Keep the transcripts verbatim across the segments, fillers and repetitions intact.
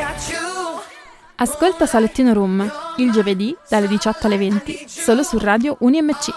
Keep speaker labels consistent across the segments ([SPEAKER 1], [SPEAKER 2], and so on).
[SPEAKER 1] Ascolta Salottino Room il giovedì dalle diciotto alle venti solo su Radio Uni M C.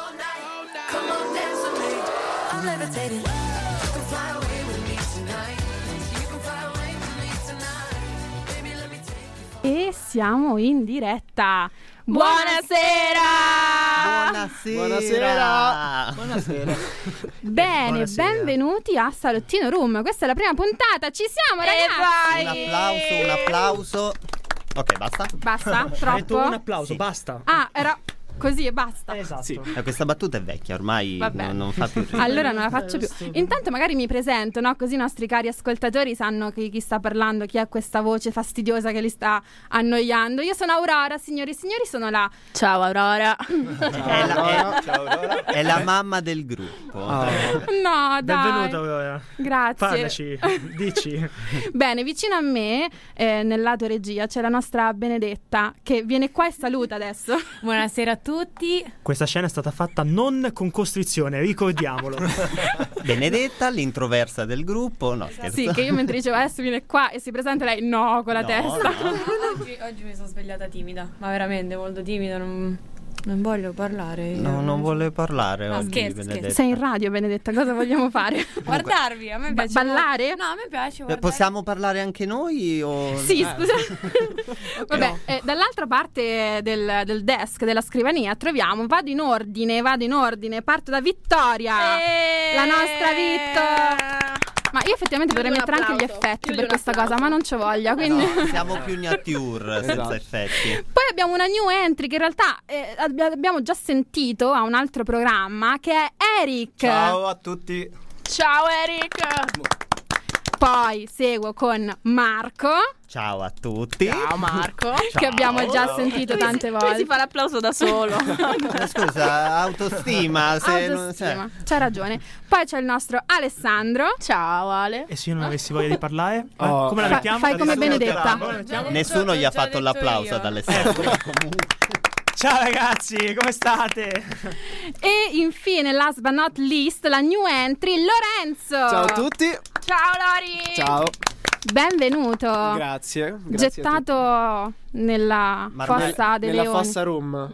[SPEAKER 1] E siamo in diretta. Buonasera!
[SPEAKER 2] Buonasera!
[SPEAKER 3] Buonasera!
[SPEAKER 2] Buonasera!
[SPEAKER 1] Bene,
[SPEAKER 3] Buonasera.
[SPEAKER 1] Benvenuti a Salottino Room. Questa è la prima puntata. Ci siamo, ragazzi!
[SPEAKER 2] Un applauso, un applauso. Ok, basta?
[SPEAKER 1] Basta?
[SPEAKER 3] Hai detto
[SPEAKER 1] Troppo?
[SPEAKER 3] un applauso,
[SPEAKER 2] Sì.
[SPEAKER 3] basta.
[SPEAKER 1] Ah, era così e basta.
[SPEAKER 3] Esatto.
[SPEAKER 2] Sì. Eh, questa battuta è vecchia, ormai
[SPEAKER 1] Vabbè.
[SPEAKER 2] non, non fa più ridere.
[SPEAKER 1] Allora non la faccio più. Intanto magari mi presento, no? Così i nostri cari ascoltatori sanno chi, chi sta parlando, chi è questa voce fastidiosa che li sta annoiando. Io sono Aurora, signori e signori, sono la... Ciao Aurora.
[SPEAKER 2] È la, è- è la mamma del gruppo.
[SPEAKER 3] Oh.
[SPEAKER 1] No, dai.
[SPEAKER 3] Benvenuta Aurora.
[SPEAKER 1] Grazie.
[SPEAKER 3] Parlaci, dici.
[SPEAKER 1] Bene, vicino a me, eh, nel lato regia, c'è la nostra Benedetta, che viene qua e saluta adesso.
[SPEAKER 4] Buonasera a tutti.
[SPEAKER 3] Questa scena è stata fatta non con costrizione, ricordiamolo.
[SPEAKER 2] Benedetta, l'introversa del gruppo. No, scherzo.
[SPEAKER 1] Sì, che io mentre dicevo adesso viene qua e si presenta lei, no, con la
[SPEAKER 2] No,
[SPEAKER 1] testa.
[SPEAKER 2] no.
[SPEAKER 4] Oggi, oggi mi sono svegliata timida, ma veramente molto timida, non, non voglio parlare. io.
[SPEAKER 2] No, non vuole parlare
[SPEAKER 4] No,
[SPEAKER 2] oggi,
[SPEAKER 4] scherzo,
[SPEAKER 2] Benedetta.
[SPEAKER 1] Sei in radio, Benedetta, cosa vogliamo fare?
[SPEAKER 4] Guardarvi, a me
[SPEAKER 1] Ba-
[SPEAKER 4] piace.
[SPEAKER 1] ballare?
[SPEAKER 4] No, a me piace
[SPEAKER 2] Beh,
[SPEAKER 4] guardare.
[SPEAKER 2] possiamo parlare anche noi? O...
[SPEAKER 1] Sì,
[SPEAKER 2] Eh.
[SPEAKER 1] scusa. Vabbè, eh, dall'altra parte del, del desk, della scrivania, troviamo, vado in ordine, vado in ordine, parto da Vittoria,
[SPEAKER 4] Eh!
[SPEAKER 1] la nostra Vitto. Ma io effettivamente
[SPEAKER 4] Più di
[SPEAKER 1] dovrei
[SPEAKER 4] un
[SPEAKER 1] mettere anche gli
[SPEAKER 4] applauso,
[SPEAKER 1] effetti
[SPEAKER 4] più di
[SPEAKER 1] per
[SPEAKER 4] un
[SPEAKER 1] questa
[SPEAKER 4] applauso.
[SPEAKER 1] cosa, ma non c'ho voglia, quindi...
[SPEAKER 2] No, siamo più gnature senza
[SPEAKER 3] Esatto.
[SPEAKER 2] effetti.
[SPEAKER 1] Poi abbiamo una new entry che in realtà eh, abbi- abbiamo già sentito a un altro programma, che è Eric.
[SPEAKER 5] Ciao a tutti.
[SPEAKER 4] Ciao Eric.
[SPEAKER 1] Poi seguo con Marco,
[SPEAKER 2] Ciao a tutti.
[SPEAKER 4] Ciao Marco.
[SPEAKER 1] che abbiamo già sentito tante
[SPEAKER 4] Lui si
[SPEAKER 1] volte.
[SPEAKER 4] fa l'applauso da solo.
[SPEAKER 2] Eh, Scusa, autostima. Se non-
[SPEAKER 1] Autostima,
[SPEAKER 2] cioè,
[SPEAKER 1] c'hai ragione. Poi c'è il nostro Alessandro.
[SPEAKER 4] Ciao Ale.
[SPEAKER 3] E se io non avessi voglia di parlare? Eh,
[SPEAKER 5] Oh.
[SPEAKER 3] come la
[SPEAKER 1] Fa-
[SPEAKER 3] mettiamo?
[SPEAKER 1] fai come
[SPEAKER 3] Nessuno-
[SPEAKER 1] Benedetta.
[SPEAKER 3] Come la mettiamo?
[SPEAKER 2] nessuno gli ha fatto l'applauso ad Alessandro.
[SPEAKER 3] Ciao ragazzi, come state?
[SPEAKER 1] E infine, last but not least, la new entry, Lorenzo.
[SPEAKER 5] Ciao a tutti.
[SPEAKER 4] Ciao Lori.
[SPEAKER 5] Ciao.
[SPEAKER 1] Benvenuto.
[SPEAKER 5] Grazie. Grazie a tutti.
[SPEAKER 1] Gettato nella
[SPEAKER 2] Ma
[SPEAKER 1] fossa dei
[SPEAKER 5] Nella
[SPEAKER 1] leoni.
[SPEAKER 5] fossa room.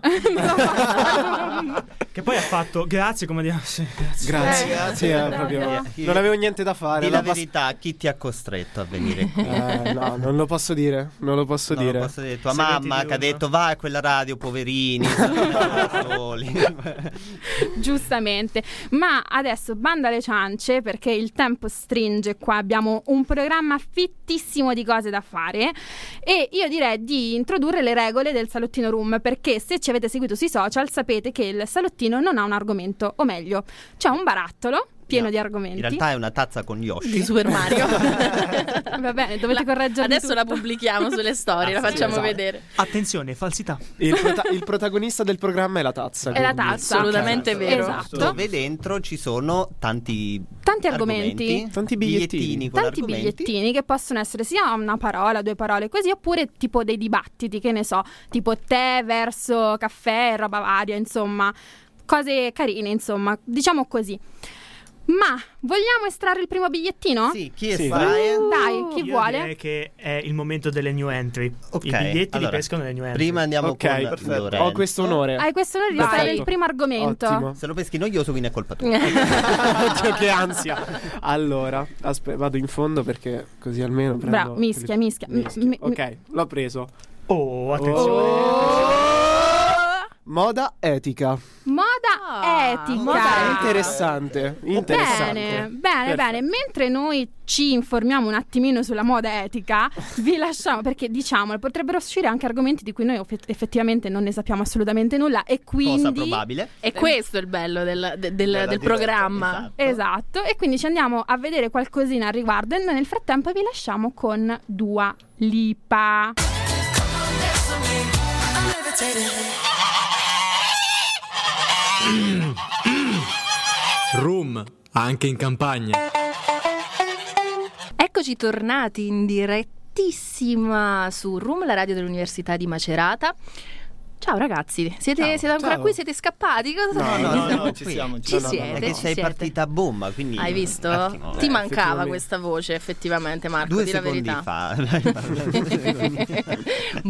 [SPEAKER 3] Che poi ha fatto grazie, come dire. Sì, grazie.
[SPEAKER 5] Grazie.
[SPEAKER 2] Eh,
[SPEAKER 5] Grazie.
[SPEAKER 2] grazie.
[SPEAKER 5] proprio.
[SPEAKER 2] Io-
[SPEAKER 5] Non avevo niente da fare.
[SPEAKER 2] Di la
[SPEAKER 5] la pass-
[SPEAKER 2] verità, chi ti ha costretto a venire qui?
[SPEAKER 5] Eh, no, non lo posso dire. Non lo posso
[SPEAKER 2] Non
[SPEAKER 5] dire.
[SPEAKER 2] lo posso dire. Tua
[SPEAKER 3] Segreti
[SPEAKER 2] mamma
[SPEAKER 3] di
[SPEAKER 2] che ha
[SPEAKER 3] uno.
[SPEAKER 2] detto vai a quella radio, poverini, stanno da soli.
[SPEAKER 1] Giustamente. Ma adesso banda alle ciance, perché il tempo stringe qua. Abbiamo un programma fittissimo di cose da fare. E io direi di introdurre le regole del Salottino Room, perché se ci avete seguito sui social sapete che il salottino non ha un argomento, o meglio, c'è un barattolo pieno
[SPEAKER 2] No,
[SPEAKER 1] di argomenti.
[SPEAKER 2] In realtà è una tazza con Yoshi.
[SPEAKER 4] Di Super Mario.
[SPEAKER 1] Va bene, dovete correggermi
[SPEAKER 4] Adesso la
[SPEAKER 1] tutto.
[SPEAKER 4] pubblichiamo sulle storie,
[SPEAKER 2] Ah,
[SPEAKER 4] la
[SPEAKER 2] sì,
[SPEAKER 4] facciamo
[SPEAKER 5] esatto.
[SPEAKER 4] vedere.
[SPEAKER 3] Attenzione, falsità.
[SPEAKER 5] Il, prota- il protagonista del programma è la tazza.
[SPEAKER 1] È la
[SPEAKER 5] quindi-
[SPEAKER 1] tazza.
[SPEAKER 4] Assolutamente vero.
[SPEAKER 1] Esatto.
[SPEAKER 2] Dove dentro ci sono tanti
[SPEAKER 1] Tanti argomenti.
[SPEAKER 5] Tanti bigliettini.
[SPEAKER 2] con
[SPEAKER 1] Tanti
[SPEAKER 2] argomenti.
[SPEAKER 1] bigliettini che possono essere sia una parola, due parole così, oppure tipo dei dibattiti, che ne so, tipo tè verso caffè, roba varia, insomma, cose carine, insomma, diciamo così. Ma vogliamo estrarre il primo bigliettino?
[SPEAKER 2] Sì, chi
[SPEAKER 5] Sì.
[SPEAKER 2] estrae?
[SPEAKER 1] Dai, chi
[SPEAKER 3] Io
[SPEAKER 1] vuole?
[SPEAKER 3] direi che è il momento delle new entry.
[SPEAKER 2] Ok,
[SPEAKER 3] I biglietti
[SPEAKER 2] allora,
[SPEAKER 3] li pescano le new entry.
[SPEAKER 2] Prima andiamo
[SPEAKER 5] Ok,
[SPEAKER 2] con
[SPEAKER 5] perfetto.
[SPEAKER 2] Lorenzo.
[SPEAKER 5] Ho questo onore.
[SPEAKER 1] Hai questo onore di
[SPEAKER 5] Dai.
[SPEAKER 1] fare il primo argomento.
[SPEAKER 5] Ottimo.
[SPEAKER 2] Se lo peschi noioso, quindi è colpa tua.
[SPEAKER 5] Oddio, che ansia. Allora, aspetta, vado in fondo perché così almeno prendo.
[SPEAKER 1] Bravo, mischia, mischia.
[SPEAKER 5] Mischia.
[SPEAKER 1] Mi- mi-
[SPEAKER 5] Ok, l'ho preso.
[SPEAKER 3] Oh, attenzione.
[SPEAKER 5] Oh. Moda etica.
[SPEAKER 1] Moda
[SPEAKER 4] Ah,
[SPEAKER 1] etica.
[SPEAKER 5] Moda interessante. Interessante.
[SPEAKER 1] Bene, bene,
[SPEAKER 5] Perfetto.
[SPEAKER 1] bene. Mentre noi ci informiamo un attimino sulla moda etica, vi lasciamo, perché diciamolo, potrebbero uscire anche argomenti di cui noi off- effettivamente non ne sappiamo assolutamente nulla, e quindi...
[SPEAKER 2] Cosa probabile.
[SPEAKER 4] E questo è il bello del, de- del-
[SPEAKER 2] Della
[SPEAKER 4] del
[SPEAKER 2] diretta,
[SPEAKER 4] programma.
[SPEAKER 2] esatto.
[SPEAKER 1] Esatto, e quindi ci andiamo a vedere qualcosina al riguardo, e noi nel frattempo vi lasciamo con Dua Lipa.
[SPEAKER 6] Room, anche in campagna.
[SPEAKER 4] Eccoci tornati in direttissima su Room, la radio dell'Università di Macerata.
[SPEAKER 7] Ciao ragazzi, siete,
[SPEAKER 2] Ciao.
[SPEAKER 7] siete ancora
[SPEAKER 5] Ciao.
[SPEAKER 7] qui? Siete scappati? Cosa
[SPEAKER 5] No,
[SPEAKER 7] fate?
[SPEAKER 5] no,
[SPEAKER 8] no, no, ci siamo, ci
[SPEAKER 7] Ci
[SPEAKER 8] siamo.
[SPEAKER 7] siete,
[SPEAKER 2] È che
[SPEAKER 7] ci
[SPEAKER 2] sei
[SPEAKER 7] siete.
[SPEAKER 2] partita a bomba, quindi
[SPEAKER 7] Hai visto?
[SPEAKER 2] un attimo,
[SPEAKER 7] Ti
[SPEAKER 2] eh.
[SPEAKER 7] mancava
[SPEAKER 5] effettivamente.
[SPEAKER 7] questa voce, effettivamente, Marco,
[SPEAKER 2] Due
[SPEAKER 7] di la
[SPEAKER 2] secondi
[SPEAKER 7] verità.
[SPEAKER 2] fa.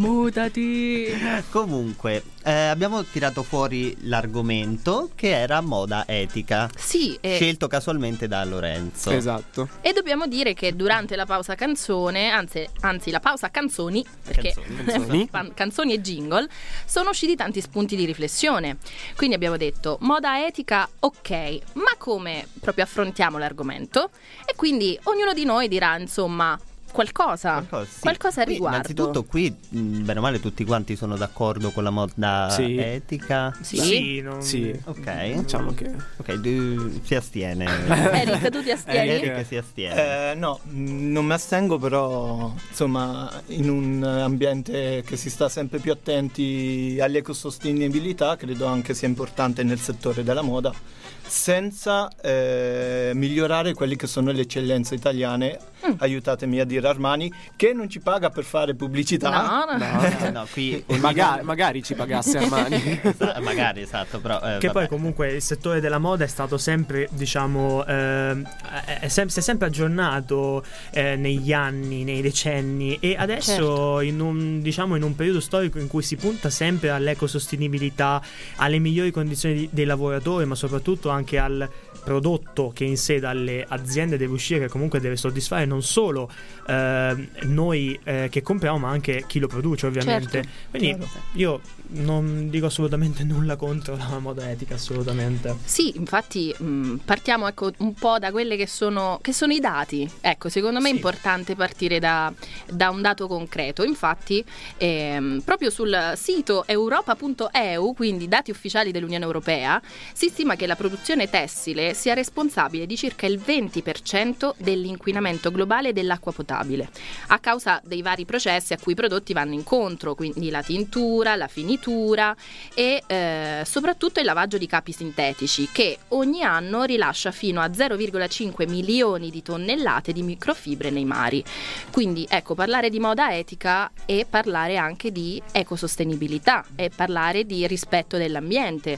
[SPEAKER 7] Mutati.
[SPEAKER 2] Comunque, eh, abbiamo tirato fuori l'argomento che era moda etica,
[SPEAKER 7] Sì, e,
[SPEAKER 2] scelto casualmente da Lorenzo.
[SPEAKER 5] Esatto.
[SPEAKER 7] e dobbiamo dire che durante la pausa canzone, anzi, anzi la pausa canzoni, perché
[SPEAKER 5] Canzoni.
[SPEAKER 7] pan- canzoni e jingle, sono usciti tanti spunti di riflessione. Quindi abbiamo detto moda etica, ok, ma come proprio affrontiamo l'argomento? E quindi ognuno di noi dirà, insomma, qualcosa,
[SPEAKER 2] Qualcosa, sì.
[SPEAKER 7] qualcosa a
[SPEAKER 2] Qui,
[SPEAKER 7] riguardo.
[SPEAKER 2] Innanzitutto qui, mh, bene o male, tutti quanti sono d'accordo con la moda
[SPEAKER 5] Sì.
[SPEAKER 2] etica.
[SPEAKER 7] Sì.
[SPEAKER 3] Sì, non...
[SPEAKER 5] Sì.
[SPEAKER 2] Ok.
[SPEAKER 5] Diciamo che
[SPEAKER 2] Ok, du- si astiene.
[SPEAKER 7] Eric, tu ti astieni?
[SPEAKER 2] Eric si astiene.
[SPEAKER 8] Eh, no, mh, non mi astengo, però insomma in un ambiente che si sta sempre più attenti all'ecosostenibilità credo anche sia importante nel settore della moda, senza eh, migliorare quelle che sono le eccellenze italiane.
[SPEAKER 7] Mm.
[SPEAKER 8] Aiutatemi a dire Armani, che non ci paga per fare pubblicità.
[SPEAKER 7] No, no.
[SPEAKER 2] Eh, no, qui ognuno-
[SPEAKER 5] magari, magari ci pagasse Armani.
[SPEAKER 2] Esa- magari, esatto, però eh,
[SPEAKER 3] Che poi
[SPEAKER 2] vabbè.
[SPEAKER 3] comunque il settore della moda è stato sempre, diciamo, ehm, è, è sem- si è sempre aggiornato eh, negli anni, nei decenni, e adesso
[SPEAKER 7] Certo.
[SPEAKER 3] in un, diciamo, in un periodo storico in cui si punta sempre all'ecosostenibilità, alle migliori condizioni di- dei lavoratori, ma soprattutto anche al prodotto che in sé dalle aziende deve uscire, che comunque deve soddisfare non solo eh, noi eh, che compriamo, ma anche chi lo produce, ovviamente.
[SPEAKER 7] Certo.
[SPEAKER 3] Quindi
[SPEAKER 8] Chiaro.
[SPEAKER 3] io non dico assolutamente nulla contro la moda etica, assolutamente.
[SPEAKER 7] Sì, infatti mh, partiamo ecco un po' da quelle che sono, che sono i dati. Ecco, secondo me è
[SPEAKER 3] Sì.
[SPEAKER 7] importante partire da, da un dato concreto. Infatti, ehm, proprio sul sito europa punto e u, quindi dati ufficiali dell'Unione Europea, si stima che la produzione tessile sia responsabile di circa il venti per cento dell'inquinamento globale dell'acqua potabile, a causa dei vari processi a cui i prodotti vanno incontro, quindi la tintura, la finitura e eh, soprattutto il lavaggio di capi sintetici, che ogni anno rilascia fino a zero virgola cinque milioni di tonnellate di microfibre nei mari. Quindi ecco, parlare di moda etica e parlare anche di ecosostenibilità e parlare di rispetto dell'ambiente.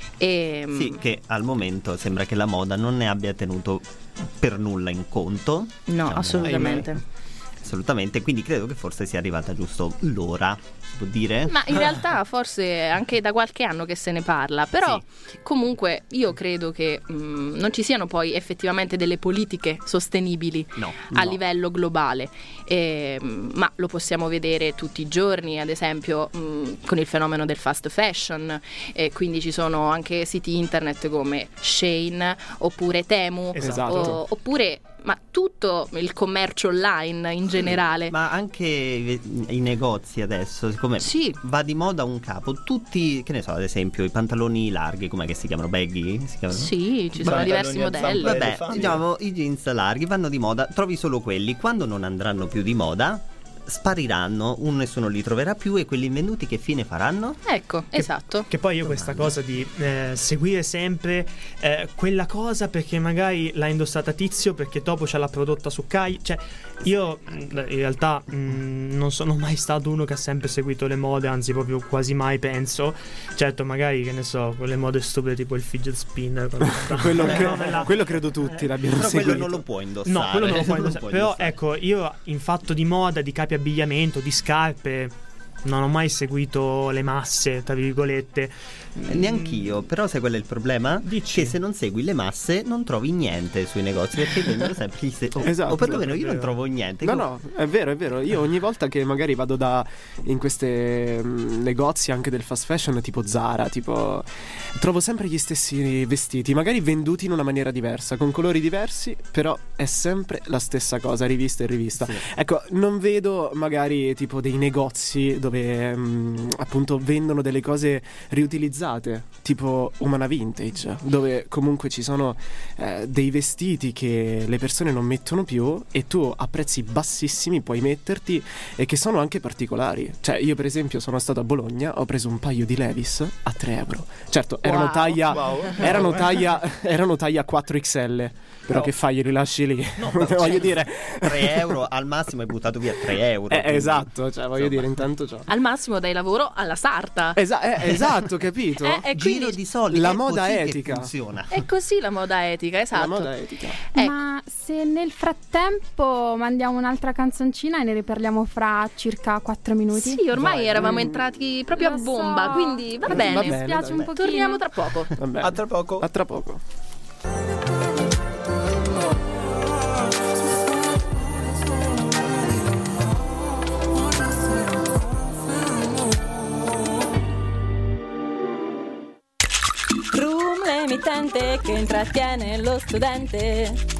[SPEAKER 7] E,
[SPEAKER 2] Sì, che al momento sembra che la moda non ne abbia tenuto per nulla in conto.
[SPEAKER 7] no,
[SPEAKER 2] Diciamo,
[SPEAKER 7] assolutamente.
[SPEAKER 2] Assolutamente, quindi credo che forse sia arrivata giusto l'ora, si può dire?
[SPEAKER 7] Ma in realtà forse è anche da qualche anno che se ne parla, però comunque io credo che mh, non ci siano poi effettivamente delle politiche sostenibili
[SPEAKER 2] No,
[SPEAKER 7] a
[SPEAKER 2] no.
[SPEAKER 7] livello globale, e, mh, ma lo possiamo vedere tutti i giorni, ad esempio mh, con il fenomeno del fast fashion, e quindi ci sono anche siti internet come Shein oppure Temu,
[SPEAKER 5] Esatto.
[SPEAKER 7] o- oppure ma tutto il commercio online in generale.
[SPEAKER 2] Ma anche i, i negozi adesso, siccome
[SPEAKER 7] Sì.
[SPEAKER 2] va di moda un capo, tutti, che ne so, ad esempio i pantaloni larghi, com'è che si chiamano? Baggy? Si chiamano?
[SPEAKER 7] Sì, ci sono
[SPEAKER 8] Pantaloni
[SPEAKER 7] diversi
[SPEAKER 8] a
[SPEAKER 7] modelli.
[SPEAKER 8] zampa
[SPEAKER 2] Vabbè,
[SPEAKER 8] elefante.
[SPEAKER 2] diciamo, i jeans larghi vanno di moda, trovi solo quelli. Quando non andranno più di moda, spariranno, un nessuno li troverà più, e quelli invenduti che fine faranno?
[SPEAKER 7] Ecco, esatto.
[SPEAKER 3] Che poi io questa cosa di eh, seguire sempre eh, quella cosa perché magari l'ha indossata Tizio, perché dopo ce l'ha prodotta su Kai, cioè io mh, in realtà mh, non sono mai stato uno che ha sempre seguito le mode, anzi proprio quasi mai, penso. Certo, magari, che ne so, quelle mode stupide tipo il fidget spinner
[SPEAKER 5] quello,
[SPEAKER 3] Beh,
[SPEAKER 5] cre-
[SPEAKER 3] no, la-
[SPEAKER 5] quello credo tutti l'abbiano
[SPEAKER 2] Però
[SPEAKER 5] seguito.
[SPEAKER 2] quello non lo puoi indossare.
[SPEAKER 3] No, quello non lo puoi
[SPEAKER 2] Non
[SPEAKER 3] indossare. Però
[SPEAKER 2] indossare.
[SPEAKER 3] ecco, io in fatto di moda, di capi abbigliamento, di scarpe, non ho mai seguito le masse, tra virgolette.
[SPEAKER 2] Eh, Neanch'io, però sai qual è il problema?
[SPEAKER 3] Dici?
[SPEAKER 2] Che se non segui le masse non trovi niente sui negozi, perché vendono sempre gli stessi. O,
[SPEAKER 5] Esatto.
[SPEAKER 2] o perlomeno io non
[SPEAKER 3] Vero.
[SPEAKER 2] trovo niente.
[SPEAKER 5] No, no, è vero, è vero. Io ogni volta che magari vado da in queste mm, negozi anche del fast fashion, tipo Zara, tipo trovo sempre gli stessi vestiti, magari venduti in una maniera diversa, con colori diversi, però è sempre la stessa cosa, rivista e rivista.
[SPEAKER 2] Sì.
[SPEAKER 5] Ecco, non vedo magari tipo dei negozi dove mm, appunto vendono delle cose riutilizzate, tipo Umana Vintage, dove comunque ci sono eh, dei vestiti che le persone non mettono più e tu a prezzi bassissimi puoi metterti, e che sono anche particolari. Cioè io per esempio sono stato a Bologna, ho preso un paio di Levi's a tre euro. Certo, erano
[SPEAKER 7] Wow.
[SPEAKER 5] taglia
[SPEAKER 8] Wow.
[SPEAKER 5] erano taglia erano taglia quattro X L, però
[SPEAKER 8] No.
[SPEAKER 5] che fai, li lasci lì. Voglio dire
[SPEAKER 2] tre euro al massimo, hai buttato via tre euro.
[SPEAKER 5] eh,
[SPEAKER 2] quindi,
[SPEAKER 5] esatto, cioè voglio
[SPEAKER 2] insomma.
[SPEAKER 5] dire, intanto esatto.
[SPEAKER 7] Al massimo dai lavoro alla sarta.
[SPEAKER 5] Esa- eh, esatto, capito?
[SPEAKER 7] Eh, e
[SPEAKER 2] Giro
[SPEAKER 7] quindi
[SPEAKER 2] di soldi.
[SPEAKER 5] la
[SPEAKER 2] è
[SPEAKER 5] moda
[SPEAKER 2] così che
[SPEAKER 5] etica.
[SPEAKER 2] funziona.
[SPEAKER 7] è così la moda etica, esatto.
[SPEAKER 5] La moda etica.
[SPEAKER 7] Ecco.
[SPEAKER 1] Ma se nel frattempo mandiamo un'altra canzoncina e ne riparliamo fra circa quattro minuti?
[SPEAKER 7] Sì, ormai
[SPEAKER 5] Vai.
[SPEAKER 7] eravamo
[SPEAKER 5] Mm.
[SPEAKER 7] entrati proprio
[SPEAKER 1] Lo
[SPEAKER 7] a bomba,
[SPEAKER 1] so.
[SPEAKER 7] quindi va
[SPEAKER 5] Va
[SPEAKER 7] bene.
[SPEAKER 5] bene,
[SPEAKER 1] Mi spiace
[SPEAKER 5] dai,
[SPEAKER 1] un
[SPEAKER 5] dai.
[SPEAKER 1] pochino.
[SPEAKER 7] Torniamo tra poco.
[SPEAKER 5] Vabbè.
[SPEAKER 8] A tra poco.
[SPEAKER 5] A tra poco.
[SPEAKER 4] Room, l'emittente che intrattiene lo studente.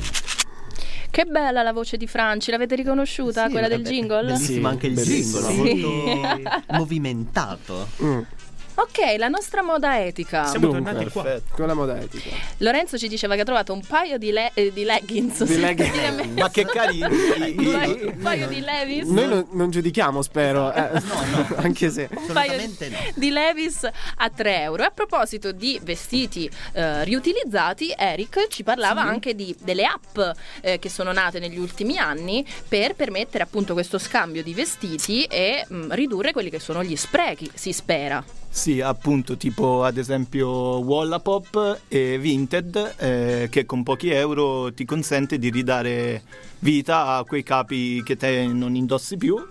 [SPEAKER 7] Che bella la voce di Franci, l'avete riconosciuta?
[SPEAKER 2] Sì,
[SPEAKER 7] quella del
[SPEAKER 2] vabbè,
[SPEAKER 7] jingle?
[SPEAKER 2] Bellissimo
[SPEAKER 5] Sì,
[SPEAKER 2] anche il
[SPEAKER 5] bellissimo.
[SPEAKER 2] jingle, molto movimentato.
[SPEAKER 5] Mm.
[SPEAKER 7] Ok, la nostra moda etica.
[SPEAKER 3] Siamo
[SPEAKER 5] Dunque,
[SPEAKER 3] tornati qua.
[SPEAKER 8] Perfetto.
[SPEAKER 5] Con la moda etica.
[SPEAKER 7] Lorenzo ci diceva che ha trovato un paio di, le- eh, di leggings.
[SPEAKER 5] Di leg-
[SPEAKER 8] Ma che carini.
[SPEAKER 7] un paio, un paio di Levis.
[SPEAKER 5] Noi non, non giudichiamo, spero. eh. Anche se.
[SPEAKER 7] Un paio
[SPEAKER 2] Assolutamente no.
[SPEAKER 7] di Levis a tre euro. E a proposito di vestiti eh, riutilizzati, Eric ci parlava anche di, delle app eh, che sono nate negli ultimi anni per permettere appunto questo scambio di vestiti e mh, ridurre quelli che sono gli sprechi, si spera.
[SPEAKER 8] Sì, appunto, tipo ad esempio Wallapop e Vinted, eh, che con pochi euro ti consente di ridare vita a quei capi che te non indossi più,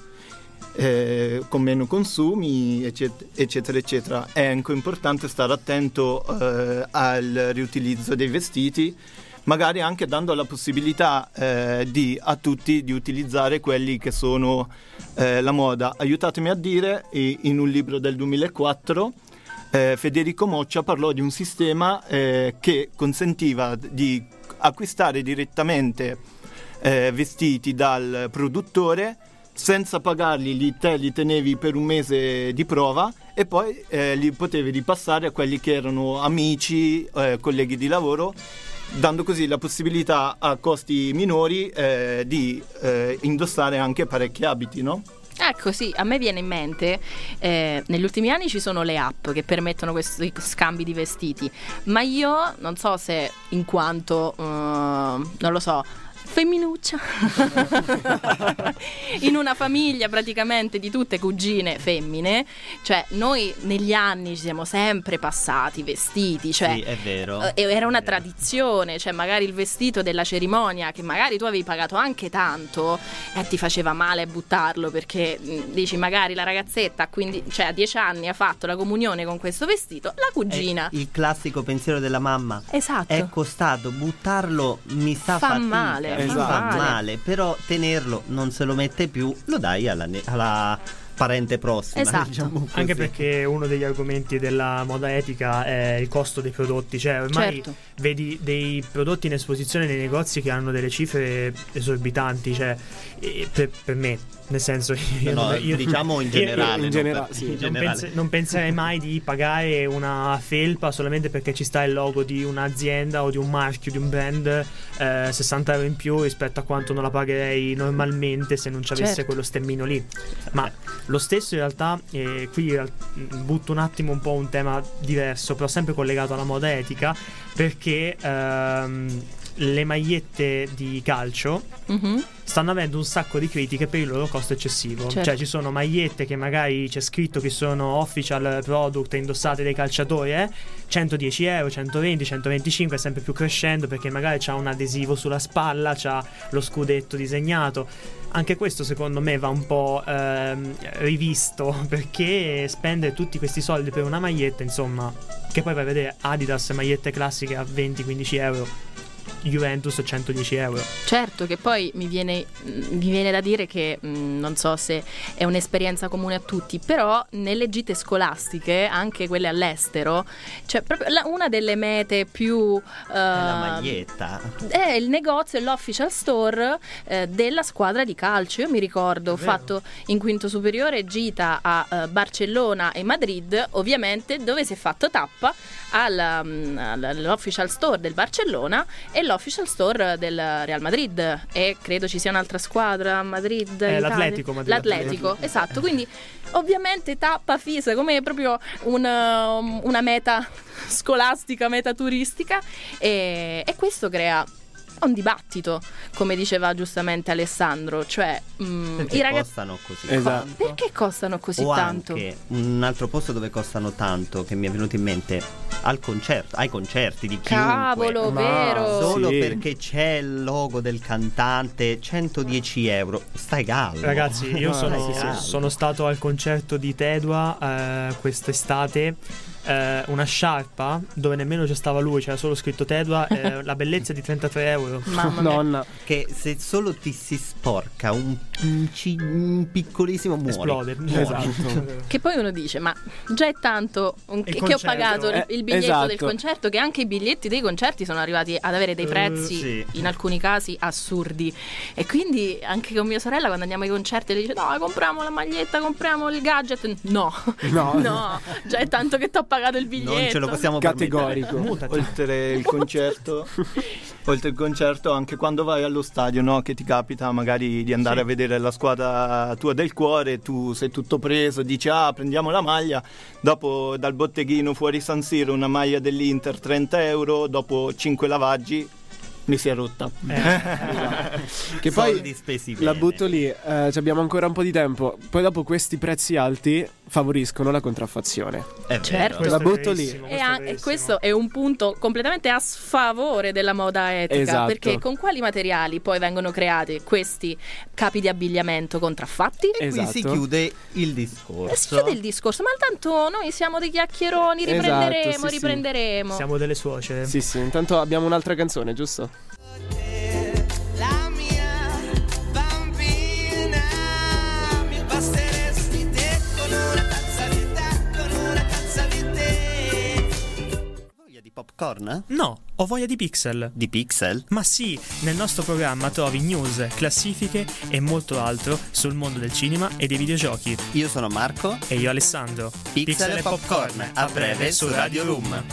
[SPEAKER 8] eh, con meno consumi, eccetera, eccetera, eccetera. È anche importante stare attento eh, al riutilizzo dei vestiti, magari anche dando la possibilità eh, di, a tutti di utilizzare quelli che sono eh, la moda. Aiutatemi a dire, in un libro del duemilaquattro eh, Federico Moccia parlò di un sistema eh, che consentiva di acquistare direttamente eh, vestiti dal produttore senza pagarli, li, te li tenevi per un mese di prova e poi eh, li potevi ripassare a quelli che erano amici, eh, colleghi di lavoro, dando così la possibilità a costi minori eh, di eh, indossare anche parecchi abiti, no?
[SPEAKER 7] Ecco, sì, a me viene in mente, eh, negli ultimi anni ci sono le app che permettono questi scambi di vestiti, ma io non so se in quanto, uh, non lo so, femminuccia in una famiglia praticamente di tutte cugine femmine, cioè noi negli anni ci siamo sempre passati vestiti, cioè
[SPEAKER 2] Sì, è vero.
[SPEAKER 7] eh, era una
[SPEAKER 2] È vero.
[SPEAKER 7] tradizione, cioè magari il vestito della cerimonia che magari tu avevi pagato anche tanto e ti faceva male buttarlo perché mh, dici magari la ragazzetta quindi, cioè a dieci anni ha fatto la comunione con questo vestito, la cugina
[SPEAKER 2] È il classico pensiero della mamma.
[SPEAKER 7] esatto
[SPEAKER 2] È costato, buttarlo mi sta
[SPEAKER 7] Fa
[SPEAKER 2] fatica,
[SPEAKER 7] male,
[SPEAKER 2] mi
[SPEAKER 5] fa
[SPEAKER 2] fa
[SPEAKER 7] male.
[SPEAKER 2] male, però tenerlo non se lo mette più, lo dai alla, ne- alla parente prossima,
[SPEAKER 7] Esatto.
[SPEAKER 2] diciamo così.
[SPEAKER 3] Anche perché uno degli argomenti della moda etica è il costo dei prodotti, cioè ormai
[SPEAKER 7] Certo.
[SPEAKER 3] vedi dei prodotti in esposizione nei negozi che hanno delle cifre esorbitanti, cioè e per, per me, nel senso io,
[SPEAKER 2] No,
[SPEAKER 3] non- io-
[SPEAKER 2] diciamo in
[SPEAKER 3] io-
[SPEAKER 2] generale,
[SPEAKER 5] in
[SPEAKER 2] non
[SPEAKER 5] genera-
[SPEAKER 2] per-
[SPEAKER 5] sì.
[SPEAKER 2] in
[SPEAKER 3] non,
[SPEAKER 2] generale.
[SPEAKER 3] pens- non penserei mai di pagare una felpa solamente perché ci sta il logo di un'azienda o di un marchio, di un brand, eh, sessanta euro in più rispetto a quanto non la pagherei normalmente se non ci avesse
[SPEAKER 7] Certo.
[SPEAKER 3] quello stemmino lì. Ma lo stesso in realtà, eh, qui in real- butto un attimo un po' un tema diverso, però sempre collegato alla moda etica, perché ehm, le magliette di calcio
[SPEAKER 7] Mhm.
[SPEAKER 3] stanno avendo un sacco di critiche per il loro costo eccessivo.
[SPEAKER 7] Certo.
[SPEAKER 3] Cioè ci sono magliette che magari c'è scritto che sono official product indossate dai calciatori, eh? centodieci euro, centoventi, centoventicinque, sempre più crescendo perché magari c'ha un adesivo sulla spalla, c'ha lo scudetto disegnato. Anche questo secondo me va un po' ehm, rivisto, perché spendere tutti questi soldi per una maglietta, insomma, che poi vai a vedere Adidas magliette classiche a venti quindici euro, Juventus centodieci euro.
[SPEAKER 7] Certo, che poi mi viene, mi viene da dire che mh, non so se è un'esperienza comune a tutti, però nelle gite scolastiche, anche quelle all'estero, cioè proprio la- una delle mete più
[SPEAKER 2] È la
[SPEAKER 7] eh,
[SPEAKER 2] maglietta.
[SPEAKER 7] è il negozio, è l'official store eh, della squadra di calcio. Io mi ricordo, ho
[SPEAKER 3] Vero.
[SPEAKER 7] fatto in quinto superiore gita a eh, Barcellona e Madrid, ovviamente, dove si è fatto tappa al, mm, all'official store del Barcellona e l'official store del Real Madrid, e credo ci sia un'altra squadra a Madrid,
[SPEAKER 3] Eh,
[SPEAKER 7] Italia.
[SPEAKER 3] l'Atletico Madrid.
[SPEAKER 7] l'Atletico, esatto, quindi ovviamente tappa fissa come proprio un, um, una meta scolastica, meta turistica, e, e questo crea è un dibattito, come diceva giustamente Alessandro, cioè mh,
[SPEAKER 2] Perché
[SPEAKER 7] i ragazzi
[SPEAKER 2] costano così
[SPEAKER 7] Co-
[SPEAKER 2] tanto?
[SPEAKER 7] perché costano così
[SPEAKER 2] o
[SPEAKER 7] tanto?
[SPEAKER 2] anche un altro posto dove costano tanto che mi è venuto in mente, al concerto, ai concerti di chiunque.
[SPEAKER 7] Cavolo,
[SPEAKER 5] Ma-
[SPEAKER 7] vero?
[SPEAKER 2] Solo
[SPEAKER 5] Sì.
[SPEAKER 2] perché c'è il logo del cantante, centodieci euro. Stai calmo.
[SPEAKER 3] Ragazzi, io
[SPEAKER 5] Ah,
[SPEAKER 3] sono,
[SPEAKER 2] sì, sì.
[SPEAKER 3] sono stato al concerto di Tedua eh, quest'estate. Eh, una sciarpa dove nemmeno c'è stava lui, c'era solo scritto Tedua. Eh, la bellezza di trentatré euro.
[SPEAKER 7] Mamma mia.
[SPEAKER 5] Nonna.
[SPEAKER 2] Che se solo ti si sporca un, un ci- un piccolissimo muori.
[SPEAKER 3] Esplode.
[SPEAKER 5] Esatto.
[SPEAKER 7] Che poi uno dice, ma già è tanto un-
[SPEAKER 3] Il
[SPEAKER 7] che, che ho
[SPEAKER 3] concerto.
[SPEAKER 7] pagato il,
[SPEAKER 5] Eh,
[SPEAKER 7] il biglietto
[SPEAKER 5] esatto.
[SPEAKER 7] del concerto, che anche i biglietti dei concerti sono arrivati ad avere dei
[SPEAKER 3] Eh,
[SPEAKER 7] prezzi
[SPEAKER 2] sì.
[SPEAKER 7] in alcuni casi assurdi. E quindi anche con mia sorella quando andiamo ai concerti le dice no, compriamo la maglietta, compriamo il gadget. No,
[SPEAKER 5] No.
[SPEAKER 7] no, già è tanto che ti ho pagato il biglietto.
[SPEAKER 2] Non ce lo possiamo
[SPEAKER 5] Categorico.
[SPEAKER 3] Mutati.
[SPEAKER 8] Oltre il concerto, oltre il concerto, anche quando vai allo stadio, no? Che ti capita magari di andare
[SPEAKER 3] Sì.
[SPEAKER 8] a vedere la squadra tua del cuore, tu sei tutto preso, dici ah prendiamo la maglia, dopo dal botteghino fuori San Siro una maglia dell'Inter trenta euro, dopo cinque lavaggi mi si è rotta.
[SPEAKER 5] Che
[SPEAKER 2] Soldi
[SPEAKER 5] poi
[SPEAKER 2] spesi
[SPEAKER 5] la
[SPEAKER 2] bene.
[SPEAKER 5] butto lì, eh, ci abbiamo ancora un po' di tempo. Poi dopo questi prezzi alti favoriscono la contraffazione.
[SPEAKER 2] È
[SPEAKER 7] Certo.
[SPEAKER 2] vero.
[SPEAKER 5] La
[SPEAKER 3] Questo è
[SPEAKER 5] butto lì.
[SPEAKER 3] verissimo,
[SPEAKER 7] E,
[SPEAKER 3] questo è
[SPEAKER 7] an- e
[SPEAKER 3] verissimo.
[SPEAKER 7] questo è un punto completamente a sfavore della moda etica,
[SPEAKER 5] Esatto.
[SPEAKER 7] perché con quali materiali poi vengono creati questi capi di abbigliamento contraffatti?
[SPEAKER 2] E qui si
[SPEAKER 5] Esatto.
[SPEAKER 2] chiude il
[SPEAKER 7] E
[SPEAKER 2] discorso.
[SPEAKER 7] si chiude il discorso, ma tanto noi siamo dei chiacchieroni,
[SPEAKER 5] Esatto,
[SPEAKER 7] riprenderemo,
[SPEAKER 5] sì, sì.
[SPEAKER 7] riprenderemo.
[SPEAKER 3] Siamo delle suocere.
[SPEAKER 5] Sì, sì, intanto abbiamo un'altra canzone, giusto?
[SPEAKER 9] La mia bambina, mi basteresti te con una tazza di tè, con una tazza di tè.
[SPEAKER 2] Voglia di popcorn?
[SPEAKER 3] No, ho voglia di pixel.
[SPEAKER 2] Di pixel?
[SPEAKER 3] Ma sì, nel nostro programma trovi news, classifiche e molto altro sul mondo del cinema e dei videogiochi.
[SPEAKER 2] Io sono Marco.
[SPEAKER 3] E io Alessandro.
[SPEAKER 2] Pixel e popcorn, a breve su Radio Room.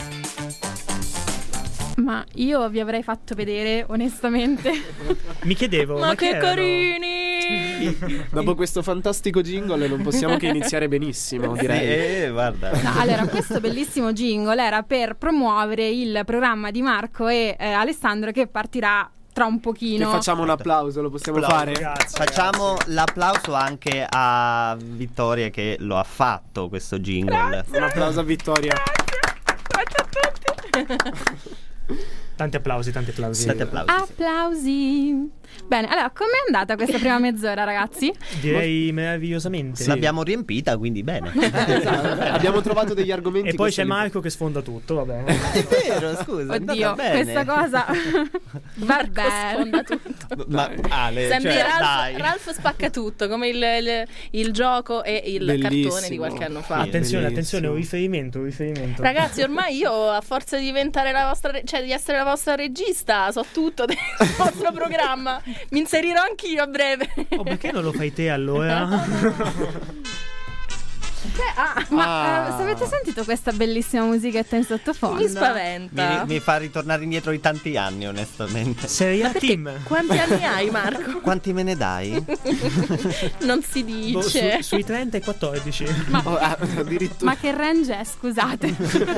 [SPEAKER 1] Ma io vi avrei fatto vedere, onestamente.
[SPEAKER 3] Mi chiedevo, ma,
[SPEAKER 7] Ma che
[SPEAKER 3] erano?
[SPEAKER 7] carini!
[SPEAKER 5] Dopo questo fantastico jingle non possiamo che iniziare benissimo, direi.
[SPEAKER 2] Eh, guarda.
[SPEAKER 1] No, allora, questo bellissimo jingle era per promuovere il programma di Marco e eh, Alessandro che partirà tra un
[SPEAKER 5] Che
[SPEAKER 1] pochino.
[SPEAKER 5] facciamo un applauso, lo possiamo
[SPEAKER 2] Applauso,
[SPEAKER 5] fare?
[SPEAKER 3] Grazie,
[SPEAKER 2] Facciamo l'applauso anche a Vittoria che lo ha fatto questo jingle.
[SPEAKER 5] Un applauso a Vittoria.
[SPEAKER 1] Grazie a tutti.
[SPEAKER 3] Tanti applausi, tanti applausi.
[SPEAKER 2] Tanti applausi.
[SPEAKER 1] Applausi. Bene, allora, com'è andata questa prima mezz'ora, ragazzi?
[SPEAKER 3] Direi meravigliosamente.
[SPEAKER 2] L'abbiamo riempita, quindi bene.
[SPEAKER 5] Esatto. Abbiamo trovato degli argomenti.
[SPEAKER 3] E poi
[SPEAKER 5] questo
[SPEAKER 3] c'è
[SPEAKER 5] è l'imp-
[SPEAKER 3] Marco che sfonda tutto, va bene.
[SPEAKER 2] È vero, scusa. è
[SPEAKER 1] Oddio,
[SPEAKER 2] andata bene.
[SPEAKER 1] questa cosa va bene.
[SPEAKER 7] Sfonda tutto.
[SPEAKER 2] Ma Ale,
[SPEAKER 7] Sembri
[SPEAKER 2] cioè,
[SPEAKER 7] Ralph,
[SPEAKER 2] dai.
[SPEAKER 7] Ralph spacca tutto, come il, il- il gioco e il
[SPEAKER 5] Bellissimo.
[SPEAKER 7] cartone di qualche anno fa.
[SPEAKER 2] Sì.
[SPEAKER 3] Attenzione,
[SPEAKER 5] Bellissimo.
[SPEAKER 3] attenzione, un riferimento, un riferimento.
[SPEAKER 7] Ragazzi, ormai io a forza di diventare la vostra, re- cioè di essere la vostra regista, so tutto del vostro programma. Mi inserirò anch'io a breve.
[SPEAKER 3] Oh, perché non lo fai te allora?
[SPEAKER 1] Ah, ma
[SPEAKER 5] Ah.
[SPEAKER 1] eh, se avete sentito questa bellissima musichetta in sottofondo?
[SPEAKER 7] Mi spaventa.
[SPEAKER 2] Mi, mi fa ritornare indietro di tanti anni, onestamente.
[SPEAKER 3] Sei a
[SPEAKER 7] Perché
[SPEAKER 3] team.
[SPEAKER 7] quanti anni hai, Marco?
[SPEAKER 2] Quanti me ne dai?
[SPEAKER 7] Non si
[SPEAKER 3] Boh, su-
[SPEAKER 7] dice.
[SPEAKER 3] sui trenta e quattordici.
[SPEAKER 5] Oh, ah, addirittura.
[SPEAKER 1] Ma che range è, scusate?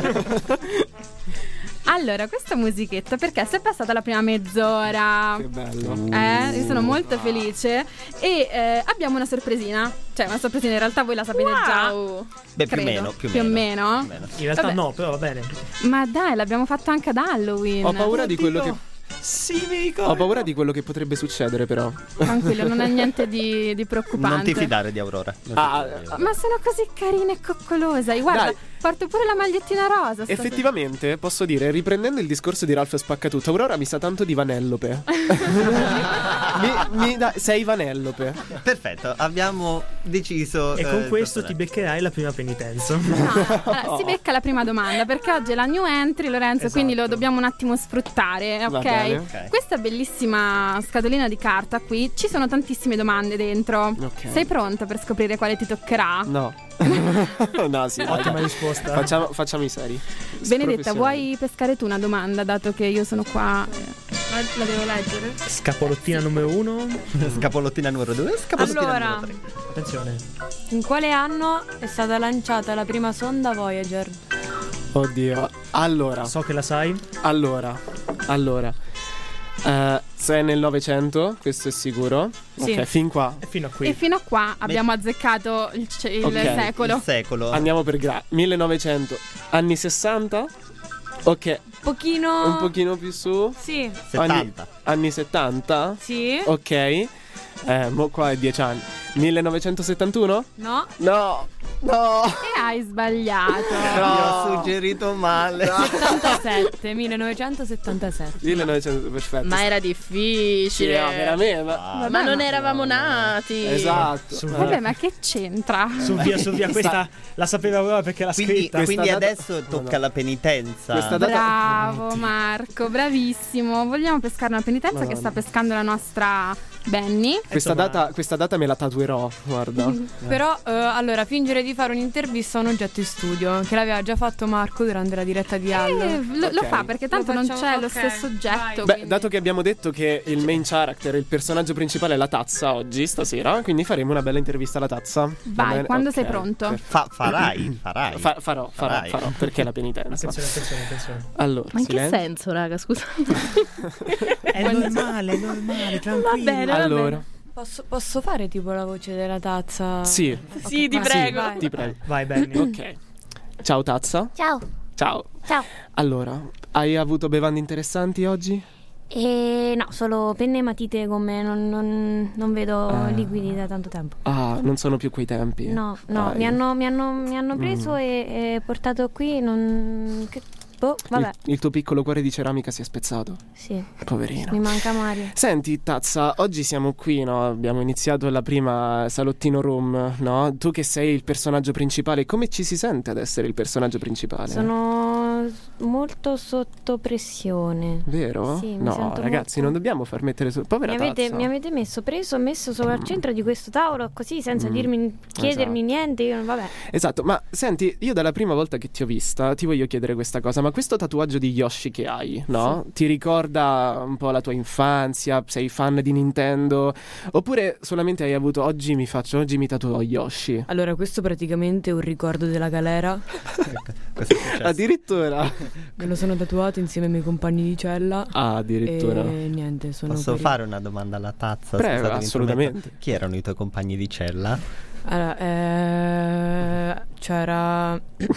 [SPEAKER 1] Allora, questa musichetta perché si è passata la prima mezz'ora.
[SPEAKER 5] Che bello.
[SPEAKER 1] Eh, io sono molto felice. E eh, abbiamo una sorpresina. Cioè, una sorpresina, in realtà voi la sapete già.
[SPEAKER 7] Wow.
[SPEAKER 2] Beh, più o
[SPEAKER 1] Credo.
[SPEAKER 2] meno, più o
[SPEAKER 1] Più o
[SPEAKER 2] meno.
[SPEAKER 1] meno?
[SPEAKER 2] Più o meno.
[SPEAKER 3] In realtà
[SPEAKER 1] Vabbè.
[SPEAKER 3] no, però va bene.
[SPEAKER 1] Ma dai, l'abbiamo fatto anche ad Halloween.
[SPEAKER 5] Ho paura di quello che.
[SPEAKER 3] Sì, mi ricordo.
[SPEAKER 5] Ho paura di quello che potrebbe succedere, però.
[SPEAKER 1] Tranquillo, non è niente di, di preoccupante.
[SPEAKER 2] Non ti fidare di Aurora. Non ti
[SPEAKER 5] Ah,
[SPEAKER 2] fidare di Aurora.
[SPEAKER 1] Ma sono così carina e coccolosa. Guarda,
[SPEAKER 5] Dai.
[SPEAKER 1] porto pure la magliettina rosa. stasera.
[SPEAKER 5] Effettivamente, posso dire, riprendendo il discorso di Ralph Spaccatutto, Aurora mi sa tanto di Vanellope. mi, mi da- sei Vanellope.
[SPEAKER 2] Perfetto, abbiamo deciso.
[SPEAKER 3] E
[SPEAKER 2] eh,
[SPEAKER 3] con
[SPEAKER 2] il
[SPEAKER 3] questo ti
[SPEAKER 2] personaggio.
[SPEAKER 3] beccherai la prima penitenza.
[SPEAKER 1] No, allora, si becca la prima domanda perché oggi è la new entry, Lorenzo,
[SPEAKER 3] Esatto.
[SPEAKER 1] quindi lo dobbiamo un attimo sfruttare,
[SPEAKER 5] Va
[SPEAKER 1] ok?
[SPEAKER 5] bene.
[SPEAKER 2] Ok.
[SPEAKER 1] Questa bellissima scatolina di carta qui, ci sono tantissime domande dentro.
[SPEAKER 5] Ok.
[SPEAKER 1] Sei pronta per scoprire quale ti toccherà?
[SPEAKER 5] No. no, sì.
[SPEAKER 3] Ottima
[SPEAKER 5] dai.
[SPEAKER 3] risposta.
[SPEAKER 5] Facciamo, facciamo i seri.
[SPEAKER 1] Benedetta,
[SPEAKER 5] Professionali.
[SPEAKER 1] vuoi pescare tu una domanda, dato che io sono qua?
[SPEAKER 4] Ma la devo leggere?
[SPEAKER 3] Scapolottina numero uno.
[SPEAKER 2] Scapolottina numero due, scapolottina
[SPEAKER 4] Allora.
[SPEAKER 2] numero tre.
[SPEAKER 3] Attenzione.
[SPEAKER 4] In quale anno è stata lanciata la prima sonda Voyager?
[SPEAKER 5] Oddio. Allora,
[SPEAKER 3] So che la sai.
[SPEAKER 5] allora, allora. Eh, sei nel Novecento, questo è sicuro.
[SPEAKER 4] Sì.
[SPEAKER 5] Ok, fin qua.
[SPEAKER 3] E fino a qui.
[SPEAKER 1] E fino a qua abbiamo azzeccato il, ce- il
[SPEAKER 5] Ok,
[SPEAKER 1] secolo.
[SPEAKER 2] Il secolo.
[SPEAKER 5] Andiamo per gra- millenovecento, anni sessanta. Ok,
[SPEAKER 4] Pochino.
[SPEAKER 5] un pochino più su.
[SPEAKER 4] Sì.
[SPEAKER 2] settanta.
[SPEAKER 5] Anni settanta.
[SPEAKER 4] Sì.
[SPEAKER 5] Ok. Eh, mo qua è dieci anni. millenovecentosettantuno?
[SPEAKER 4] No.
[SPEAKER 5] No. No.
[SPEAKER 1] E hai sbagliato.
[SPEAKER 2] Io ho suggerito male.
[SPEAKER 4] settantasette. millenovecentosettantasette.
[SPEAKER 5] millenovecento, perfetto.
[SPEAKER 7] Ma era
[SPEAKER 5] Sì,
[SPEAKER 7] difficile.
[SPEAKER 5] no, veramente. Ma...
[SPEAKER 7] Ma
[SPEAKER 1] Vabbè,
[SPEAKER 7] non
[SPEAKER 1] ma-
[SPEAKER 7] eravamo nati.
[SPEAKER 5] Esatto.
[SPEAKER 3] Su-
[SPEAKER 1] Vabbè, ma che c'entra?
[SPEAKER 3] Su via, su via, questa la sapeva Aurora perché l'ha
[SPEAKER 2] Quindi,
[SPEAKER 3] scritta.
[SPEAKER 2] quindi
[SPEAKER 5] data-
[SPEAKER 2] adesso tocca la penitenza.
[SPEAKER 5] Questa data-
[SPEAKER 1] Bravo Marco, bravissimo. Vogliamo pescare una penitenza
[SPEAKER 5] Madonna.
[SPEAKER 1] che sta pescando la nostra Benny.
[SPEAKER 5] Questa
[SPEAKER 3] Insomma-
[SPEAKER 5] data, questa data me la tatuerò, guarda.
[SPEAKER 4] Però, eh, allora, fingere di fare un'intervista a un oggetto in studio, che l'aveva già fatto Marco durante la diretta di Allo.
[SPEAKER 1] Eh, lo, lo
[SPEAKER 5] Ok.
[SPEAKER 1] fa perché tanto
[SPEAKER 4] Lo
[SPEAKER 1] non
[SPEAKER 4] facciamo-
[SPEAKER 1] c'è lo
[SPEAKER 4] ok,
[SPEAKER 1] stesso oggetto.
[SPEAKER 4] vai.
[SPEAKER 5] Beh,
[SPEAKER 1] quindi-
[SPEAKER 5] dato che abbiamo detto che il main character, il personaggio principale è la tazza oggi, stasera, quindi faremo una bella intervista alla tazza. Va
[SPEAKER 1] Vai,
[SPEAKER 5] bene?
[SPEAKER 1] quando
[SPEAKER 5] Ok,
[SPEAKER 1] sei pronto.
[SPEAKER 5] perfetto.
[SPEAKER 2] Fa- farai, farai.
[SPEAKER 5] Fa- farò, farò,
[SPEAKER 2] Farai.
[SPEAKER 5] farò, perché la penitenza.
[SPEAKER 3] Attenzione, attenzione, attenzione.
[SPEAKER 5] Allora,
[SPEAKER 7] Ma in che
[SPEAKER 5] silenzio.
[SPEAKER 7] senso, raga? Scusa.
[SPEAKER 3] È normale, è normale, tranquillo.
[SPEAKER 7] Va bene, va
[SPEAKER 5] Allora,
[SPEAKER 4] Posso, posso fare tipo la voce della tazza?
[SPEAKER 5] sì,
[SPEAKER 7] Sì, ti
[SPEAKER 4] vai,
[SPEAKER 7] prego.
[SPEAKER 4] vai.
[SPEAKER 5] ti prego.
[SPEAKER 3] Vai, Benny.
[SPEAKER 5] Ok. Ciao tazza.
[SPEAKER 10] Ciao,
[SPEAKER 5] Ciao.
[SPEAKER 10] ciao.
[SPEAKER 5] Allora, hai avuto bevande interessanti oggi?
[SPEAKER 10] E no, solo penne e matite con me, non, non- non vedo
[SPEAKER 5] Ah.
[SPEAKER 10] liquidi da tanto tempo.
[SPEAKER 5] Ah, non sono più quei tempi.
[SPEAKER 10] No, no,
[SPEAKER 5] Dai.
[SPEAKER 10] mi hanno, mi hanno- mi hanno preso
[SPEAKER 5] Mm.
[SPEAKER 10] e, e portato qui, non... Che, boh, vabbè,
[SPEAKER 5] Il, il tuo piccolo cuore di ceramica si è spezzato.
[SPEAKER 10] sì,
[SPEAKER 5] Poverino.
[SPEAKER 10] mi manca Mario.
[SPEAKER 5] Senti, Tazza, oggi siamo qui, no? Abbiamo iniziato la prima salottino room, no? Tu che sei il personaggio principale, come ci si sente ad essere il personaggio principale?
[SPEAKER 10] Sono molto sotto pressione.
[SPEAKER 5] Vero?
[SPEAKER 10] Sì, mi
[SPEAKER 5] no,
[SPEAKER 10] sento
[SPEAKER 5] ragazzi,
[SPEAKER 10] molto-
[SPEAKER 5] non dobbiamo far mettere su. Povera
[SPEAKER 10] Mi avete,
[SPEAKER 5] Tazza.
[SPEAKER 10] mi avete messo preso, messo sopra al centro di questo tavolo così senza
[SPEAKER 5] Mm,
[SPEAKER 10] dirmi, chiedermi
[SPEAKER 5] esatto.
[SPEAKER 10] niente, io, vabbè.
[SPEAKER 5] Esatto, ma senti, io dalla prima volta che ti ho vista ti voglio chiedere questa cosa, ma questo tatuaggio di Yoshi che hai, no? Ti ricorda un po' la tua infanzia? Sei fan di Nintendo? Oppure solamente hai avuto oggi mi faccio, oggi mi tatuo Yoshi?
[SPEAKER 4] Allora, questo praticamente è un ricordo della galera.
[SPEAKER 2] Cosa è successo?
[SPEAKER 5] Addirittura?
[SPEAKER 4] Me lo sono tatuato insieme ai miei compagni di cella.
[SPEAKER 5] Ah, addirittura.
[SPEAKER 4] E niente, sono
[SPEAKER 2] Posso
[SPEAKER 4] quelli.
[SPEAKER 2] fare una domanda alla tazza?
[SPEAKER 5] Prego,
[SPEAKER 2] Scusate, mi
[SPEAKER 5] assolutamente.
[SPEAKER 2] intrometto. Chi erano i tuoi compagni di cella?
[SPEAKER 4] Allora, eh, c'era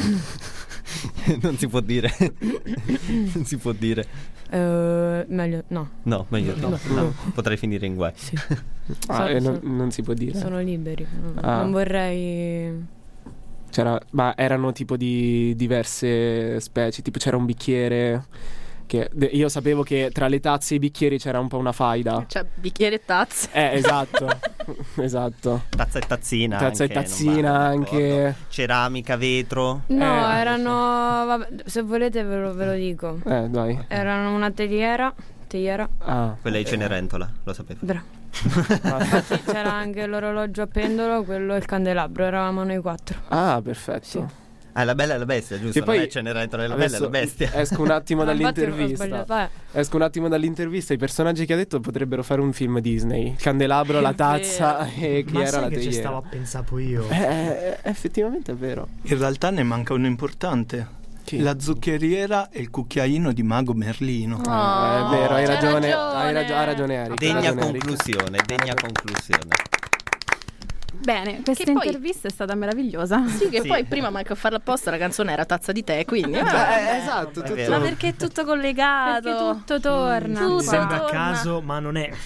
[SPEAKER 2] Non si può dire. Non si può dire.
[SPEAKER 4] eh, meglio no.
[SPEAKER 2] No, meglio no.
[SPEAKER 4] No.
[SPEAKER 2] no. Potrei finire in guai.
[SPEAKER 4] Sì.
[SPEAKER 5] Ah,
[SPEAKER 4] So-
[SPEAKER 5] eh, non,
[SPEAKER 4] so-
[SPEAKER 5] non si può dire.
[SPEAKER 4] Sono liberi. Non,
[SPEAKER 5] Ah.
[SPEAKER 4] non vorrei.
[SPEAKER 5] C'era, ma erano tipo di diverse specie, tipo c'era un bicchiere che de- io sapevo che tra le tazze e i bicchieri c'era un po' una faida.
[SPEAKER 7] Cioè, bicchiere e tazze.
[SPEAKER 5] Eh, esatto. Esatto.
[SPEAKER 2] Tazza e tazzina.
[SPEAKER 5] Tazza e
[SPEAKER 2] anche, non
[SPEAKER 5] tazzina
[SPEAKER 2] vale,
[SPEAKER 5] anche.
[SPEAKER 2] d'accordo. Ceramica, vetro.
[SPEAKER 4] No,
[SPEAKER 5] Eh.
[SPEAKER 4] erano. Vabbè, se volete ve lo, ve lo dico.
[SPEAKER 5] Eh, dai.
[SPEAKER 4] Erano una teiera. Teiera.
[SPEAKER 5] Ah.
[SPEAKER 2] Quella di Cenerentola, lo sapevo.
[SPEAKER 4] Bra. Infatti c'era anche l'orologio a pendolo, quello e il candelabro. Eravamo noi quattro.
[SPEAKER 5] Ah, perfetto.
[SPEAKER 4] Sì.
[SPEAKER 2] Ah, la bella e la bestia, giusto?
[SPEAKER 5] Che poi
[SPEAKER 2] non è Cenerentola, è la bella e
[SPEAKER 5] adesso
[SPEAKER 2] la bestia.
[SPEAKER 5] Esco un attimo
[SPEAKER 4] Ma infatti ho
[SPEAKER 5] dall'intervista.
[SPEAKER 4] sbagliato. Vabbè.
[SPEAKER 5] Esco un attimo dall'intervista. I personaggi che ha detto potrebbero fare un film Disney. Il candelabro, la
[SPEAKER 4] È
[SPEAKER 5] tazza e chi
[SPEAKER 3] Ma
[SPEAKER 5] era
[SPEAKER 3] sai
[SPEAKER 5] la
[SPEAKER 3] che ci
[SPEAKER 5] teiera.
[SPEAKER 3] stavo a pensare pure io?
[SPEAKER 5] Eh, eh, effettivamente è vero.
[SPEAKER 8] In realtà ne manca uno importante.
[SPEAKER 5] Chi?
[SPEAKER 8] La zuccheriera e il cucchiaino di Mago Merlino.
[SPEAKER 5] Ah, è vero, hai
[SPEAKER 7] c'hai
[SPEAKER 5] ragione,
[SPEAKER 7] ragione.
[SPEAKER 5] hai ragio- ha ragione Eric. ha
[SPEAKER 2] Degna
[SPEAKER 5] ragione, Eric.
[SPEAKER 2] conclusione, degna conclusione.
[SPEAKER 1] Bene, questa
[SPEAKER 7] Che poi-
[SPEAKER 1] intervista è stata meravigliosa.
[SPEAKER 7] Sì, che
[SPEAKER 2] Sì.
[SPEAKER 7] poi prima manco a farla apposta la canzone era tazza di tè, quindi...
[SPEAKER 5] Eh,
[SPEAKER 7] vabbè.
[SPEAKER 5] esatto,
[SPEAKER 2] È
[SPEAKER 5] tutto.
[SPEAKER 2] vero.
[SPEAKER 7] Ma perché è tutto collegato?
[SPEAKER 1] Perché tutto torna.
[SPEAKER 7] Tutto
[SPEAKER 3] Sembra a
[SPEAKER 7] torna.
[SPEAKER 3] caso, ma non è.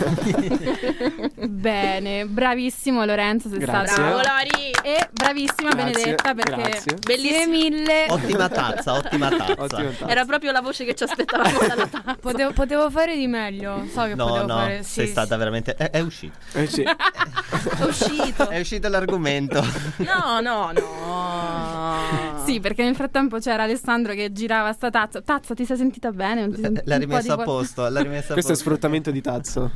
[SPEAKER 1] Bene, bravissimo Lorenzo, sei
[SPEAKER 5] Grazie.
[SPEAKER 1] stato
[SPEAKER 7] Bravo Lori!
[SPEAKER 1] e bravissima
[SPEAKER 5] Grazie,
[SPEAKER 1] Benedetta perché
[SPEAKER 5] grazie.
[SPEAKER 7] Bellissimo.
[SPEAKER 4] mille.
[SPEAKER 2] Ottima tazza, ottima tazza.
[SPEAKER 5] Ottimo tazzo.
[SPEAKER 7] Era proprio la voce che ci aspettavamo dalla tazza.
[SPEAKER 4] Potevo, potevo fare di meglio. So che
[SPEAKER 2] No,
[SPEAKER 4] potevo
[SPEAKER 2] no,
[SPEAKER 4] fare.
[SPEAKER 2] sei
[SPEAKER 4] Sì,
[SPEAKER 2] stata veramente... È, è uscito.
[SPEAKER 5] Eh, sì.
[SPEAKER 7] È uscito.
[SPEAKER 2] È uscito l'argomento.
[SPEAKER 7] No, no, no.
[SPEAKER 1] Sì, perché nel frattempo c'era Alessandro che girava sta tazza. Tazza, ti sei sentita bene? Non ti senti-
[SPEAKER 2] L'ha
[SPEAKER 1] un po' di
[SPEAKER 2] rimessa a
[SPEAKER 1] qual-
[SPEAKER 2] posto. L'ha rimessa a
[SPEAKER 5] Questo è
[SPEAKER 2] posto.
[SPEAKER 5] sfruttamento di tazzo.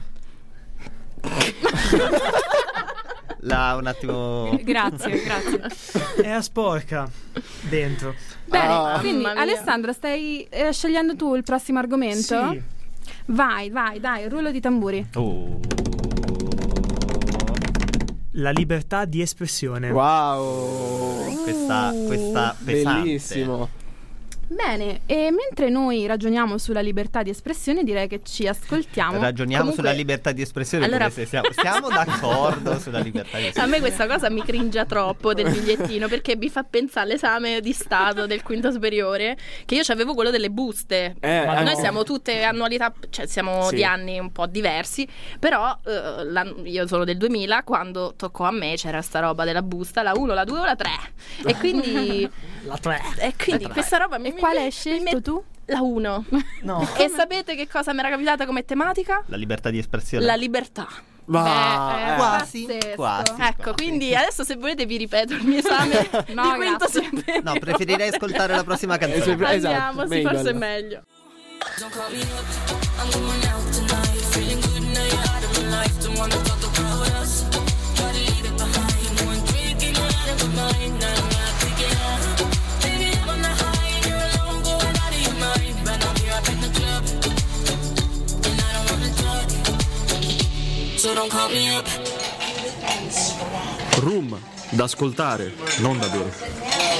[SPEAKER 2] Là, un attimo...
[SPEAKER 4] Grazie, grazie.
[SPEAKER 3] Era sporca dentro.
[SPEAKER 1] Bene,
[SPEAKER 5] Ah.
[SPEAKER 1] quindi
[SPEAKER 7] Mamma mia.
[SPEAKER 1] Alessandro, stai eh, scegliendo tu il prossimo argomento?
[SPEAKER 3] Sì.
[SPEAKER 1] Vai, vai, dai, rullo di tamburi.
[SPEAKER 2] Oh.
[SPEAKER 3] La libertà di espressione.
[SPEAKER 5] Wow.
[SPEAKER 2] Questa, questa pesante.
[SPEAKER 5] Bellissimo.
[SPEAKER 1] Bene, e mentre noi ragioniamo sulla libertà di espressione, direi che ci ascoltiamo.
[SPEAKER 2] Ragioniamo
[SPEAKER 7] Comunque-
[SPEAKER 2] sulla libertà di espressione.
[SPEAKER 7] Allora-
[SPEAKER 2] come se siamo, siamo d'accordo sulla libertà di
[SPEAKER 7] A
[SPEAKER 2] espressione.
[SPEAKER 7] me questa cosa mi cringia troppo del bigliettino, perché mi fa pensare all'esame di Stato del quinto superiore, che io c'avevo quello delle buste.
[SPEAKER 5] Eh,
[SPEAKER 7] Noi
[SPEAKER 5] anche-
[SPEAKER 7] siamo tutte annualità, cioè siamo
[SPEAKER 5] Sì.
[SPEAKER 7] di anni un po' diversi, però eh, la- io sono del duemila, quando toccò a me c'era sta roba della busta, la uno, la due o la tre. E quindi
[SPEAKER 3] La tre.
[SPEAKER 7] e quindi questa roba mi
[SPEAKER 1] E quale hai
[SPEAKER 7] mi-
[SPEAKER 1] scelto
[SPEAKER 7] mi-
[SPEAKER 1] tu?
[SPEAKER 7] La uno.
[SPEAKER 3] No.
[SPEAKER 7] E sapete che cosa mi era capitata come tematica?
[SPEAKER 2] La libertà di espressione.
[SPEAKER 7] La libertà.
[SPEAKER 5] Ma
[SPEAKER 1] Beh, eh,
[SPEAKER 2] Quasi,
[SPEAKER 1] pazzesco.
[SPEAKER 2] quasi.
[SPEAKER 7] Ecco,
[SPEAKER 2] quasi.
[SPEAKER 7] quindi adesso se volete vi ripeto il mio esame
[SPEAKER 1] No,
[SPEAKER 7] di quinto
[SPEAKER 1] grazie.
[SPEAKER 7] superiore.
[SPEAKER 2] No, preferirei ascoltare la prossima canzone.
[SPEAKER 5] Esatto,
[SPEAKER 7] Andiamo, sì,
[SPEAKER 5] meglio,
[SPEAKER 7] forse è
[SPEAKER 5] allora.
[SPEAKER 7] meglio.
[SPEAKER 6] Room, da ascoltare, non da bere.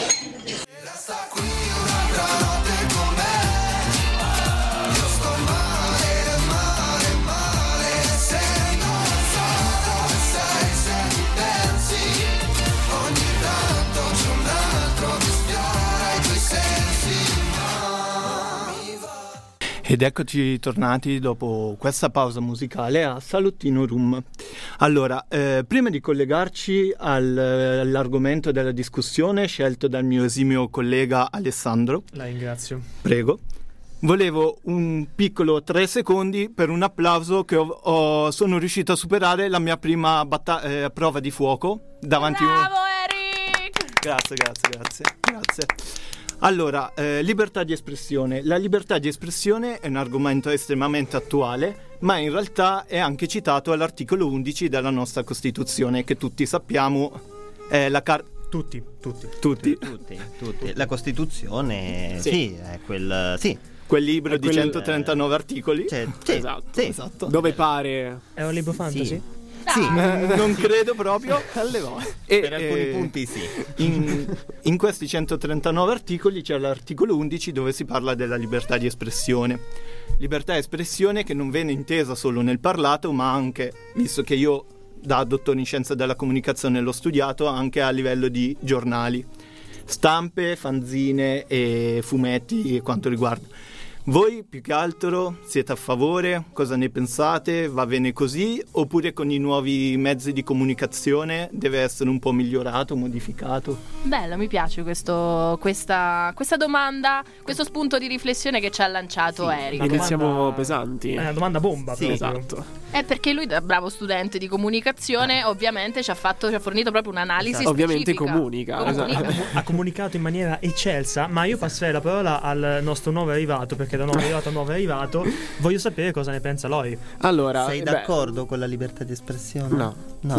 [SPEAKER 8] Ed eccoci tornati dopo questa pausa musicale a Salottino Room. Allora, eh, prima di collegarci al- all'argomento della discussione scelto dal mio esimio collega Alessandro,
[SPEAKER 3] La ringrazio.
[SPEAKER 8] prego, volevo un piccolo tre secondi per un applauso che ho, ho- sono riuscito a superare la mia prima batta- eh, prova di fuoco davanti a un...
[SPEAKER 7] Bravo Eric!
[SPEAKER 8] Grazie, grazie, grazie, grazie. Allora, eh, libertà di espressione. La libertà di espressione è un argomento estremamente attuale, ma in realtà è anche citato all'articolo undici della nostra Costituzione, che tutti sappiamo è la carta...
[SPEAKER 3] Tutti, tutti.
[SPEAKER 8] Tutti.
[SPEAKER 2] Tutti, tutti. La Costituzione,
[SPEAKER 8] Sì.
[SPEAKER 2] sì, è quel. Sì.
[SPEAKER 8] Quel libro
[SPEAKER 5] È
[SPEAKER 8] di
[SPEAKER 5] quel-
[SPEAKER 8] centotrentanove articoli.
[SPEAKER 2] Cioè, sì,
[SPEAKER 5] Esatto,
[SPEAKER 2] sì.
[SPEAKER 8] Esatto.
[SPEAKER 5] Dove pare
[SPEAKER 3] È un libro fantasy?
[SPEAKER 2] Sì.
[SPEAKER 8] Sì, non credo proprio.
[SPEAKER 5] alle volte.
[SPEAKER 8] E,
[SPEAKER 2] Per alcuni
[SPEAKER 8] eh,
[SPEAKER 2] punti sì.
[SPEAKER 8] In, in questi centotrentanove articoli c'è l'articolo undici dove si parla della libertà di espressione. Libertà di espressione che non viene intesa solo nel parlato, ma anche, visto che io da dottore in scienza della comunicazione l'ho studiato, anche a livello di giornali, stampe, fanzine e fumetti e quanto riguarda. Voi più che altro siete a favore? Cosa ne pensate? Va bene così? Oppure con i nuovi mezzi di comunicazione deve essere un po' migliorato, modificato?
[SPEAKER 7] Bello, mi piace questo, questa, questa domanda, questo spunto di riflessione che ci ha lanciato Eric.
[SPEAKER 3] Una
[SPEAKER 5] Iniziamo
[SPEAKER 3] domanda-
[SPEAKER 5] pesanti.
[SPEAKER 3] È una domanda bomba,
[SPEAKER 2] Sì,
[SPEAKER 3] proprio.
[SPEAKER 5] Esatto.
[SPEAKER 7] È perché lui, da bravo studente di comunicazione, ovviamente ci ha, fatto, ci ha fornito proprio un'analisi
[SPEAKER 2] Esatto.
[SPEAKER 5] Ovviamente
[SPEAKER 7] specifica.
[SPEAKER 5] comunica,
[SPEAKER 7] Comunica.
[SPEAKER 5] esatto.
[SPEAKER 3] Ha comunicato in maniera eccelsa, ma io passerei la parola al nostro nuovo arrivato, perché da nuovo arrivato a nuovo arrivato voglio sapere cosa ne pensa Loi.
[SPEAKER 5] Allora,
[SPEAKER 2] Sei
[SPEAKER 5] beh,
[SPEAKER 2] d'accordo con la libertà di espressione?
[SPEAKER 5] No.
[SPEAKER 2] No.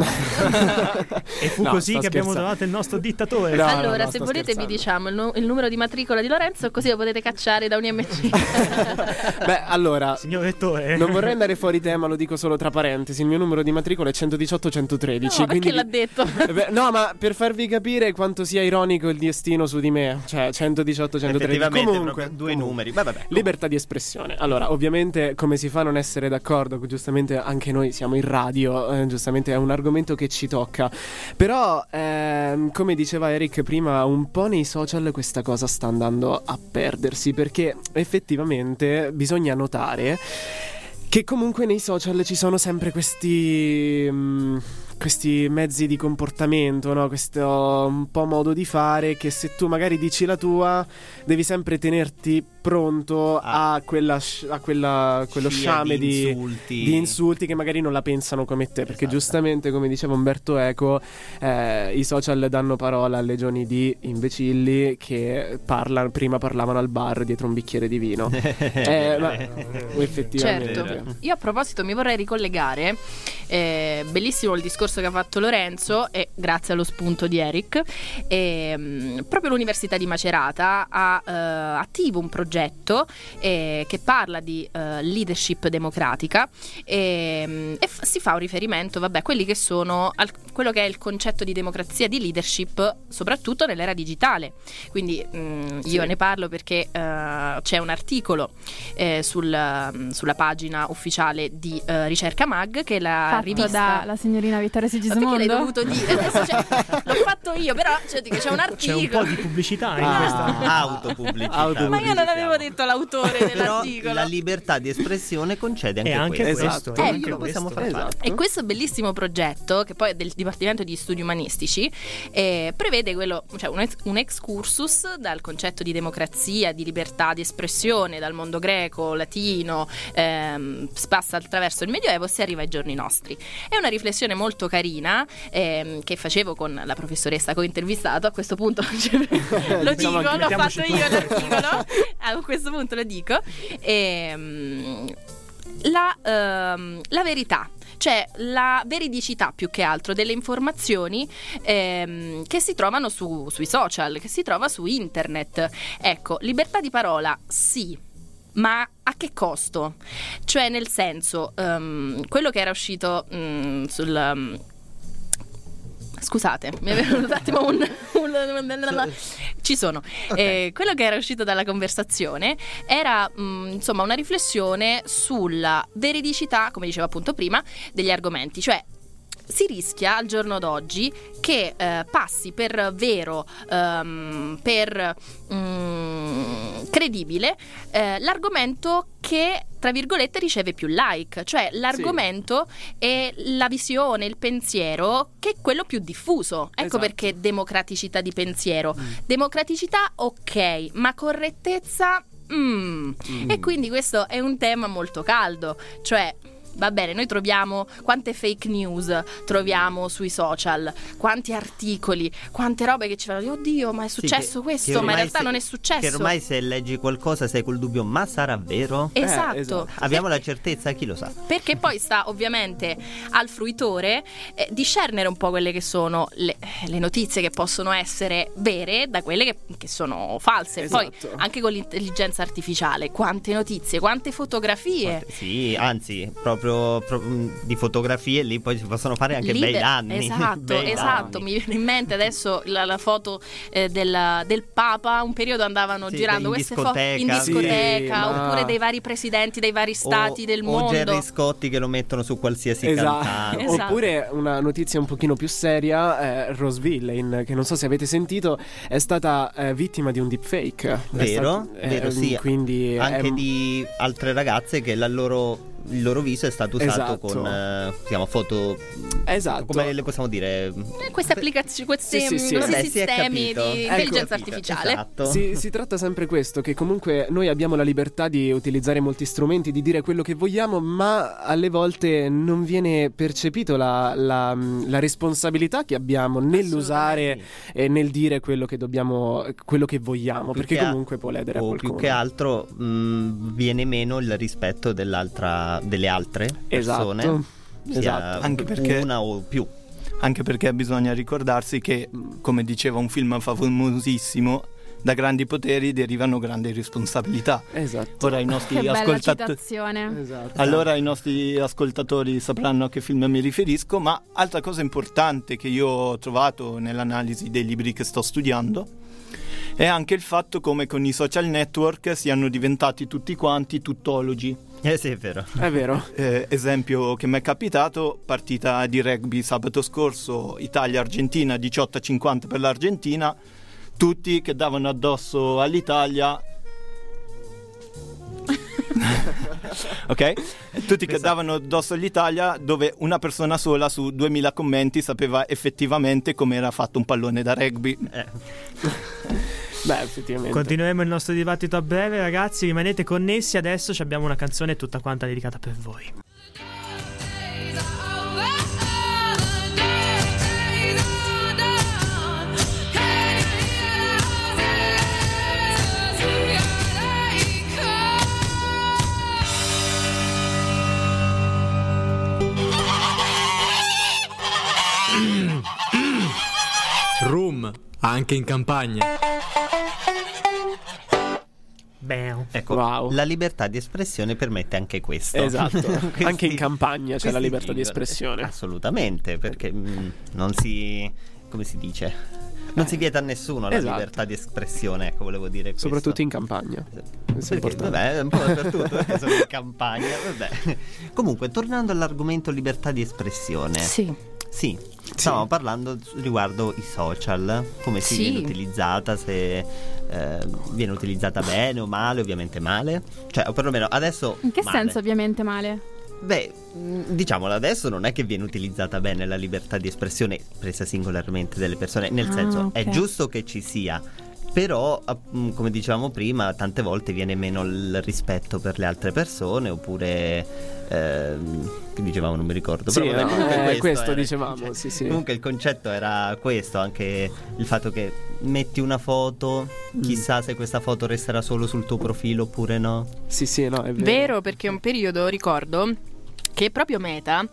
[SPEAKER 3] E fu
[SPEAKER 5] No,
[SPEAKER 3] così
[SPEAKER 5] sto
[SPEAKER 3] che abbiamo
[SPEAKER 5] scherzando.
[SPEAKER 3] trovato il nostro dittatore.
[SPEAKER 5] No,
[SPEAKER 7] Allora,
[SPEAKER 5] no, no,
[SPEAKER 7] se
[SPEAKER 5] sto
[SPEAKER 7] volete
[SPEAKER 5] scherzando.
[SPEAKER 7] vi diciamo il, nu- il numero di matricola di Lorenzo, così lo potete cacciare da un I M C.
[SPEAKER 5] Beh, allora,
[SPEAKER 3] Signor Rettore.
[SPEAKER 5] non vorrei andare fuori tema, lo dico solo tra parentesi. Il mio numero di matricola è centodiciotto centotredici.
[SPEAKER 7] No, perché
[SPEAKER 5] quindi
[SPEAKER 7] l'ha detto?
[SPEAKER 5] Eh beh, no, ma per farvi capire quanto sia ironico il destino su di me, cioè centodiciotto centotredici.
[SPEAKER 2] Effettivamente,
[SPEAKER 5] Comunque,
[SPEAKER 2] proprio due
[SPEAKER 5] comunque.
[SPEAKER 2] numeri. Beh, vabbè.
[SPEAKER 5] Libertà di espressione. Allora, ovviamente, come si fa a non essere d'accordo? Giustamente anche noi siamo in radio, eh, giustamente è un argomento che ci tocca. Però, ehm, come diceva Eric prima, un po' nei social questa cosa sta andando a perdersi, perché effettivamente bisogna notare che comunque nei social ci sono sempre questi... mm, questi mezzi di comportamento, no? Questo un po' modo di fare che se tu magari dici la tua devi sempre tenerti pronto
[SPEAKER 2] Ah.
[SPEAKER 5] a quella sh- a quella quello
[SPEAKER 2] Scia
[SPEAKER 5] sciame
[SPEAKER 2] di
[SPEAKER 5] di
[SPEAKER 2] insulti.
[SPEAKER 5] di insulti che magari non la pensano come te, perché
[SPEAKER 2] Esatto.
[SPEAKER 5] giustamente, come diceva Umberto Eco, eh, i social danno parola a legioni di imbecilli che parlano, prima parlavano al bar dietro un bicchiere di vino. Eh, ma effettivamente.
[SPEAKER 7] Certo. Io a proposito mi vorrei ricollegare, eh, bellissimo il discorso discorso che ha fatto Lorenzo, e grazie allo spunto di Eric, e, proprio l'Università di Macerata ha eh, attivo un progetto eh, che parla di eh, leadership democratica e, e f- si fa un riferimento, vabbè, quelli che sono al, quello che è il concetto di democrazia, di leadership, soprattutto nell'era digitale. Quindi mh, io
[SPEAKER 5] Sì.
[SPEAKER 7] ne parlo perché eh, c'è un articolo eh, sul, sulla pagina ufficiale di eh, Ricerca Mag, che è la
[SPEAKER 1] Fatto
[SPEAKER 7] rivista
[SPEAKER 1] dalla signorina Vittoria
[SPEAKER 7] Ma perché l'hai
[SPEAKER 1] Sigismondo.
[SPEAKER 7] dovuto dire? Adesso c'è- l'ho fatto io, però cioè, dico, c'è un
[SPEAKER 3] C'è
[SPEAKER 7] articolo.
[SPEAKER 3] un po' di pubblicità in
[SPEAKER 5] Ah.
[SPEAKER 3] questa.
[SPEAKER 2] Autopubblicità.
[SPEAKER 5] Autopubblicità.
[SPEAKER 7] Ma io non avevo detto l'autore
[SPEAKER 2] Però
[SPEAKER 7] dell'articolo.
[SPEAKER 2] la libertà di espressione concede anche,
[SPEAKER 3] E anche
[SPEAKER 2] questo.
[SPEAKER 3] questo,
[SPEAKER 5] Esatto.
[SPEAKER 3] e
[SPEAKER 7] Ecco,
[SPEAKER 3] anche
[SPEAKER 2] lo possiamo
[SPEAKER 3] questo.
[SPEAKER 2] far fare.
[SPEAKER 5] Esatto.
[SPEAKER 7] E questo bellissimo progetto, che poi è del Dipartimento di Studi Umanistici, eh, prevede quello, cioè un, ex- un excursus dal concetto di democrazia, di libertà di espressione, dal mondo greco, latino, ehm, si passa attraverso il Medioevo e si arriva ai giorni nostri. È una riflessione molto carina ehm, che facevo con la professoressa che ho intervistato. A questo punto cioè, lo
[SPEAKER 5] Diciamo
[SPEAKER 7] dico,
[SPEAKER 5] che
[SPEAKER 7] l'ho
[SPEAKER 3] mettiamoci
[SPEAKER 7] fatto
[SPEAKER 3] qua.
[SPEAKER 7] io l'articolo. A questo punto lo dico. Ehm, la, ehm, la verità, cioè la veridicità più che altro delle informazioni ehm, che si trovano su, sui social, che si trova su internet. Ecco, libertà di parola sì, ma a che costo? Cioè, nel senso, ehm, quello che era uscito mm, sul... um, Scusate, mi è venuto un attimo un, un, un- ci sono. Eh, quello che era uscito dalla conversazione era mh, insomma una riflessione sulla veridicità, come dicevo appunto prima, degli argomenti. Cioè, si rischia al giorno d'oggi che eh, passi per vero, ehm, per mm, credibile eh, l'argomento che, tra virgolette, riceve più like, cioè l'argomento e la visione, il pensiero che è quello più diffuso. Ecco
[SPEAKER 5] Esatto.
[SPEAKER 7] perché democraticità di pensiero. Democraticità ok, ma correttezza mm. E quindi questo è un tema molto caldo, cioè va bene, noi troviamo quante fake news troviamo sui social, quanti articoli, quante robe che ci fanno, oddio, ma è
[SPEAKER 2] Sì,
[SPEAKER 7] successo
[SPEAKER 2] che-
[SPEAKER 7] questo,
[SPEAKER 2] che
[SPEAKER 7] ma in
[SPEAKER 2] ormai
[SPEAKER 7] realtà
[SPEAKER 2] se-
[SPEAKER 7] non è successo.
[SPEAKER 2] Che ormai se leggi qualcosa sei col dubbio, ma sarà vero?
[SPEAKER 7] Esatto.
[SPEAKER 5] Eh, esatto.
[SPEAKER 2] Abbiamo la certezza, chi lo sa?
[SPEAKER 7] Perché poi sta ovviamente al fruitore eh, discernere un po' quelle che sono le, le notizie che possono essere vere da quelle che, che sono false.
[SPEAKER 5] Esatto.
[SPEAKER 7] Poi anche con l'intelligenza artificiale, quante notizie, quante fotografie.
[SPEAKER 2] Sì, anzi, proprio, proprio di fotografie lì poi si possono fare anche
[SPEAKER 7] Liber-
[SPEAKER 2] bei danni.
[SPEAKER 7] Esatto,
[SPEAKER 2] Bei
[SPEAKER 7] esatto.
[SPEAKER 2] danni.
[SPEAKER 7] Mi viene in mente adesso la, la foto eh, del, del Papa. Un periodo andavano
[SPEAKER 2] Sì,
[SPEAKER 7] girando
[SPEAKER 2] in
[SPEAKER 7] queste foto in
[SPEAKER 2] discoteca.
[SPEAKER 7] discoteca,
[SPEAKER 5] Sì, ma-
[SPEAKER 7] oppure dei vari presidenti dei vari stati
[SPEAKER 2] o,
[SPEAKER 7] del
[SPEAKER 2] o
[SPEAKER 7] mondo.
[SPEAKER 2] Gerry Scotti che lo mettono su qualsiasi
[SPEAKER 5] Esatto.
[SPEAKER 2] cantante.
[SPEAKER 7] Esatto.
[SPEAKER 5] Oppure una notizia un pochino più seria, eh, Rose Villain, che non so se avete sentito, è stata eh, vittima di un deepfake. È
[SPEAKER 2] Vero,
[SPEAKER 5] stat- eh,
[SPEAKER 2] vero, sì.
[SPEAKER 5] Quindi
[SPEAKER 2] Anche
[SPEAKER 5] è-
[SPEAKER 2] di altre ragazze che la loro, il loro viso è stato usato
[SPEAKER 5] Esatto.
[SPEAKER 2] con eh, si chiama foto.
[SPEAKER 5] Esatto.
[SPEAKER 2] Come le possiamo dire?
[SPEAKER 7] Eh, queste applicazioni, questi,
[SPEAKER 5] Sì, sì, sì.
[SPEAKER 7] questi
[SPEAKER 2] Vabbè, si è
[SPEAKER 7] sistemi
[SPEAKER 2] capito.
[SPEAKER 7] di
[SPEAKER 2] Ecco,
[SPEAKER 7] intelligenza
[SPEAKER 2] capito.
[SPEAKER 7] artificiale.
[SPEAKER 2] Esatto.
[SPEAKER 5] Si, si tratta sempre questo, che comunque noi abbiamo la libertà di utilizzare molti strumenti, di dire quello che vogliamo, ma alle volte non viene percepito la, la- la responsabilità che abbiamo nell'usare e nel dire quello che dobbiamo, quello che vogliamo,
[SPEAKER 2] Più
[SPEAKER 5] perché
[SPEAKER 2] che a-
[SPEAKER 5] comunque può ledere a
[SPEAKER 2] o
[SPEAKER 5] qualcuno.
[SPEAKER 2] più che altro mh, viene meno il rispetto dell'altra, delle altre persone,
[SPEAKER 5] Esatto.
[SPEAKER 2] sia
[SPEAKER 5] Esatto.
[SPEAKER 8] Anche perché-
[SPEAKER 2] una o più.
[SPEAKER 8] Anche perché bisogna ricordarsi che, come diceva un film famosissimo, da grandi poteri derivano grandi responsabilità.
[SPEAKER 5] Esatto.
[SPEAKER 8] Ora i nostri
[SPEAKER 1] Che bella
[SPEAKER 8] ascoltatori
[SPEAKER 1] citazione.
[SPEAKER 5] Esatto.
[SPEAKER 8] Allora i nostri ascoltatori sapranno a che film mi riferisco, ma altra cosa importante che io ho trovato nell'analisi dei libri che sto studiando è anche il fatto come con i social network siano diventati tutti quanti tuttologi.
[SPEAKER 2] Eh sì, è vero.
[SPEAKER 5] È vero.
[SPEAKER 8] Eh, esempio che mi è capitato, partita di rugby sabato scorso, Italia-Argentina, diciotto a cinquanta per l'Argentina, tutti che davano addosso all'Italia. Ok? Tutti che davano addosso all'Italia, dove una persona sola su duemila commenti sapeva effettivamente come era fatto un pallone da rugby.
[SPEAKER 2] Eh.
[SPEAKER 5] Beh, effettivamente.
[SPEAKER 3] Continueremo il nostro dibattito a breve, ragazzi. Rimanete connessi. Adesso ci abbiamo una canzone tutta quanta dedicata per voi.
[SPEAKER 11] Room, anche in campagna.
[SPEAKER 3] Beh,
[SPEAKER 2] ecco,
[SPEAKER 5] wow.
[SPEAKER 2] La libertà di espressione permette anche questo.
[SPEAKER 5] Esatto,
[SPEAKER 2] Questi-
[SPEAKER 5] anche in campagna c'è la
[SPEAKER 2] questi
[SPEAKER 5] libertà di
[SPEAKER 2] jingle.
[SPEAKER 5] espressione.
[SPEAKER 2] Assolutamente, perché mh, non si... come si dice? Non si vieta a nessuno la
[SPEAKER 5] Esatto.
[SPEAKER 2] libertà di espressione, ecco, volevo dire questo.
[SPEAKER 5] Soprattutto in campagna. Questo è
[SPEAKER 2] Perché,
[SPEAKER 5] importante.
[SPEAKER 2] vabbè, è un po' dappertutto, perché sono in campagna, vabbè. Comunque, tornando all'argomento libertà di espressione.
[SPEAKER 7] Sì.
[SPEAKER 2] Sì, stavamo parlando riguardo i social, come si
[SPEAKER 7] Sì.
[SPEAKER 2] viene utilizzata, se eh, viene utilizzata bene o male, ovviamente male. Cioè, o perlomeno adesso
[SPEAKER 1] In che
[SPEAKER 2] male.
[SPEAKER 1] senso ovviamente male?
[SPEAKER 2] Beh, mh, diciamolo, adesso non è che viene utilizzata bene la libertà di espressione presa singolarmente delle persone, nel
[SPEAKER 1] Ah,
[SPEAKER 2] senso
[SPEAKER 1] ok.
[SPEAKER 2] è giusto che ci sia, però app- mh, come dicevamo prima, tante volte viene meno il rispetto per le altre persone, oppure ehm, che dicevamo, non mi ricordo,
[SPEAKER 5] Sì,
[SPEAKER 2] però vabbè,
[SPEAKER 5] no,
[SPEAKER 2] comunque
[SPEAKER 5] eh, questo
[SPEAKER 2] era il
[SPEAKER 5] dicevamo,
[SPEAKER 2] concetto.
[SPEAKER 5] sì, sì.
[SPEAKER 2] Comunque il concetto era questo, anche il fatto che metti una foto, chissà se questa foto resterà solo sul tuo profilo oppure no.
[SPEAKER 5] Sì, sì, no, è vero.
[SPEAKER 7] Vero, perché un periodo, ricordo, che proprio Meta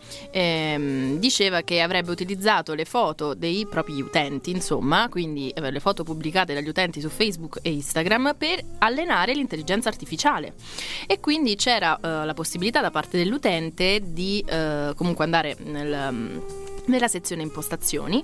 [SPEAKER 7] ehm, diceva che avrebbe utilizzato le foto dei propri utenti, insomma, quindi eh, le foto pubblicate dagli utenti su Facebook e Instagram per allenare l'intelligenza artificiale. E quindi c'era eh, la possibilità da parte dell'utente di eh, comunque andare nel... nella sezione impostazioni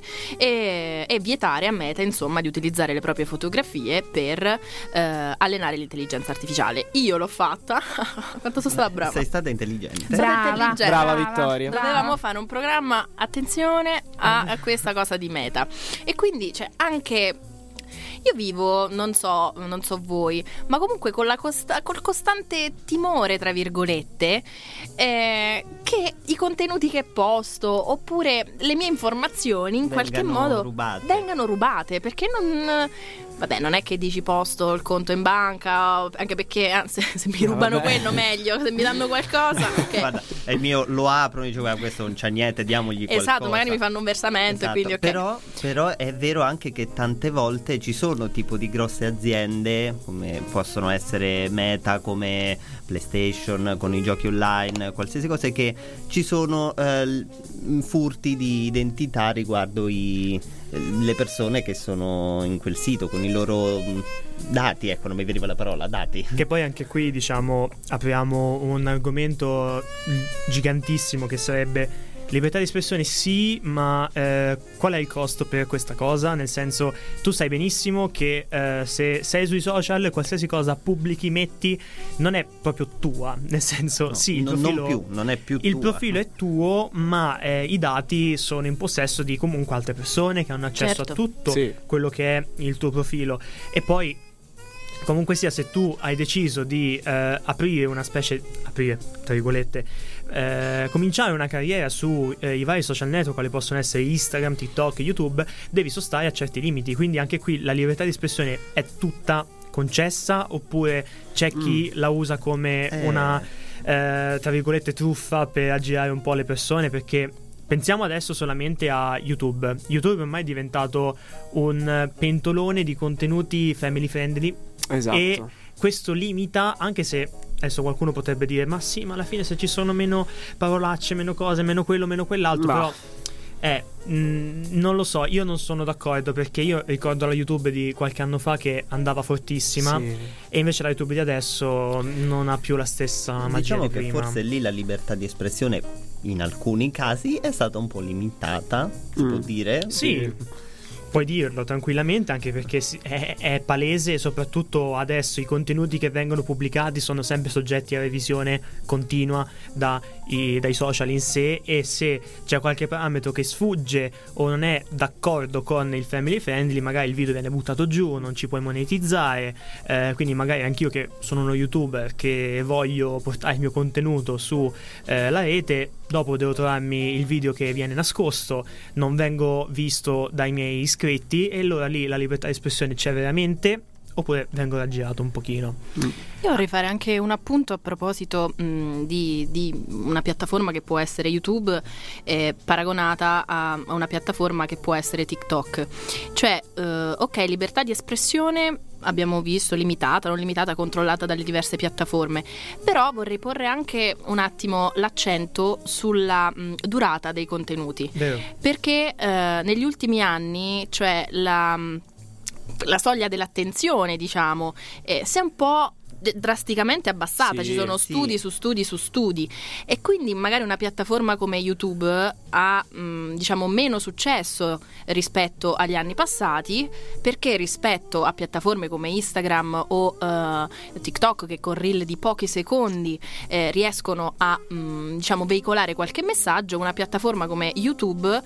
[SPEAKER 7] e, e vietare a Meta, insomma, di utilizzare le proprie fotografie per eh, allenare l'intelligenza artificiale. Io l'ho fatta. Quanto sono stata brava.
[SPEAKER 2] Sei stata intelligente.
[SPEAKER 7] Sono stata
[SPEAKER 1] Brava.
[SPEAKER 7] intelligente.
[SPEAKER 5] Brava Vittoria.
[SPEAKER 7] Dovevamo fare un programma, attenzione a, a questa cosa di Meta. E quindi, cioè, anche io vivo, non so, non so voi, ma comunque con la costa- col costante timore, tra virgolette, eh, che i contenuti che posto oppure le mie informazioni in qualche
[SPEAKER 2] Vengano
[SPEAKER 7] modo
[SPEAKER 2] rubate.
[SPEAKER 7] vengano rubate, perché non... Vabbè, non è che dici posto il conto in banca, o- anche perché ah, se, se mi
[SPEAKER 2] No,
[SPEAKER 7] rubano
[SPEAKER 2] vabbè.
[SPEAKER 7] quello meglio, se mi danno qualcosa, ok.
[SPEAKER 2] Guarda, è il mio, lo apro e dice guarda, questo non c'ha niente, diamogli qualcosa.
[SPEAKER 7] Esatto, magari mi fanno un versamento
[SPEAKER 2] Esatto,
[SPEAKER 7] e quindi ok.
[SPEAKER 2] però, però è vero anche che tante volte ci sono tipo di grosse aziende, come possono essere Meta, come PlayStation, con i giochi online, qualsiasi cosa, che ci sono eh, l- furti di identità riguardo i, le persone che sono in quel sito con i loro mh, dati, ecco, non mi veniva la parola, dati.
[SPEAKER 3] Che poi anche qui, diciamo, apriamo un argomento gigantissimo che sarebbe libertà di espressione, sì, ma eh, qual è il costo per questa cosa? Nel senso, tu sai benissimo che eh, se sei sui social, qualsiasi cosa pubblichi, metti, non è proprio tua. Nel senso,
[SPEAKER 2] No,
[SPEAKER 3] sì, il
[SPEAKER 2] non,
[SPEAKER 3] profilo,
[SPEAKER 2] non più, non è più
[SPEAKER 3] il
[SPEAKER 2] tua.
[SPEAKER 3] profilo è tuo, ma eh, i dati sono in possesso di comunque altre persone che hanno accesso
[SPEAKER 7] Certo.
[SPEAKER 3] a tutto
[SPEAKER 5] Sì.
[SPEAKER 3] quello che è il tuo profilo. E poi, comunque sia, se tu hai deciso di eh, aprire una specie, aprire tra virgolette, eh, cominciare una carriera su eh, i vari social network, quali possono essere Instagram, TikTok, YouTube, devi sostare a certi limiti. Quindi anche qui la libertà di espressione è tutta concessa, oppure c'è chi la usa come
[SPEAKER 2] Eh.
[SPEAKER 3] una eh, tra virgolette truffa per aggirare un po' le persone? Perché pensiamo adesso solamente a YouTube. YouTube ormai è diventato un pentolone di contenuti family friendly.
[SPEAKER 5] Esatto.
[SPEAKER 3] E questo limita, anche se adesso qualcuno potrebbe dire ma sì, ma alla fine se ci sono meno parolacce, meno cose, meno quello, meno quell'altro,
[SPEAKER 5] Ma-
[SPEAKER 3] però eh, mh, non lo so, io non sono d'accordo, perché io ricordo la YouTube di qualche anno fa che andava fortissima,
[SPEAKER 5] Sì.
[SPEAKER 3] e invece la YouTube di adesso non ha più la stessa magia
[SPEAKER 2] Diciamo
[SPEAKER 3] di
[SPEAKER 2] che
[SPEAKER 3] prima.
[SPEAKER 2] forse lì la libertà di espressione in alcuni casi è stata un po' limitata, si
[SPEAKER 5] Mm.
[SPEAKER 2] può dire.
[SPEAKER 3] Sì, puoi dirlo tranquillamente, anche perché si- è, è palese, e soprattutto adesso i contenuti che vengono pubblicati sono sempre soggetti a revisione continua da i- dai social in sé, e se c'è qualche parametro che sfugge o non è d'accordo con il family friendly, magari il video viene buttato giù, non ci puoi monetizzare, eh, quindi magari anch'io che sono uno youtuber che voglio portare il mio contenuto su eh, la rete, dopo devo trovarmi il video che viene nascosto, non vengo visto dai miei iscritti, e allora lì la libertà di espressione c'è veramente oppure vengo raggirato un pochino.
[SPEAKER 7] Io vorrei fare anche un appunto a proposito mh, di, di una piattaforma che può essere YouTube eh, paragonata a, a una piattaforma che può essere TikTok. Cioè, eh, ok, libertà di espressione abbiamo visto limitata, non limitata, controllata dalle diverse piattaforme, però vorrei porre anche un attimo l'accento sulla mh, durata dei contenuti.
[SPEAKER 3] Vero.
[SPEAKER 7] Perché eh, negli ultimi anni, cioè la, la soglia dell'attenzione, diciamo, eh, si è un po' drasticamente abbassata,
[SPEAKER 2] sì,
[SPEAKER 7] ci sono
[SPEAKER 2] sì.
[SPEAKER 7] studi su studi su studi, e quindi magari una piattaforma come YouTube ha mh, diciamo meno successo rispetto agli anni passati, perché rispetto a piattaforme come Instagram o uh, TikTok, che con reel di pochi secondi eh, riescono a mh, diciamo veicolare qualche messaggio, una piattaforma come YouTube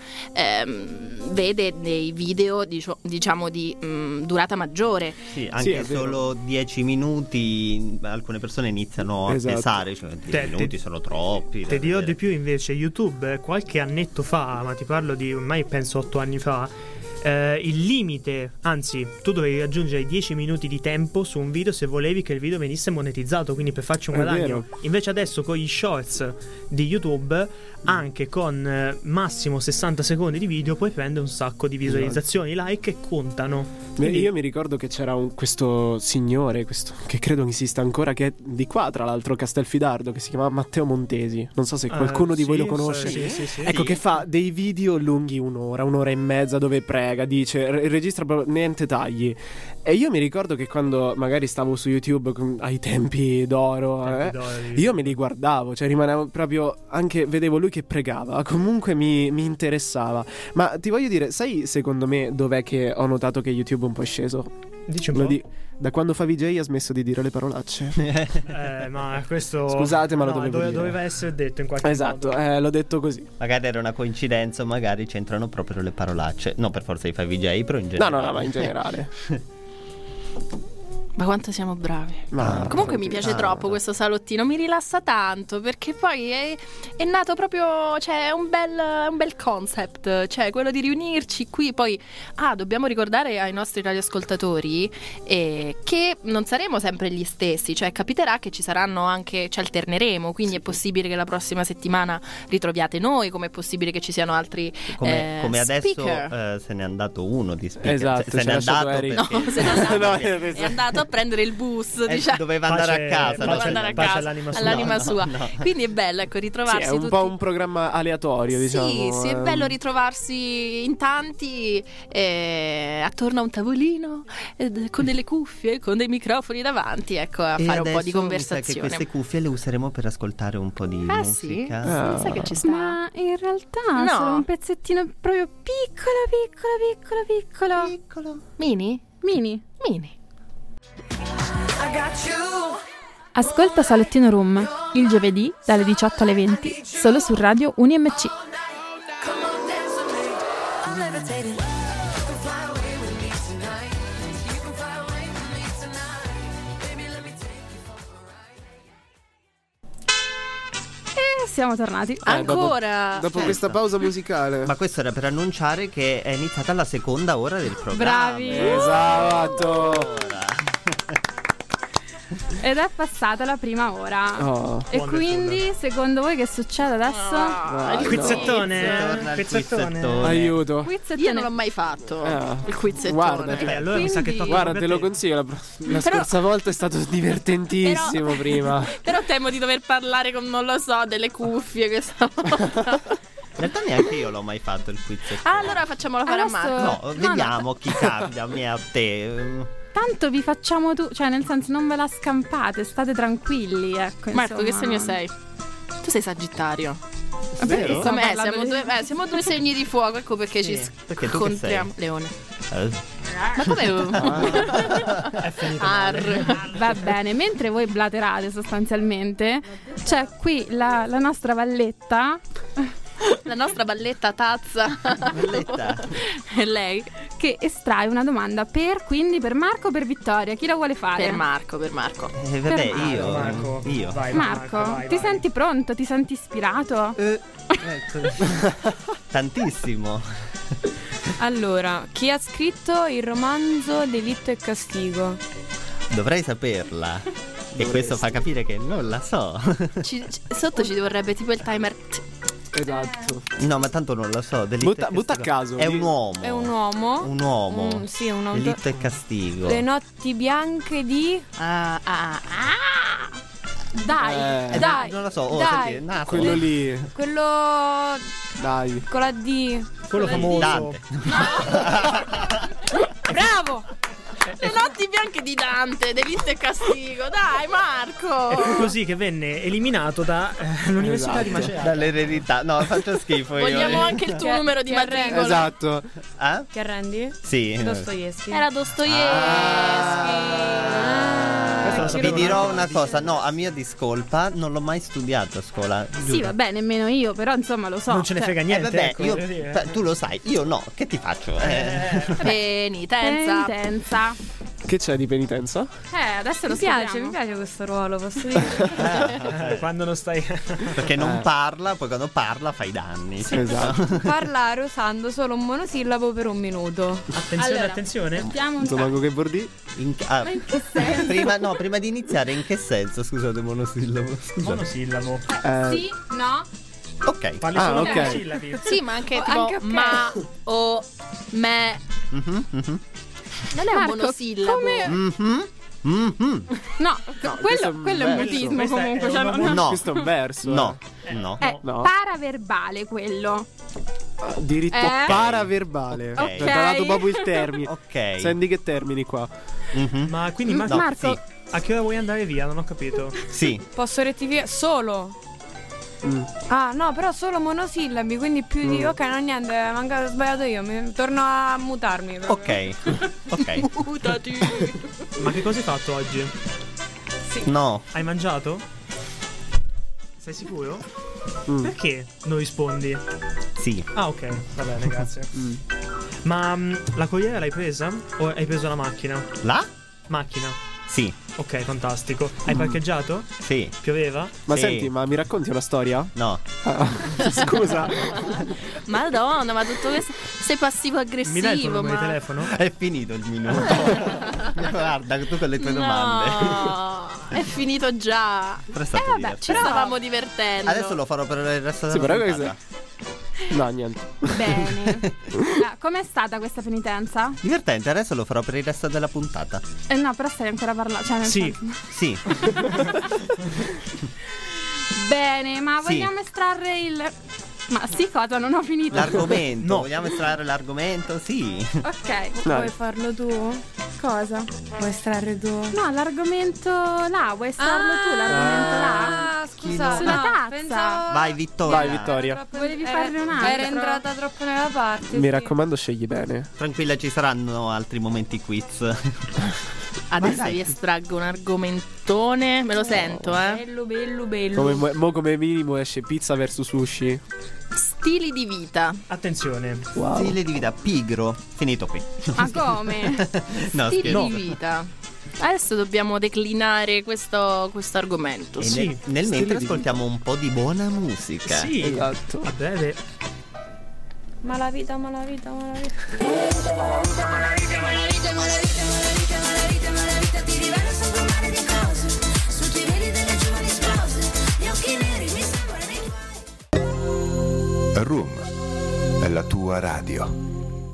[SPEAKER 7] ehm, vede dei video dicio, diciamo di mh, durata maggiore.
[SPEAKER 2] Sì, anche
[SPEAKER 5] sì,
[SPEAKER 2] solo dieci minuti alcune persone iniziano a
[SPEAKER 5] Esatto.
[SPEAKER 2] pesare, cioè dieci
[SPEAKER 3] Te-
[SPEAKER 2] minuti
[SPEAKER 3] te-
[SPEAKER 2] sono troppi.
[SPEAKER 3] Ti
[SPEAKER 2] da
[SPEAKER 3] dirò
[SPEAKER 2] vedere.
[SPEAKER 3] di più, invece YouTube qualche annetto fa, ma ti parlo di ormai penso otto anni fa, eh, il limite, anzi tu dovevi raggiungere dieci minuti di tempo su un video se volevi che il video venisse monetizzato, quindi per farci un
[SPEAKER 5] È
[SPEAKER 3] guadagno.
[SPEAKER 5] vero.
[SPEAKER 3] Invece adesso con gli shorts di YouTube, anche con eh, massimo sessanta secondi di video, puoi prendere un sacco di visualizzazioni, like, e contano. Quindi-
[SPEAKER 5] Io mi ricordo che c'era un, questo signore, questo, che credo esista ancora, che è di qua tra l'altro, Castelfidardo, che si chiama Matteo Montesi. Non so se qualcuno
[SPEAKER 3] Eh,
[SPEAKER 5] di voi
[SPEAKER 3] sì,
[SPEAKER 5] lo conosce.
[SPEAKER 3] sì, sì, sì.
[SPEAKER 5] Ecco, che fa dei video lunghi un'ora, un'ora e mezza, dove prega, dice, re- registra proprio niente tagli. E io mi ricordo che quando magari stavo su YouTube con- ai tempi d'oro, eh,
[SPEAKER 3] Tempi d'oro di-
[SPEAKER 5] io me li guardavo, cioè rimanevo proprio, anche vedevo lui che pregava, comunque mi, mi interessava. Ma ti voglio dire, sai secondo me dov'è che ho notato che YouTube è un po' è sceso?
[SPEAKER 3] Dici un
[SPEAKER 5] Lo
[SPEAKER 3] po'.
[SPEAKER 5] di- da quando fa V J ha smesso di dire le parolacce.
[SPEAKER 3] Eh, ma questo
[SPEAKER 5] Scusate, ma lo
[SPEAKER 3] no,
[SPEAKER 5] dovevo
[SPEAKER 3] dove-
[SPEAKER 5] dire.
[SPEAKER 3] doveva essere detto in qualche
[SPEAKER 5] Esatto,
[SPEAKER 3] modo.
[SPEAKER 5] eh, l'ho detto così.
[SPEAKER 2] Magari era una coincidenza, o magari c'entrano proprio le parolacce. No, per forza di fare V J, però in
[SPEAKER 5] No,
[SPEAKER 2] generale.
[SPEAKER 5] no, no, ma in generale.
[SPEAKER 7] Ma quanto siamo bravi.
[SPEAKER 5] Ma
[SPEAKER 7] Comunque mi piace
[SPEAKER 2] Ah.
[SPEAKER 7] troppo questo salottino, mi rilassa tanto, perché poi è, è nato proprio, cioè è un bel, un bel concept, cioè quello di riunirci qui. Poi, ah, dobbiamo ricordare ai nostri radioascoltatori eh, che non saremo sempre gli stessi, cioè capiterà che ci saranno anche, ci alterneremo, quindi è possibile che la prossima settimana ritroviate noi, come è possibile che ci siano altri
[SPEAKER 2] Come,
[SPEAKER 7] eh,
[SPEAKER 2] come adesso
[SPEAKER 7] speaker.
[SPEAKER 2] eh, se n'è andato uno di speaker.
[SPEAKER 5] Esatto,
[SPEAKER 2] se,
[SPEAKER 5] ci
[SPEAKER 2] se
[SPEAKER 5] ha
[SPEAKER 2] n'è
[SPEAKER 5] lasciato
[SPEAKER 2] andato
[SPEAKER 5] Eric.
[SPEAKER 2] perché
[SPEAKER 7] No, se n'è andato,
[SPEAKER 5] No,
[SPEAKER 2] perché-
[SPEAKER 7] è andato a prendere il bus,
[SPEAKER 2] eh,
[SPEAKER 7] diciamo.
[SPEAKER 2] doveva andare
[SPEAKER 3] Pace-
[SPEAKER 2] a casa.
[SPEAKER 3] pace-
[SPEAKER 2] no?
[SPEAKER 7] Doveva andare a
[SPEAKER 3] pace
[SPEAKER 7] casa,
[SPEAKER 3] all'anima sua.
[SPEAKER 7] all'anima
[SPEAKER 2] No,
[SPEAKER 7] sua.
[SPEAKER 2] no.
[SPEAKER 7] Quindi è bello, ecco,
[SPEAKER 5] Sì,
[SPEAKER 7] ritrovarsi
[SPEAKER 5] è un
[SPEAKER 7] tutti.
[SPEAKER 5] po' un programma aleatorio, diciamo.
[SPEAKER 7] Sì, sì, è
[SPEAKER 5] ehm.
[SPEAKER 7] bello ritrovarsi in tanti eh, attorno a un tavolino eh, con delle cuffie, con dei microfoni davanti, ecco, a
[SPEAKER 2] E
[SPEAKER 7] fare un po'
[SPEAKER 2] adesso
[SPEAKER 7] di
[SPEAKER 2] mi sa che
[SPEAKER 7] conversazione.
[SPEAKER 2] queste cuffie le useremo per ascoltare un po' di
[SPEAKER 7] Ah, sì?
[SPEAKER 2] musica.
[SPEAKER 5] Ah.
[SPEAKER 7] Sai che ci sta?
[SPEAKER 1] Ma in realtà
[SPEAKER 7] No.
[SPEAKER 1] sono un pezzettino proprio piccolo, piccolo, piccolo, piccolo.
[SPEAKER 2] Piccolo.
[SPEAKER 7] Mini?
[SPEAKER 1] Mini.
[SPEAKER 7] Mini.
[SPEAKER 1] Ascolta Salottino Room il giovedì dalle diciotto alle venti solo su Radio Uni M C. E siamo tornati.
[SPEAKER 5] Eh, dopo-
[SPEAKER 7] Ancora?
[SPEAKER 5] Dopo
[SPEAKER 2] Certo.
[SPEAKER 5] questa pausa musicale.
[SPEAKER 2] Ma questo era per annunciare che è iniziata la seconda ora del programma.
[SPEAKER 1] Bravi.
[SPEAKER 5] Esatto.
[SPEAKER 2] Ora.
[SPEAKER 1] Ed è passata la prima ora.
[SPEAKER 5] Oh.
[SPEAKER 1] E
[SPEAKER 3] Wonderful.
[SPEAKER 1] quindi, secondo voi che succede adesso?
[SPEAKER 7] Ah, il
[SPEAKER 3] Quizzettone,
[SPEAKER 2] Torna il
[SPEAKER 3] quizzettone.
[SPEAKER 2] quizzettone.
[SPEAKER 5] Aiuto.
[SPEAKER 1] Quizzettone.
[SPEAKER 7] Io non l'ho mai fatto
[SPEAKER 5] Ah.
[SPEAKER 7] il quizzettone.
[SPEAKER 5] Guarda,
[SPEAKER 3] Eh, allora mi sa che
[SPEAKER 1] Quindi-
[SPEAKER 3] tocca
[SPEAKER 5] Guarda,
[SPEAKER 3] proprio
[SPEAKER 5] te
[SPEAKER 3] a
[SPEAKER 5] lo consiglio. La, la
[SPEAKER 7] Però-
[SPEAKER 5] scorsa volta è stato divertentissimo
[SPEAKER 7] Però-
[SPEAKER 5] prima.
[SPEAKER 7] Però temo di dover parlare con, non lo so, delle cuffie questa volta.
[SPEAKER 2] In realtà neanche io l'ho mai fatto il quiz.
[SPEAKER 7] Ah, allora facciamolo fare
[SPEAKER 1] Adesso-
[SPEAKER 7] a Marco.
[SPEAKER 2] No,
[SPEAKER 1] no,
[SPEAKER 2] vediamo chi cambia, a me e a te.
[SPEAKER 1] Tanto vi facciamo tu, cioè nel senso non ve la scampate, state tranquilli, ecco.
[SPEAKER 7] Marco, che
[SPEAKER 1] insomma.
[SPEAKER 7] segno sei? Tu sei Sagittario.
[SPEAKER 5] Vero?
[SPEAKER 1] Stiamo
[SPEAKER 7] Com'è?
[SPEAKER 1] parlando
[SPEAKER 7] Siamo
[SPEAKER 1] di-
[SPEAKER 7] due, eh, siamo due segni di fuoco, ecco perché
[SPEAKER 2] Sì,
[SPEAKER 7] ci
[SPEAKER 2] perché tu che
[SPEAKER 7] scontriamo.
[SPEAKER 2] sei?
[SPEAKER 7] Leone.
[SPEAKER 2] Eh,
[SPEAKER 7] Ma come?
[SPEAKER 3] È finito male.
[SPEAKER 7] Arr.
[SPEAKER 1] Va bene, mentre voi blaterate sostanzialmente, c'è qui la, la nostra Valletta,
[SPEAKER 7] La nostra balletta tazza.
[SPEAKER 2] Valletta.
[SPEAKER 7] E lei?
[SPEAKER 1] che estrae una domanda per, quindi per Marco o per Vittoria? Chi la vuole fare?
[SPEAKER 7] Per Marco, per Marco.
[SPEAKER 2] Eh, vabbè,
[SPEAKER 1] Per
[SPEAKER 2] io.
[SPEAKER 3] Marco,
[SPEAKER 2] Io.
[SPEAKER 3] vai,
[SPEAKER 1] Marco,
[SPEAKER 3] vai,
[SPEAKER 1] ti
[SPEAKER 3] vai.
[SPEAKER 1] senti pronto? Ti senti ispirato?
[SPEAKER 2] Eh, ecco. Tantissimo.
[SPEAKER 4] Allora, chi ha scritto il romanzo Delitto e Castigo?
[SPEAKER 2] Dovrei saperla. E questo fa capire che non la so.
[SPEAKER 7] Ci- ci- sotto ci vorrebbe tipo il timer.
[SPEAKER 5] Esatto.
[SPEAKER 2] No, ma tanto non la so. Delitto
[SPEAKER 5] Butta,
[SPEAKER 2] e
[SPEAKER 5] butta a
[SPEAKER 2] castigo.
[SPEAKER 5] caso.
[SPEAKER 2] È
[SPEAKER 5] di-
[SPEAKER 2] un uomo.
[SPEAKER 4] È un uomo.
[SPEAKER 2] Un uomo.
[SPEAKER 4] Mm, sì, un uomo.
[SPEAKER 2] Delitto e castigo.
[SPEAKER 4] Le notti bianche di...
[SPEAKER 7] Ah, ah, ah.
[SPEAKER 1] Dai,
[SPEAKER 5] Eh,
[SPEAKER 1] dai.
[SPEAKER 2] Non la so. Oh,
[SPEAKER 4] Dai.
[SPEAKER 2] senti, naso.
[SPEAKER 5] Quello lì,
[SPEAKER 4] Quello
[SPEAKER 5] dai.
[SPEAKER 4] con la D.
[SPEAKER 3] Quello famoso.
[SPEAKER 2] Dante.
[SPEAKER 4] Bravo!
[SPEAKER 7] Le notti bianche di Dante, Delitto e Castigo. Dai,
[SPEAKER 3] E
[SPEAKER 7] Marco.
[SPEAKER 3] fu così che venne eliminato dall'Università
[SPEAKER 5] Esatto.
[SPEAKER 3] di Macerata.
[SPEAKER 2] Dall'eredità. No, faccio schifo io.
[SPEAKER 7] Vogliamo anche il tuo
[SPEAKER 4] Ti-
[SPEAKER 7] numero di
[SPEAKER 4] ti arrendi?
[SPEAKER 7] matricola.
[SPEAKER 5] Esatto.
[SPEAKER 2] Eh?
[SPEAKER 4] Ti arrendi?
[SPEAKER 2] Sì.
[SPEAKER 4] Dostoevsky.
[SPEAKER 7] Era Dostoevsky.
[SPEAKER 3] Questo lo
[SPEAKER 2] Vi
[SPEAKER 3] sapevo
[SPEAKER 2] dirò
[SPEAKER 3] neanche.
[SPEAKER 2] una cosa, no, a mia discolpa non l'ho mai studiato a scuola.
[SPEAKER 1] Sì, vabbè, nemmeno io, però insomma lo so.
[SPEAKER 3] Non ce ne
[SPEAKER 1] cioè,
[SPEAKER 3] frega
[SPEAKER 2] Eh,
[SPEAKER 3] niente.
[SPEAKER 2] vabbè,
[SPEAKER 3] ecco,
[SPEAKER 2] io-
[SPEAKER 3] voglio dire.
[SPEAKER 2] beh, tu lo sai, io no, che ti faccio? Eh.
[SPEAKER 7] Penitenza.
[SPEAKER 1] Penitenza.
[SPEAKER 5] Che c'è di penitenza?
[SPEAKER 1] Eh, adesso lo
[SPEAKER 4] Mi piace,
[SPEAKER 1] scopriamo.
[SPEAKER 4] mi piace questo ruolo, posso dire?
[SPEAKER 3] Eh, quando non stai.
[SPEAKER 2] Perché non
[SPEAKER 5] Eh.
[SPEAKER 2] parla, poi quando parla fai danni.
[SPEAKER 5] Esatto.
[SPEAKER 4] Parlare usando solo un monosillabo per un minuto.
[SPEAKER 3] Attenzione,
[SPEAKER 1] Allora,
[SPEAKER 3] attenzione.
[SPEAKER 1] Sentiamo un
[SPEAKER 5] Insomma, che vuol dire?
[SPEAKER 2] In- ah,
[SPEAKER 1] Ma in che senso?
[SPEAKER 2] prima, no, prima di iniziare, in che senso? Scusate, monosillabo. Scusate.
[SPEAKER 3] Monosillabo.
[SPEAKER 5] Eh,
[SPEAKER 1] Sì, no?
[SPEAKER 2] Ok.
[SPEAKER 3] Parli
[SPEAKER 5] Ah,
[SPEAKER 3] solo
[SPEAKER 5] ok.
[SPEAKER 3] con sillabi.
[SPEAKER 7] Sì, ma anche
[SPEAKER 1] Oh,
[SPEAKER 7] tipo
[SPEAKER 1] anche ok.
[SPEAKER 7] ma o me.
[SPEAKER 2] Mhm, mhm,
[SPEAKER 7] Non è un
[SPEAKER 1] Marco,
[SPEAKER 7] monosillabo.
[SPEAKER 1] come-
[SPEAKER 2] mhm, mhm.
[SPEAKER 1] No,
[SPEAKER 5] questo
[SPEAKER 1] quello,
[SPEAKER 5] è un
[SPEAKER 1] quello è un
[SPEAKER 5] verso.
[SPEAKER 1] mutismo
[SPEAKER 3] Questo è-
[SPEAKER 1] comunque.
[SPEAKER 3] è
[SPEAKER 1] cioè,
[SPEAKER 3] una
[SPEAKER 1] non-
[SPEAKER 2] No.
[SPEAKER 5] Questo è un verso.
[SPEAKER 2] No,
[SPEAKER 5] eh.
[SPEAKER 2] no.
[SPEAKER 1] È
[SPEAKER 5] No.
[SPEAKER 1] paraverbale quello.
[SPEAKER 5] Diritto
[SPEAKER 1] Eh?
[SPEAKER 5] paraverbale.
[SPEAKER 2] Ok.
[SPEAKER 5] Ti ha dato proprio il termine.
[SPEAKER 2] Ok.
[SPEAKER 5] Senti che termini qua.
[SPEAKER 2] Mhm.
[SPEAKER 3] Ma quindi,
[SPEAKER 1] M-
[SPEAKER 3] Marco,
[SPEAKER 2] No,
[SPEAKER 1] Marco,
[SPEAKER 2] sì.
[SPEAKER 3] a che ora vuoi andare via? Non ho capito.
[SPEAKER 2] Sì.
[SPEAKER 4] Posso rettificare? Solo.
[SPEAKER 5] Mm.
[SPEAKER 4] Ah, no, però solo monosillabi, quindi più di...
[SPEAKER 5] Mm.
[SPEAKER 4] Ok, no, niente, manca ho sbagliato io, mi... torno a mutarmi. proprio.
[SPEAKER 2] Ok. Ok.
[SPEAKER 7] Mutati.
[SPEAKER 3] Ma che cosa hai fatto oggi?
[SPEAKER 2] No.
[SPEAKER 3] Hai mangiato? Sei sicuro?
[SPEAKER 5] Mm.
[SPEAKER 3] Perché non rispondi?
[SPEAKER 2] Sì.
[SPEAKER 3] Ah, ok, va bene, grazie.
[SPEAKER 5] Mm.
[SPEAKER 3] Ma mm, la corriera l'hai presa? O hai preso la macchina?
[SPEAKER 2] La?
[SPEAKER 3] Macchina.
[SPEAKER 2] Sì.
[SPEAKER 3] Ok, fantastico. Hai parcheggiato?
[SPEAKER 2] Sì.
[SPEAKER 3] Pioveva?
[SPEAKER 5] Ma
[SPEAKER 2] Sì.
[SPEAKER 5] senti, ma mi racconti una storia?
[SPEAKER 2] No.
[SPEAKER 5] Ah, scusa.
[SPEAKER 7] Madonna, ma tutto questo. Sei passivo
[SPEAKER 3] Mi dai il tuo
[SPEAKER 7] aggressivo,
[SPEAKER 3] numero
[SPEAKER 7] ma.
[SPEAKER 3] di telefono?
[SPEAKER 2] È finito il minuto. Guarda, tu con le tue domande.
[SPEAKER 7] No, è finito già.
[SPEAKER 2] Però è stato
[SPEAKER 7] Eh vabbè,
[SPEAKER 2] divertente.
[SPEAKER 7] ci stavamo divertendo.
[SPEAKER 2] Adesso lo farò per il resto
[SPEAKER 5] Sì,
[SPEAKER 2] della
[SPEAKER 5] però
[SPEAKER 2] puntata.
[SPEAKER 5] No, niente.
[SPEAKER 1] bene. Ah, com'è stata questa penitenza?
[SPEAKER 2] Divertente, adesso lo farò per il resto della puntata.
[SPEAKER 1] Eh no, però stai ancora parlando. Cioè, nel
[SPEAKER 3] Sì.
[SPEAKER 1] senso-
[SPEAKER 2] Sì.
[SPEAKER 1] Bene, ma
[SPEAKER 2] Sì.
[SPEAKER 1] vogliamo estrarre il. Ma sì, cosa? Non ho finito.
[SPEAKER 2] L'argomento.
[SPEAKER 3] No.
[SPEAKER 2] Vogliamo estrarre l'argomento? Sì.
[SPEAKER 1] Ok.
[SPEAKER 5] No.
[SPEAKER 4] Vuoi farlo tu?
[SPEAKER 1] Cosa?
[SPEAKER 4] Vuoi estrarre tu?
[SPEAKER 1] No, l'argomento là. Vuoi estrarlo tu l'argomento là?
[SPEAKER 4] Ah, scusa,
[SPEAKER 1] Sulla
[SPEAKER 4] no,
[SPEAKER 1] tazza.
[SPEAKER 4] pensavo...
[SPEAKER 2] Vai, Vittoria.
[SPEAKER 5] Vai, Vittoria.
[SPEAKER 4] Troppo-
[SPEAKER 1] Volevi
[SPEAKER 4] era-
[SPEAKER 1] farne un altro?
[SPEAKER 4] Era entrata troppo nella parte.
[SPEAKER 5] Mi
[SPEAKER 4] sì.
[SPEAKER 5] raccomando, scegli bene.
[SPEAKER 2] Tranquilla, ci saranno altri momenti quiz.
[SPEAKER 7] Adesso
[SPEAKER 2] Vai, dai.
[SPEAKER 7] vi estraggo un argomentone. Me lo sento, eh.
[SPEAKER 4] Bello, bello, bello.
[SPEAKER 5] Come, mo- mo come minimo esce pizza versus sushi.
[SPEAKER 7] Stili di vita.
[SPEAKER 3] Attenzione.
[SPEAKER 5] Wow.
[SPEAKER 2] Stile di vita pigro. Finito qui.
[SPEAKER 1] Ma come?
[SPEAKER 2] No,
[SPEAKER 7] Stili
[SPEAKER 2] scherzo.
[SPEAKER 7] di vita. Adesso dobbiamo declinare questo, questo argomento.
[SPEAKER 2] E
[SPEAKER 3] Sì.
[SPEAKER 2] nel, nel
[SPEAKER 5] Stile
[SPEAKER 2] mentre
[SPEAKER 5] di-
[SPEAKER 2] ascoltiamo un po' di buona musica.
[SPEAKER 3] Sì.
[SPEAKER 5] Esatto.
[SPEAKER 3] A breve.
[SPEAKER 4] Malavita, malavita, malavita.
[SPEAKER 12] Room è la tua radio.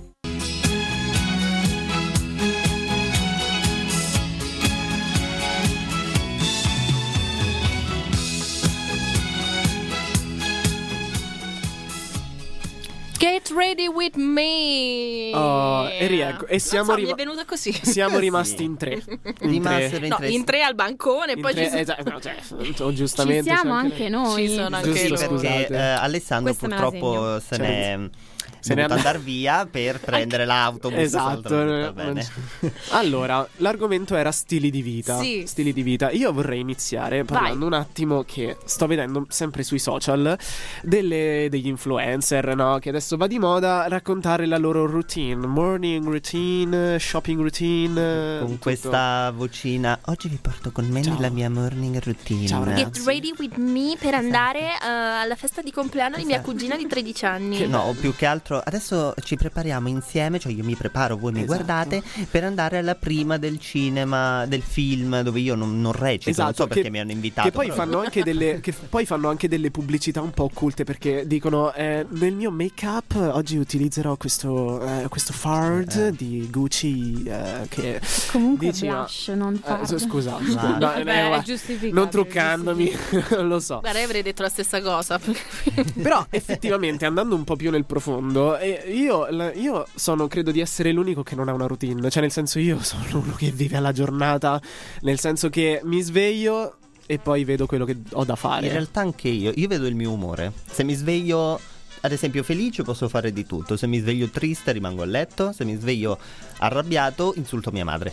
[SPEAKER 7] Get ready with me.
[SPEAKER 5] Oh, e riecco- e siamo
[SPEAKER 7] non so,
[SPEAKER 5] rima-
[SPEAKER 7] mi è venuta così.
[SPEAKER 5] Siamo rimasti in tre. In
[SPEAKER 2] Rimasero
[SPEAKER 5] tre.
[SPEAKER 2] in
[SPEAKER 7] No,
[SPEAKER 2] tre.
[SPEAKER 7] in tre al bancone,
[SPEAKER 5] In
[SPEAKER 7] poi
[SPEAKER 5] tre-
[SPEAKER 7] ci sono...
[SPEAKER 5] esatto, no, cioè, o
[SPEAKER 1] Ci
[SPEAKER 5] giustamente
[SPEAKER 1] siamo
[SPEAKER 5] c'è
[SPEAKER 1] anche noi.
[SPEAKER 7] Ci sono anche
[SPEAKER 5] Giusto,
[SPEAKER 7] loro.
[SPEAKER 2] Perché
[SPEAKER 5] scusate.
[SPEAKER 2] eh, Alessandro
[SPEAKER 4] Questa me la
[SPEAKER 2] purtroppo se
[SPEAKER 5] Certo.
[SPEAKER 2] n'è
[SPEAKER 5] Se n'è
[SPEAKER 2] dovuto
[SPEAKER 5] and-
[SPEAKER 2] andare via per prendere l'autobus.
[SPEAKER 5] Esatto.
[SPEAKER 2] oltretutto,
[SPEAKER 5] non
[SPEAKER 2] bene.
[SPEAKER 5] c- Allora, l'argomento era stili di vita.
[SPEAKER 7] Sì.
[SPEAKER 5] Stili di vita. Io vorrei iniziare parlando un attimo che sto vedendo sempre sui social delle- degli influencer, no? Che adesso va di moda raccontare la loro routine, morning routine, shopping routine.
[SPEAKER 2] Con
[SPEAKER 5] tutto.
[SPEAKER 2] questa vocina. Oggi vi porto con me
[SPEAKER 5] Ciao.
[SPEAKER 2] nella mia morning routine.
[SPEAKER 5] Ciao, ragazzi.
[SPEAKER 7] Get ready with me per andare eh, alla festa di compleanno di mia cugina di tredici anni.
[SPEAKER 2] No, più che altro l'altro adesso ci prepariamo insieme, cioè io mi preparo, voi mi
[SPEAKER 5] Esatto.
[SPEAKER 2] guardate, per andare alla prima del cinema, del film dove io non, non recito,
[SPEAKER 5] Esatto,
[SPEAKER 2] non so perché
[SPEAKER 5] che-
[SPEAKER 2] mi hanno invitato.
[SPEAKER 5] Che poi,
[SPEAKER 2] però-
[SPEAKER 5] fanno anche delle, che poi fanno anche delle pubblicità un po' occulte, perché dicono eh, nel mio make-up oggi utilizzerò questo, eh, questo fard
[SPEAKER 2] Eh.
[SPEAKER 5] di Gucci eh, che
[SPEAKER 1] Comunque
[SPEAKER 5] dici, ma-
[SPEAKER 1] blush, non
[SPEAKER 5] eh,
[SPEAKER 1] fard.
[SPEAKER 5] s- scusa,
[SPEAKER 2] Ma-
[SPEAKER 5] scusa, no,
[SPEAKER 4] Vabbè,
[SPEAKER 5] eh,
[SPEAKER 4] è
[SPEAKER 5] guarda,
[SPEAKER 4] giustificabile,
[SPEAKER 5] non truccandomi, lo so.
[SPEAKER 7] Guarda, io avrei detto la stessa cosa.
[SPEAKER 5] Però effettivamente andando un po' più nel profondo, eh, io, la- io sono, credo di essere l'unico che non ha una routine. Cioè nel senso, io sono uno che vive alla giornata, nel senso che mi sveglio e poi vedo quello che ho da fare.
[SPEAKER 2] In realtà anche io, io vedo il mio umore. Se mi sveglio ad esempio felice posso fare di tutto. Se mi sveglio triste rimango a letto. Se mi sveglio arrabbiato insulto mia madre.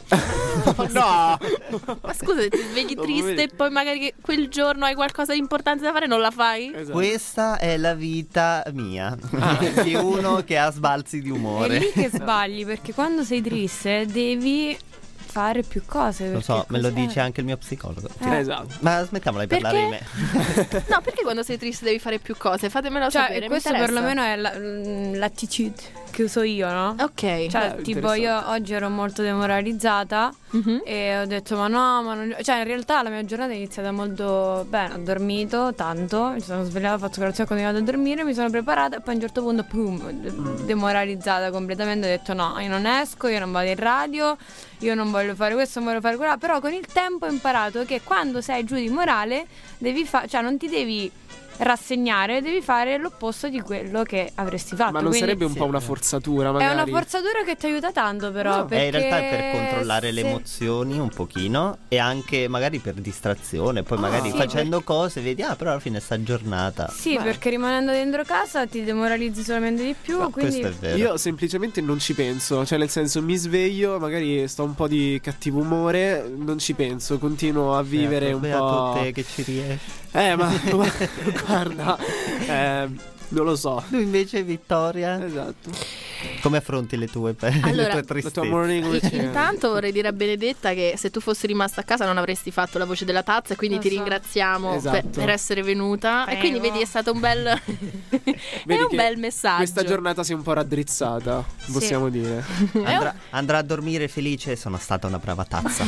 [SPEAKER 5] No!
[SPEAKER 7] Ma scusa, se ti svegli
[SPEAKER 5] Non
[SPEAKER 7] triste
[SPEAKER 5] vedi.
[SPEAKER 7] e poi magari che quel giorno hai qualcosa di importante da fare, non la fai?
[SPEAKER 5] Esatto.
[SPEAKER 2] Questa è la vita mia
[SPEAKER 5] Ah.
[SPEAKER 2] di uno che ha sbalzi di
[SPEAKER 4] È
[SPEAKER 2] umore.
[SPEAKER 4] lì che sbagli, perché quando sei triste devi fare più cose.
[SPEAKER 2] Lo so,
[SPEAKER 4] perché
[SPEAKER 2] me lo
[SPEAKER 4] cos'è?
[SPEAKER 2] dice anche il mio psicologo.
[SPEAKER 4] Eh.
[SPEAKER 5] Esatto.
[SPEAKER 2] Ma smettiamola di parlare di me.
[SPEAKER 7] No, perché quando sei triste devi fare più cose? Fatemelo
[SPEAKER 4] Cioè,
[SPEAKER 7] sapere. mi
[SPEAKER 4] questo
[SPEAKER 7] interessa.
[SPEAKER 4] perlomeno è la- mm, l'attitude che uso io, no?
[SPEAKER 7] Ok.
[SPEAKER 4] Cioè,
[SPEAKER 5] Beh,
[SPEAKER 4] tipo, io
[SPEAKER 5] interessante.
[SPEAKER 4] oggi ero molto demoralizzata
[SPEAKER 7] Mhm.
[SPEAKER 4] e ho detto, ma no, ma non... Cioè, in realtà la mia giornata è iniziata molto bene. Ho dormito tanto, mi sono svegliata, ho fatto colazione, ho continuato a dormire, mi sono preparata e poi a un certo punto, pum, de- demoralizzata completamente. Ho detto, no, io non esco, io non vado in radio, io non voglio fare questo, non voglio fare quello. Però con il tempo ho imparato che quando sei giù di morale, devi fare, cioè, non ti devi rassegnare, devi fare l'opposto di quello che avresti fatto.
[SPEAKER 5] Ma non
[SPEAKER 4] Quindi
[SPEAKER 5] sarebbe un po' una forzatura, magari?
[SPEAKER 4] è una forzatura che ti aiuta tanto, però.
[SPEAKER 5] No.
[SPEAKER 4] perché
[SPEAKER 2] Eh, in realtà è per controllare le
[SPEAKER 4] se-
[SPEAKER 2] emozioni un pochino e anche magari per distrazione. Poi magari
[SPEAKER 4] sì,
[SPEAKER 2] facendo cose vedi, ah però alla fine sta giornata.
[SPEAKER 4] Sì, perché rimanendo dentro casa ti demoralizzi solamente di più.
[SPEAKER 2] No,
[SPEAKER 4] quindi
[SPEAKER 2] questo è vero.
[SPEAKER 5] Io semplicemente non ci penso, cioè nel senso mi sveglio, magari sto un po' di cattivo umore, non ci penso, continuo a vivere un
[SPEAKER 2] Beato
[SPEAKER 5] po'.
[SPEAKER 2] te che ci riesci.
[SPEAKER 5] Eh, ma guarda, eh, non lo so.
[SPEAKER 2] Tu invece Vittoria,
[SPEAKER 5] Esatto.
[SPEAKER 2] come affronti le tue, pe-
[SPEAKER 7] Allora,
[SPEAKER 2] le tue
[SPEAKER 5] La tua
[SPEAKER 2] tristezze?
[SPEAKER 5] morning routine.
[SPEAKER 7] Intanto vorrei dire a Benedetta che se tu fossi rimasta a casa non avresti fatto la voce della tazza e quindi
[SPEAKER 4] Lo
[SPEAKER 7] ti
[SPEAKER 4] so.
[SPEAKER 7] ringraziamo
[SPEAKER 5] Esatto.
[SPEAKER 7] per, per essere venuta.
[SPEAKER 4] Prego.
[SPEAKER 7] E quindi vedi è stato un bel è
[SPEAKER 5] Vedi
[SPEAKER 7] un
[SPEAKER 5] che
[SPEAKER 7] bel messaggio.
[SPEAKER 5] Questa giornata si è un po' raddrizzata, possiamo dire.
[SPEAKER 2] Andrà, andrà a dormire felice, sono stata una brava tazza.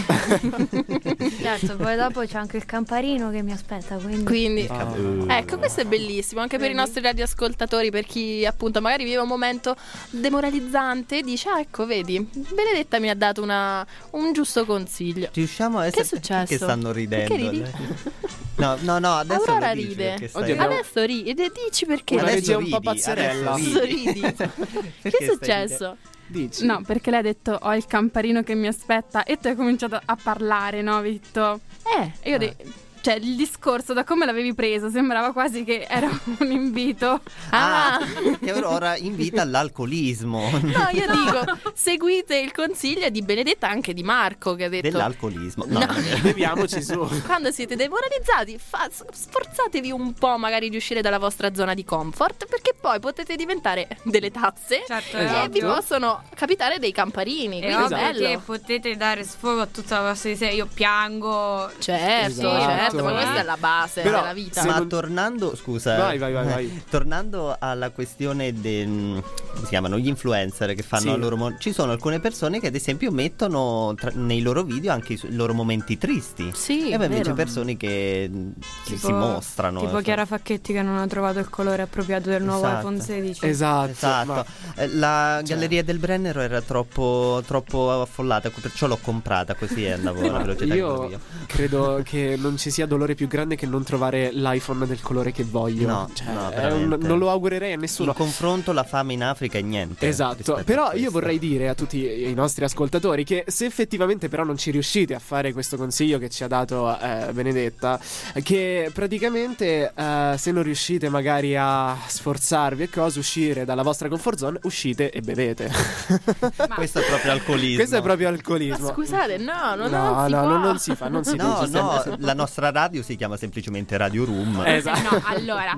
[SPEAKER 10] Certo, poi dopo c'è anche il camparino che mi aspetta, quindi...
[SPEAKER 7] Quindi
[SPEAKER 5] Ah.
[SPEAKER 7] ecco, questo è bellissimo anche per i nostri radioascoltatori, per chi appunto magari vive un momento demoralizzante, dice ah, ecco, vedi, Benedetta mi ha dato una, un giusto consiglio.
[SPEAKER 2] Riusciamo a essere...
[SPEAKER 7] Che è successo?
[SPEAKER 2] Che stanno ridendo.
[SPEAKER 7] Perché ridi?
[SPEAKER 2] No, no, no, adesso
[SPEAKER 7] Aurora
[SPEAKER 2] lo dici
[SPEAKER 7] ride.
[SPEAKER 2] perché stai-
[SPEAKER 5] Oddio, abbiamo-
[SPEAKER 7] Adesso ride, dici perché.
[SPEAKER 5] Una
[SPEAKER 2] Adesso
[SPEAKER 5] regia un po'
[SPEAKER 2] ridi,
[SPEAKER 5] pazzerella.
[SPEAKER 2] adesso
[SPEAKER 7] Adesso ridi.
[SPEAKER 2] Perché
[SPEAKER 7] Che è
[SPEAKER 2] stai
[SPEAKER 7] successo?
[SPEAKER 5] Dici?
[SPEAKER 1] No, perché lei ha detto ho il camparino che mi aspetta e tu hai cominciato a parlare, no, Vitto?
[SPEAKER 7] Eh,
[SPEAKER 1] E io ho detto... Cioè, il discorso, da come l'avevi preso, sembrava quasi che era un invito.
[SPEAKER 2] Ah,
[SPEAKER 7] Ah.
[SPEAKER 2] che Aurora invita all'alcolismo.
[SPEAKER 7] no, io dico, seguite il consiglio di Benedetta, anche di Marco, che ha detto
[SPEAKER 2] Dell'alcolismo. No,
[SPEAKER 7] No.
[SPEAKER 2] non è vero.
[SPEAKER 5] Beviamoci su.
[SPEAKER 7] quando siete demoralizzati, fa- sforzatevi un po' magari di uscire dalla vostra zona di comfort, perché poi potete diventare delle tazze
[SPEAKER 4] Certo,
[SPEAKER 7] e
[SPEAKER 4] è
[SPEAKER 5] Esatto.
[SPEAKER 7] vi
[SPEAKER 4] ovvio.
[SPEAKER 7] possono capitare dei camparini,
[SPEAKER 4] È
[SPEAKER 7] quindi
[SPEAKER 4] ovvio
[SPEAKER 7] è bello.
[SPEAKER 4] che potete dare sfogo a tutta la vostra di sé. Io piango.
[SPEAKER 7] Certo,
[SPEAKER 5] Esatto.
[SPEAKER 7] certo, ma questa è la base
[SPEAKER 5] Però,
[SPEAKER 7] della vita.
[SPEAKER 5] se
[SPEAKER 2] Ma
[SPEAKER 5] non-
[SPEAKER 2] tornando, scusa,
[SPEAKER 5] Vai, vai, vai,
[SPEAKER 2] eh,
[SPEAKER 5] vai.
[SPEAKER 2] tornando alla questione del come si chiamano gli influencer che fanno
[SPEAKER 5] Sì.
[SPEAKER 2] il loro mo- ci sono alcune persone che ad esempio mettono tra- nei loro video anche i, su- i loro momenti tristi.
[SPEAKER 7] Sì,
[SPEAKER 2] e poi invece
[SPEAKER 7] vero.
[SPEAKER 2] persone che mh, si,
[SPEAKER 4] Tipo-
[SPEAKER 2] si mostrano.
[SPEAKER 4] Tipo
[SPEAKER 2] eh,
[SPEAKER 4] Chiara Facchetti che non ha trovato il colore appropriato del nuovo
[SPEAKER 2] Esatto.
[SPEAKER 4] iPhone sedici.
[SPEAKER 5] Esatto.
[SPEAKER 2] Esatto.
[SPEAKER 5] ma-
[SPEAKER 2] Eh, La
[SPEAKER 5] Cioè-
[SPEAKER 2] galleria del Brennero era troppo, troppo affollata, perciò l'ho comprata così e andavo alla
[SPEAKER 5] ma
[SPEAKER 2] velocità che volevo
[SPEAKER 5] io
[SPEAKER 2] io.
[SPEAKER 5] credo che non ci sia dolore più grande che non trovare l'iPhone del colore che voglio.
[SPEAKER 2] No,
[SPEAKER 5] Cioè,
[SPEAKER 2] no,
[SPEAKER 5] è un-
[SPEAKER 2] veramente.
[SPEAKER 5] non lo augurerei a nessuno.
[SPEAKER 2] In confronto la fame in Africa è niente.
[SPEAKER 5] Esatto,
[SPEAKER 2] rispetto a
[SPEAKER 5] però io
[SPEAKER 2] questo.
[SPEAKER 5] vorrei dire a tutti i nostri ascoltatori che se effettivamente però non ci riuscite a fare questo consiglio che ci ha dato eh, Benedetta, che praticamente eh, se non riuscite magari a sforzarvi e cose, uscire dalla vostra comfort zone, uscite e bevete.
[SPEAKER 2] Questo è proprio alcolismo.
[SPEAKER 5] Questo è proprio
[SPEAKER 7] Ma
[SPEAKER 5] alcolismo.
[SPEAKER 7] scusate, no, no,
[SPEAKER 5] no,
[SPEAKER 7] non si
[SPEAKER 5] no,
[SPEAKER 7] può.
[SPEAKER 5] non, non si fa, non si
[SPEAKER 2] No,
[SPEAKER 5] dice.
[SPEAKER 2] no, la nostra radio si chiama semplicemente Radio Room.
[SPEAKER 5] Esatto.
[SPEAKER 1] No, allora.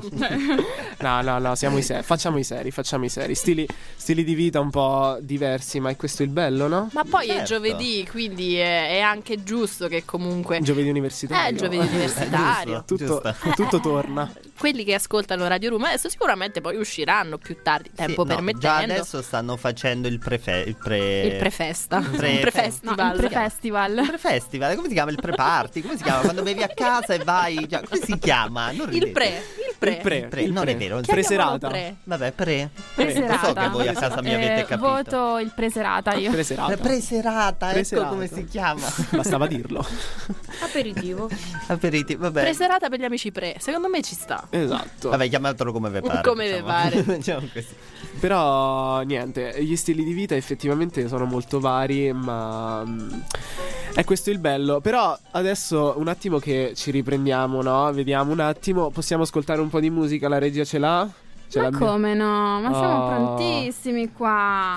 [SPEAKER 5] No, no, no, siamo i seri, facciamo i seri, facciamo i seri. Stili, stili di vita un po' diversi, ma è questo il bello, no?
[SPEAKER 7] Ma poi è
[SPEAKER 2] Certo.
[SPEAKER 7] giovedì, quindi è, è anche giusto che comunque
[SPEAKER 5] Giovedì universitario.
[SPEAKER 7] Eh, il giovedì universitario.
[SPEAKER 2] Giusto,
[SPEAKER 5] Tutto,
[SPEAKER 2] giusto.
[SPEAKER 5] tutto torna.
[SPEAKER 7] quelli che ascoltano Radio Room adesso sicuramente poi usciranno più tardi, tempo
[SPEAKER 2] Sì, no,
[SPEAKER 7] permettendo.
[SPEAKER 2] già adesso stanno facendo il prefe- il pre
[SPEAKER 7] Il prefesta,
[SPEAKER 2] il pre-
[SPEAKER 7] il prefestival.
[SPEAKER 1] No, il pre-festival.
[SPEAKER 2] il pre-festival, come si chiama? Il pre-party, come si chiama? Quando bevi a casa e vai, già, come si chiama? Non
[SPEAKER 7] Il
[SPEAKER 2] ridete.
[SPEAKER 7] pre, il pre.
[SPEAKER 5] Il pre,
[SPEAKER 2] Il pre,
[SPEAKER 5] il
[SPEAKER 2] non
[SPEAKER 5] pre.
[SPEAKER 2] è vero.
[SPEAKER 7] Chiamiamolo
[SPEAKER 5] Preserata.
[SPEAKER 7] pre.
[SPEAKER 2] Vabbè, pre.
[SPEAKER 1] Preserata.
[SPEAKER 2] Lo so che voi a casa mi avete
[SPEAKER 1] Eh,
[SPEAKER 2] capito.
[SPEAKER 1] Voto il preserata io.
[SPEAKER 5] Preserata.
[SPEAKER 2] Pre- Preserata, ecco
[SPEAKER 5] Preserata.
[SPEAKER 2] come si chiama.
[SPEAKER 5] Bastava dirlo.
[SPEAKER 4] Aperitivo.
[SPEAKER 2] Aperiti, vabbè.
[SPEAKER 7] Preserata per gli amici pre, secondo me ci sta.
[SPEAKER 5] Esatto.
[SPEAKER 2] Vabbè, chiamatelo come vi pare.
[SPEAKER 7] Come vi pare.
[SPEAKER 2] Diciamo così.
[SPEAKER 5] Però niente, gli stili di vita effettivamente sono molto vari, ma mm, è questo il bello. Però adesso un attimo che ci riprendiamo, no? Vediamo un attimo, possiamo ascoltare un po' di musica, la regia ce l'ha? Ce
[SPEAKER 1] Ma
[SPEAKER 5] l'ha-
[SPEAKER 1] come no? Ma siamo
[SPEAKER 5] Oh.
[SPEAKER 1] prontissimi qua.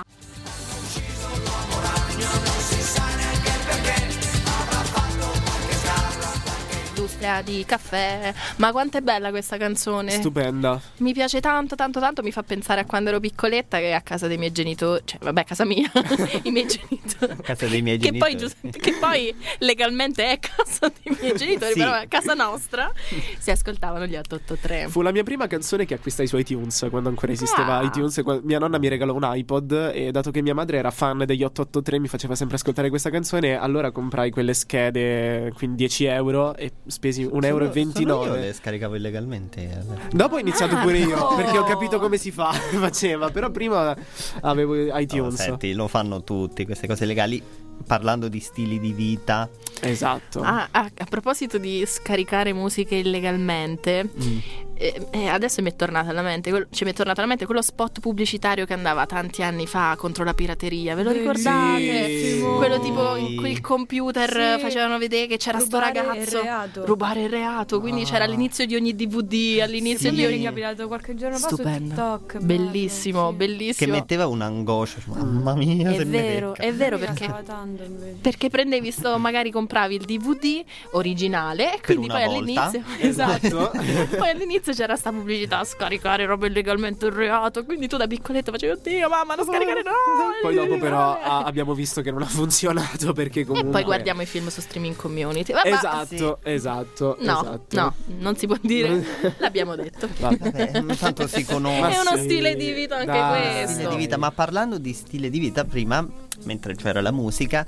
[SPEAKER 7] Industria di caffè. Ma quanto è bella questa canzone.
[SPEAKER 5] Stupenda.
[SPEAKER 7] Mi piace tanto, tanto, tanto. Mi fa pensare a quando ero piccoletta, che a casa dei miei genitori, cioè, vabbè, a casa mia, i miei genitori.
[SPEAKER 2] Casa dei miei
[SPEAKER 7] Che poi,
[SPEAKER 2] genitori.
[SPEAKER 7] giust- che poi legalmente è casa dei miei genitori,
[SPEAKER 2] Sì.
[SPEAKER 7] però a casa nostra si ascoltavano gli otto otto tre.
[SPEAKER 5] Fu la mia prima canzone che acquistai su iTunes, quando ancora esisteva
[SPEAKER 7] Ah.
[SPEAKER 5] iTunes. e qua- Mia nonna mi regalò un iPod e dato che mia madre era fan degli otto otto tre mi faceva sempre ascoltare questa canzone. Allora comprai quelle schede, quindi dieci euro, e spesi un euro e
[SPEAKER 2] Sono- sono io le
[SPEAKER 5] ventinove.
[SPEAKER 2] scaricavo illegalmente.
[SPEAKER 5] Dopo ho iniziato pure io,
[SPEAKER 7] Marco!
[SPEAKER 5] perché ho capito come si fa, faceva. Però prima avevo
[SPEAKER 2] No,
[SPEAKER 5] iTunes.
[SPEAKER 2] senti, lo fanno tutti queste cose legali. Parlando di stili di vita,
[SPEAKER 5] Esatto.
[SPEAKER 7] Ah, ah, a proposito di scaricare musiche illegalmente,
[SPEAKER 5] Mm.
[SPEAKER 7] eh, eh, adesso mi è tornata alla mente, quel- cioè mi è tornato alla mente quello spot pubblicitario che andava tanti anni fa contro la pirateria. Ve lo ricordate?
[SPEAKER 5] Sì.
[SPEAKER 7] Quello tipo in cui il computer
[SPEAKER 4] Sì.
[SPEAKER 7] facevano vedere che c'era sto
[SPEAKER 4] Rubare il
[SPEAKER 7] ragazzo
[SPEAKER 4] reato.
[SPEAKER 7] rubare il reato, quindi
[SPEAKER 2] Ah.
[SPEAKER 7] c'era all'inizio di ogni D V D, all'inizio
[SPEAKER 4] Sì,
[SPEAKER 7] di
[SPEAKER 4] mi è
[SPEAKER 7] ogni...
[SPEAKER 4] ricapitato qualche giorno fa su
[SPEAKER 7] Stupendo.
[SPEAKER 4] TikTok.
[SPEAKER 7] Bellissimo,
[SPEAKER 4] bello, sì.
[SPEAKER 2] che
[SPEAKER 7] bellissimo.
[SPEAKER 2] metteva un'angoscia. Mamma mia,
[SPEAKER 7] È
[SPEAKER 2] se mi
[SPEAKER 7] vero,
[SPEAKER 2] becca.
[SPEAKER 7] è vero
[SPEAKER 4] Mi
[SPEAKER 7] perché
[SPEAKER 4] piaceva tanto invece.
[SPEAKER 7] perché prendevi sto, magari compravi il D V D originale e quindi
[SPEAKER 2] una
[SPEAKER 7] poi
[SPEAKER 2] volta.
[SPEAKER 7] all'inizio
[SPEAKER 5] Esatto.
[SPEAKER 7] poi all'inizio c'era sta pubblicità a scaricare roba illegalmente il reato, quindi tu da piccoletto facevi oddio mamma non scaricare no.
[SPEAKER 5] Poi dopo però ah, abbiamo visto che non ha funzionato, perché
[SPEAKER 7] E
[SPEAKER 5] comunque
[SPEAKER 7] poi guardiamo i film su streaming community. Vabbè,
[SPEAKER 5] Esatto, esatto.
[SPEAKER 7] No,
[SPEAKER 5] esatto.
[SPEAKER 7] no, non si può dire. L'abbiamo detto.
[SPEAKER 2] Vabbè, tanto si conosce.
[SPEAKER 7] È uno
[SPEAKER 5] sì.
[SPEAKER 7] stile di vita anche
[SPEAKER 5] Dai.
[SPEAKER 7] questo.
[SPEAKER 2] Stile di vita, ma parlando di stile di vita, prima, mentre c'era la musica,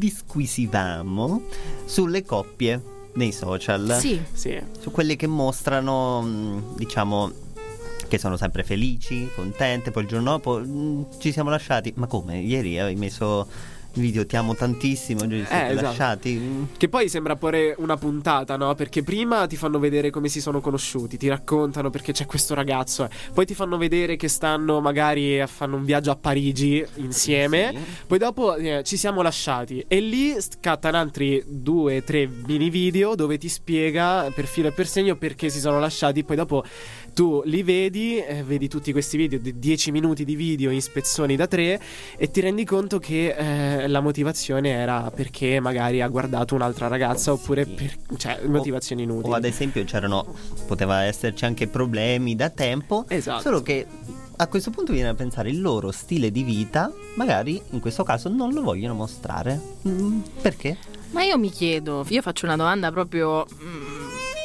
[SPEAKER 2] disquisivamo sulle coppie nei social.
[SPEAKER 7] Sì.
[SPEAKER 5] Sì.
[SPEAKER 2] Su quelle che mostrano, mh, diciamo, che sono sempre felici, contente, poi il giorno dopo mh, ci siamo lasciati. Ma come? Ieri hai messo il video ti amo tantissimo, oggi ci siete
[SPEAKER 5] esatto.
[SPEAKER 2] lasciati. Mm.
[SPEAKER 5] Che poi sembra pure una puntata, no? Perché prima ti fanno vedere come si sono conosciuti, ti raccontano perché c'è questo ragazzo, eh. Poi ti fanno vedere che stanno magari a fanno un viaggio a Parigi insieme.
[SPEAKER 2] Sì.
[SPEAKER 5] Poi dopo eh, ci siamo lasciati e lì scattano altri due, tre mini video dove ti spiega per filo e per segno perché si sono lasciati. Poi dopo tu li vedi, eh, vedi tutti questi video di dieci minuti di video in spezzoni da tre e ti rendi conto che eh, la motivazione era perché magari ha guardato un'altra ragazza oppure
[SPEAKER 2] Sì.
[SPEAKER 5] per, cioè motivazioni inutili.
[SPEAKER 2] O ad esempio c'erano, poteva esserci anche problemi da tempo.
[SPEAKER 5] Esatto.
[SPEAKER 2] Solo che a questo punto viene a pensare il loro stile di vita, magari in questo caso non lo vogliono mostrare. Mm, perché?
[SPEAKER 7] Ma io mi chiedo, io faccio una domanda proprio. mm,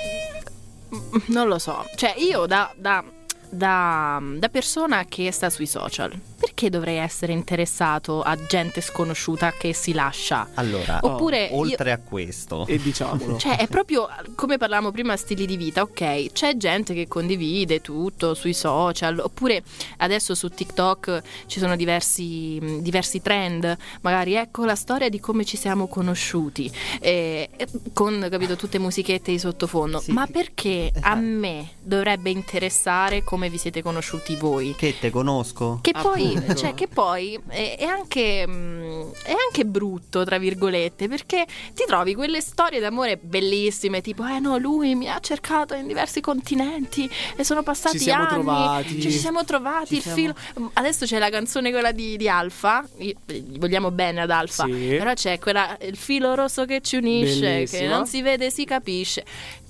[SPEAKER 7] non lo so. Cioè, io da, da, da, da persona che sta sui social, perché dovrei essere interessato a gente sconosciuta che si lascia?
[SPEAKER 2] Allora,
[SPEAKER 7] Oppure io-
[SPEAKER 2] oltre a questo,
[SPEAKER 5] E diciamolo.
[SPEAKER 7] Cioè, è proprio come parlavamo prima, stili di vita, ok? C'è gente che condivide tutto sui social, oppure adesso su TikTok ci sono diversi, mh, diversi trend, magari ecco la storia di come ci siamo conosciuti, eh, eh, con, capito, tutte musichette di sottofondo.
[SPEAKER 2] Sì.
[SPEAKER 7] Ma perché a
[SPEAKER 2] Esatto.
[SPEAKER 7] me dovrebbe interessare come vi siete conosciuti voi?
[SPEAKER 2] che te conosco?
[SPEAKER 7] Che poi,
[SPEAKER 5] Appunto.
[SPEAKER 7] cioè, che poi è, è anche mh, è anche brutto, tra virgolette, perché ti trovi quelle storie d'amore bellissime, tipo eh no, lui mi ha cercato in diversi continenti e sono passati
[SPEAKER 5] Ci siamo
[SPEAKER 7] anni,
[SPEAKER 5] trovati.
[SPEAKER 7] ci siamo trovati,
[SPEAKER 2] Ci
[SPEAKER 7] il
[SPEAKER 2] siamo-
[SPEAKER 7] filo. Adesso c'è la canzone quella di, di Alfa, io- gli vogliamo bene ad Alfa,
[SPEAKER 5] Sì.
[SPEAKER 7] però c'è quella il filo rosso che ci unisce, che
[SPEAKER 5] Bellissima.
[SPEAKER 7] non si vede, si capisce.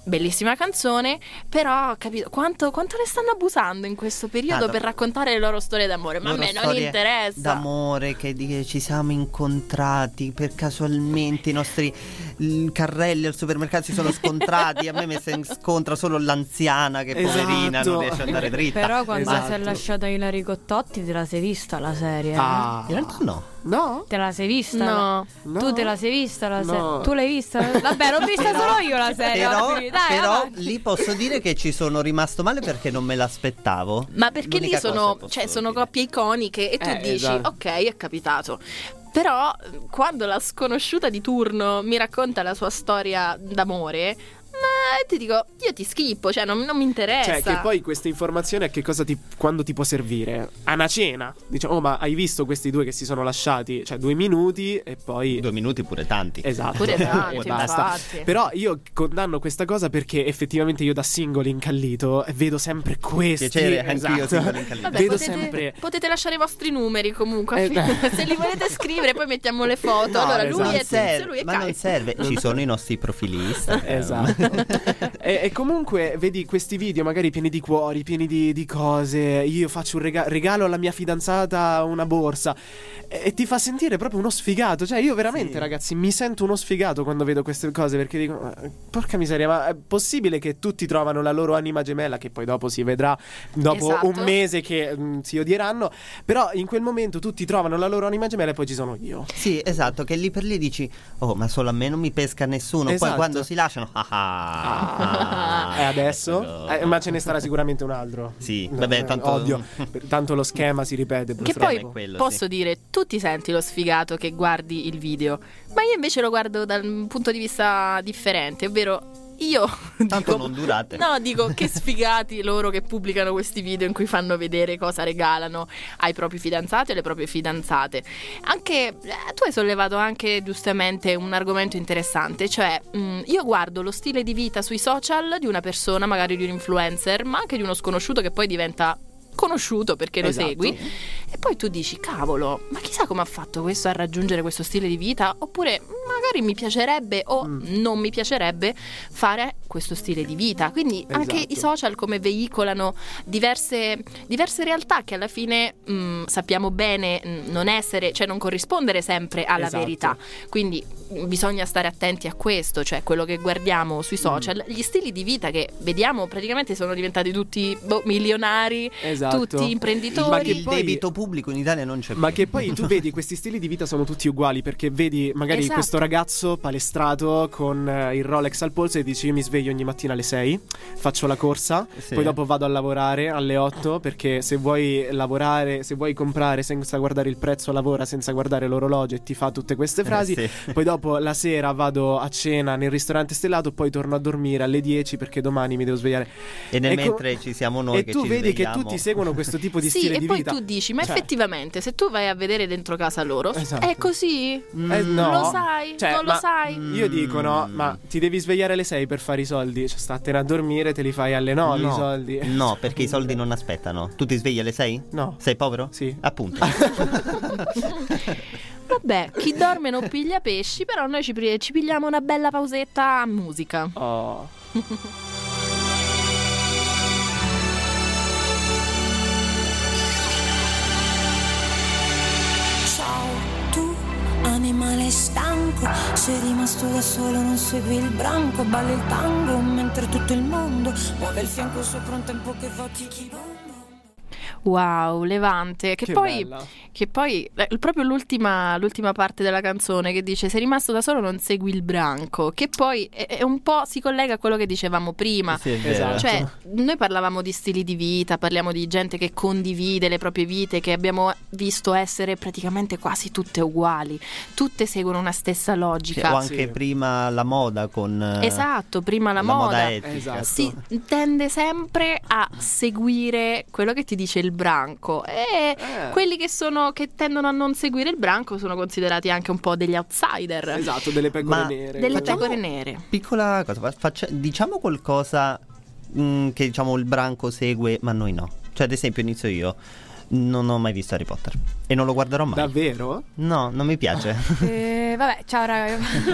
[SPEAKER 7] bellissima canzone, però capito quanto, quanto ne stanno abusando in questo periodo
[SPEAKER 2] Ah,
[SPEAKER 7] per raccontare le loro storie d'amore. Ma a
[SPEAKER 2] Loro
[SPEAKER 7] me non
[SPEAKER 2] storie
[SPEAKER 7] interessa.
[SPEAKER 2] d'amore che, di- che ci siamo incontrati per casualmente, i nostri mm, carrelli al supermercato si sono scontrati. A me mi si scontra solo l'anziana che poverina
[SPEAKER 5] Esatto.
[SPEAKER 2] non riesce ad andare dritta.
[SPEAKER 4] Però quando
[SPEAKER 5] Esatto.
[SPEAKER 4] si è lasciata Ilari Cottotti te la sei vista la serie? eh?
[SPEAKER 5] Ah.
[SPEAKER 2] In realtà no.
[SPEAKER 5] No?
[SPEAKER 4] Te la sei vista?
[SPEAKER 7] No.
[SPEAKER 5] No.
[SPEAKER 4] Tu te la sei vista la serie?
[SPEAKER 5] No.
[SPEAKER 4] Tu l'hai vista? Vabbè, l'ho vista solo io la serie.
[SPEAKER 2] Però,
[SPEAKER 4] oggi. Dai,
[SPEAKER 2] però
[SPEAKER 4] avanti.
[SPEAKER 2] lì posso dire che ci sono rimasto male perché non me l'aspettavo.
[SPEAKER 7] Ma perché
[SPEAKER 2] L'unica
[SPEAKER 7] lì sono,
[SPEAKER 2] cosa che posso
[SPEAKER 7] cioè, sono
[SPEAKER 2] dire.
[SPEAKER 7] coppie iconiche e tu
[SPEAKER 5] Eh,
[SPEAKER 7] dici,
[SPEAKER 5] esatto.
[SPEAKER 7] ok, è capitato. Però quando la sconosciuta di turno mi racconta la sua storia d'amore, ma ti dico, io ti schippo, cioè non, non mi interessa.
[SPEAKER 5] Cioè, che poi questa informazione a che cosa ti, quando ti può servire? A una cena. Diciamo, oh, ma hai visto questi due che si sono lasciati? Cioè, due minuti e poi.
[SPEAKER 2] Due minuti pure tanti.
[SPEAKER 5] Esatto.
[SPEAKER 7] Pure tanti,
[SPEAKER 5] E basta.
[SPEAKER 7] infatti.
[SPEAKER 5] Però io condanno questa cosa perché effettivamente io da singolo incallito vedo sempre questi.
[SPEAKER 2] Piacere, anch'io
[SPEAKER 5] Esatto.
[SPEAKER 2] singolo incallito.
[SPEAKER 7] Vabbè,
[SPEAKER 5] vedo
[SPEAKER 7] potete,
[SPEAKER 5] sempre.
[SPEAKER 7] potete lasciare i vostri numeri comunque.
[SPEAKER 5] Eh,
[SPEAKER 7] Se li volete scrivere, poi mettiamo le foto.
[SPEAKER 2] No,
[SPEAKER 7] allora,
[SPEAKER 5] esatto.
[SPEAKER 7] lui è
[SPEAKER 2] non serve,
[SPEAKER 7] Tizio, lui è
[SPEAKER 2] ma
[SPEAKER 7] Kai.
[SPEAKER 2] non serve, ci sono i nostri profili Instagram.
[SPEAKER 5] Esatto. e, e comunque vedi questi video magari pieni di cuori, pieni di, di cose. Io faccio un rega- regalo alla mia fidanzata una borsa e, e ti fa sentire proprio uno sfigato. Cioè io veramente,
[SPEAKER 2] Sì.
[SPEAKER 5] ragazzi, mi sento uno sfigato quando vedo queste cose, perché dico "Ma, porca miseria, ma è possibile che tutti trovano la loro anima gemella, che poi dopo si vedrà dopo
[SPEAKER 7] Esatto.
[SPEAKER 5] un mese che mh, si odieranno, però in quel momento tutti trovano la loro anima gemella e poi ci sono io".
[SPEAKER 2] Sì, esatto, che lì per lì dici, oh, ma solo a me non mi pesca nessuno.
[SPEAKER 5] Esatto.
[SPEAKER 2] Poi quando si lasciano, ah, ah,
[SPEAKER 5] E adesso?
[SPEAKER 2] quello-
[SPEAKER 5] Eh, ma ce ne sarà sicuramente un altro.
[SPEAKER 2] Sì,
[SPEAKER 5] No,
[SPEAKER 2] vabbè,
[SPEAKER 5] eh,
[SPEAKER 2] tanto-
[SPEAKER 5] Ovvio. Tanto lo schema si ripete.
[SPEAKER 7] Che
[SPEAKER 2] problema
[SPEAKER 7] poi
[SPEAKER 2] è quello,
[SPEAKER 7] posso
[SPEAKER 2] sì.
[SPEAKER 7] dire, tu ti senti lo sfigato che guardi il video, ma io invece lo guardo dal punto di vista differente, ovvero io
[SPEAKER 2] Tanto
[SPEAKER 7] dico,
[SPEAKER 2] non durate.
[SPEAKER 7] No, dico che sfigati loro che pubblicano questi video in cui fanno vedere cosa regalano ai propri fidanzati o alle proprie fidanzate. Anche eh, tu hai sollevato anche giustamente un argomento interessante, cioè mh, io guardo lo stile di vita sui social di una persona, magari di un influencer, ma anche di uno sconosciuto che poi diventa conosciuto perché lo
[SPEAKER 5] Esatto.
[SPEAKER 7] segui, e poi tu dici cavolo, ma chissà come ha fatto questo a raggiungere questo stile di vita, oppure magari mi piacerebbe o
[SPEAKER 5] Mm.
[SPEAKER 7] non mi piacerebbe fare questo stile di vita. Quindi anche
[SPEAKER 5] Esatto.
[SPEAKER 7] i social come veicolano diverse, diverse realtà che alla fine mh, sappiamo bene mh, non essere, cioè non corrispondere sempre alla
[SPEAKER 5] Esatto.
[SPEAKER 7] verità. Quindi mh, bisogna stare attenti a questo, cioè quello che guardiamo sui social,
[SPEAKER 5] Mm.
[SPEAKER 7] gli stili di vita che vediamo praticamente sono diventati tutti boh, milionari,
[SPEAKER 5] Esatto.
[SPEAKER 7] tutti imprenditori.
[SPEAKER 5] Ma che
[SPEAKER 2] Il
[SPEAKER 5] poi-
[SPEAKER 2] debito pubblico in Italia non c'è
[SPEAKER 5] Ma
[SPEAKER 2] più.
[SPEAKER 5] che poi tu vedi questi stili di vita sono tutti uguali, perché vedi magari
[SPEAKER 7] Esatto.
[SPEAKER 5] questo ragazzo palestrato con eh, il Rolex al polso e dici io mi sveglio ogni mattina alle sei, faccio la corsa,
[SPEAKER 2] Sì.
[SPEAKER 5] poi dopo vado a lavorare alle otto, perché se vuoi lavorare, se vuoi comprare senza guardare il prezzo, lavora senza guardare l'orologio, e ti fa tutte queste frasi.
[SPEAKER 2] Eh, sì.
[SPEAKER 5] Poi dopo la sera vado a cena nel ristorante stellato, poi torno a dormire alle dieci perché domani mi devo svegliare.
[SPEAKER 2] E nel
[SPEAKER 5] E co-
[SPEAKER 2] mentre ci siamo noi
[SPEAKER 5] e
[SPEAKER 2] che
[SPEAKER 5] tu
[SPEAKER 2] ci
[SPEAKER 5] vedi che
[SPEAKER 2] svegliamo.
[SPEAKER 5] tutti seguono questo tipo di
[SPEAKER 7] Sì,
[SPEAKER 5] stile
[SPEAKER 7] e
[SPEAKER 5] di
[SPEAKER 7] poi
[SPEAKER 5] vita.
[SPEAKER 7] tu dici, ma
[SPEAKER 5] Cioè,
[SPEAKER 7] effettivamente se tu vai a vedere dentro casa loro,
[SPEAKER 5] Esatto.
[SPEAKER 7] è così?
[SPEAKER 5] eh, no.
[SPEAKER 7] Lo sai?
[SPEAKER 5] Cioè,
[SPEAKER 7] non lo
[SPEAKER 5] ma-
[SPEAKER 7] sai?
[SPEAKER 5] Io dico no, ma ti devi svegliare alle sei per fare i soldi. Cioè, statene a dormire, te li fai alle nove i soldi.
[SPEAKER 2] No, perché i soldi non aspettano. Tu ti svegli alle sei?
[SPEAKER 5] No.
[SPEAKER 2] Sei povero?
[SPEAKER 5] Sì.
[SPEAKER 2] Appunto.
[SPEAKER 7] Vabbè, chi dorme non piglia pesci, però noi ci, pri- ci pigliamo una bella pausetta a musica.
[SPEAKER 5] Oh.
[SPEAKER 13] Ciao, tu animale stanco, sei rimasto da solo, non segui il branco, balli il tango mentre tutto il mondo muove il fianco sopra un tempo che va tiki-bom.
[SPEAKER 7] Wow, Levante. Che,
[SPEAKER 5] Che
[SPEAKER 7] poi,
[SPEAKER 5] bella.
[SPEAKER 7] che poi eh, proprio l'ultima, l'ultima parte della canzone che dice sei rimasto da solo, non segui il branco. Che poi è, è un po' si collega a quello che dicevamo prima.
[SPEAKER 2] Sì, è vero.
[SPEAKER 5] Esatto.
[SPEAKER 7] Cioè, noi parlavamo di stili di vita, parliamo di gente che condivide le proprie vite, che abbiamo visto essere praticamente quasi tutte uguali. Tutte seguono una stessa
[SPEAKER 2] Sì,
[SPEAKER 7] logica.
[SPEAKER 2] o anche
[SPEAKER 5] Sì.
[SPEAKER 2] prima la moda con eh,
[SPEAKER 7] Esatto, prima la,
[SPEAKER 2] la moda
[SPEAKER 7] moda.
[SPEAKER 2] etica.
[SPEAKER 5] Esatto.
[SPEAKER 7] Si tende sempre a seguire quello che ti dice il branco, e
[SPEAKER 5] Eh.
[SPEAKER 7] quelli che sono che tendono a non seguire il branco sono considerati anche un po' degli outsider,
[SPEAKER 5] Esatto, delle pecore
[SPEAKER 2] Ma
[SPEAKER 5] nere.
[SPEAKER 7] delle
[SPEAKER 2] Facciamo-
[SPEAKER 7] pecore nere.
[SPEAKER 2] Piccola cosa, fa- faccia- diciamo qualcosa mh, che diciamo il branco segue, ma noi no. Cioè, ad esempio, inizio io. Non ho mai visto Harry Potter e non lo guarderò mai.
[SPEAKER 5] Davvero?
[SPEAKER 2] No, non mi piace.
[SPEAKER 4] Eh, vabbè, ciao raga.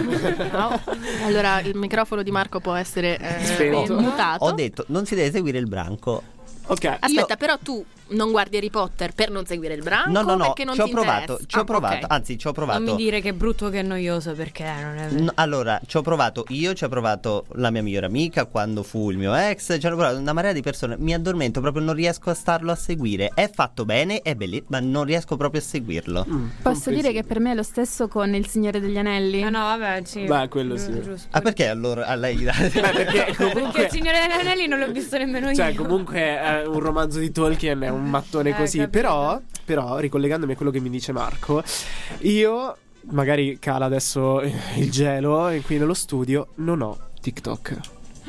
[SPEAKER 7] No. Allora il microfono di Marco può essere eh,
[SPEAKER 5] Spento.
[SPEAKER 7] mutato.
[SPEAKER 2] Ho detto, non si deve seguire il branco.
[SPEAKER 5] Ok.
[SPEAKER 7] Aspetta,
[SPEAKER 2] Io-
[SPEAKER 7] però tu non guardi Harry Potter per non seguire il branco?
[SPEAKER 2] No, no, no,
[SPEAKER 7] perché non
[SPEAKER 2] ci ho
[SPEAKER 7] ti
[SPEAKER 2] provato,
[SPEAKER 7] interessa?
[SPEAKER 2] ci ho
[SPEAKER 7] Ah,
[SPEAKER 2] provato,
[SPEAKER 7] ok.
[SPEAKER 2] anzi ci ho provato.
[SPEAKER 4] Non mi dire che è brutto, che è noioso, perché non è vero.
[SPEAKER 2] No, allora, ci ho provato io, ci ha provato la mia migliore amica quando fu il mio ex, ci hanno provato una marea di persone. Mi addormento, proprio non riesco a starlo a seguire. È fatto bene, è bellissimo, ma non riesco proprio a seguirlo.
[SPEAKER 5] Mm,
[SPEAKER 1] Posso dire che per me è lo stesso con Il Signore degli Anelli?
[SPEAKER 4] Ah, no, vabbè, sì.
[SPEAKER 5] Beh, quello sì.
[SPEAKER 4] Giusto.
[SPEAKER 2] Ah, perché allora a lei?
[SPEAKER 5] Beh, perché
[SPEAKER 4] Perché
[SPEAKER 5] comunque
[SPEAKER 4] il Signore degli Anelli non l'ho visto nemmeno
[SPEAKER 5] cioè,
[SPEAKER 4] io.
[SPEAKER 5] comunque è un romanzo di Tolkien, è un mattone
[SPEAKER 4] Eh,
[SPEAKER 5] così.
[SPEAKER 4] capito.
[SPEAKER 5] Però, però, ricollegandomi a quello che mi dice Marco, io, magari cala adesso il gelo e qui nello studio, non ho TikTok.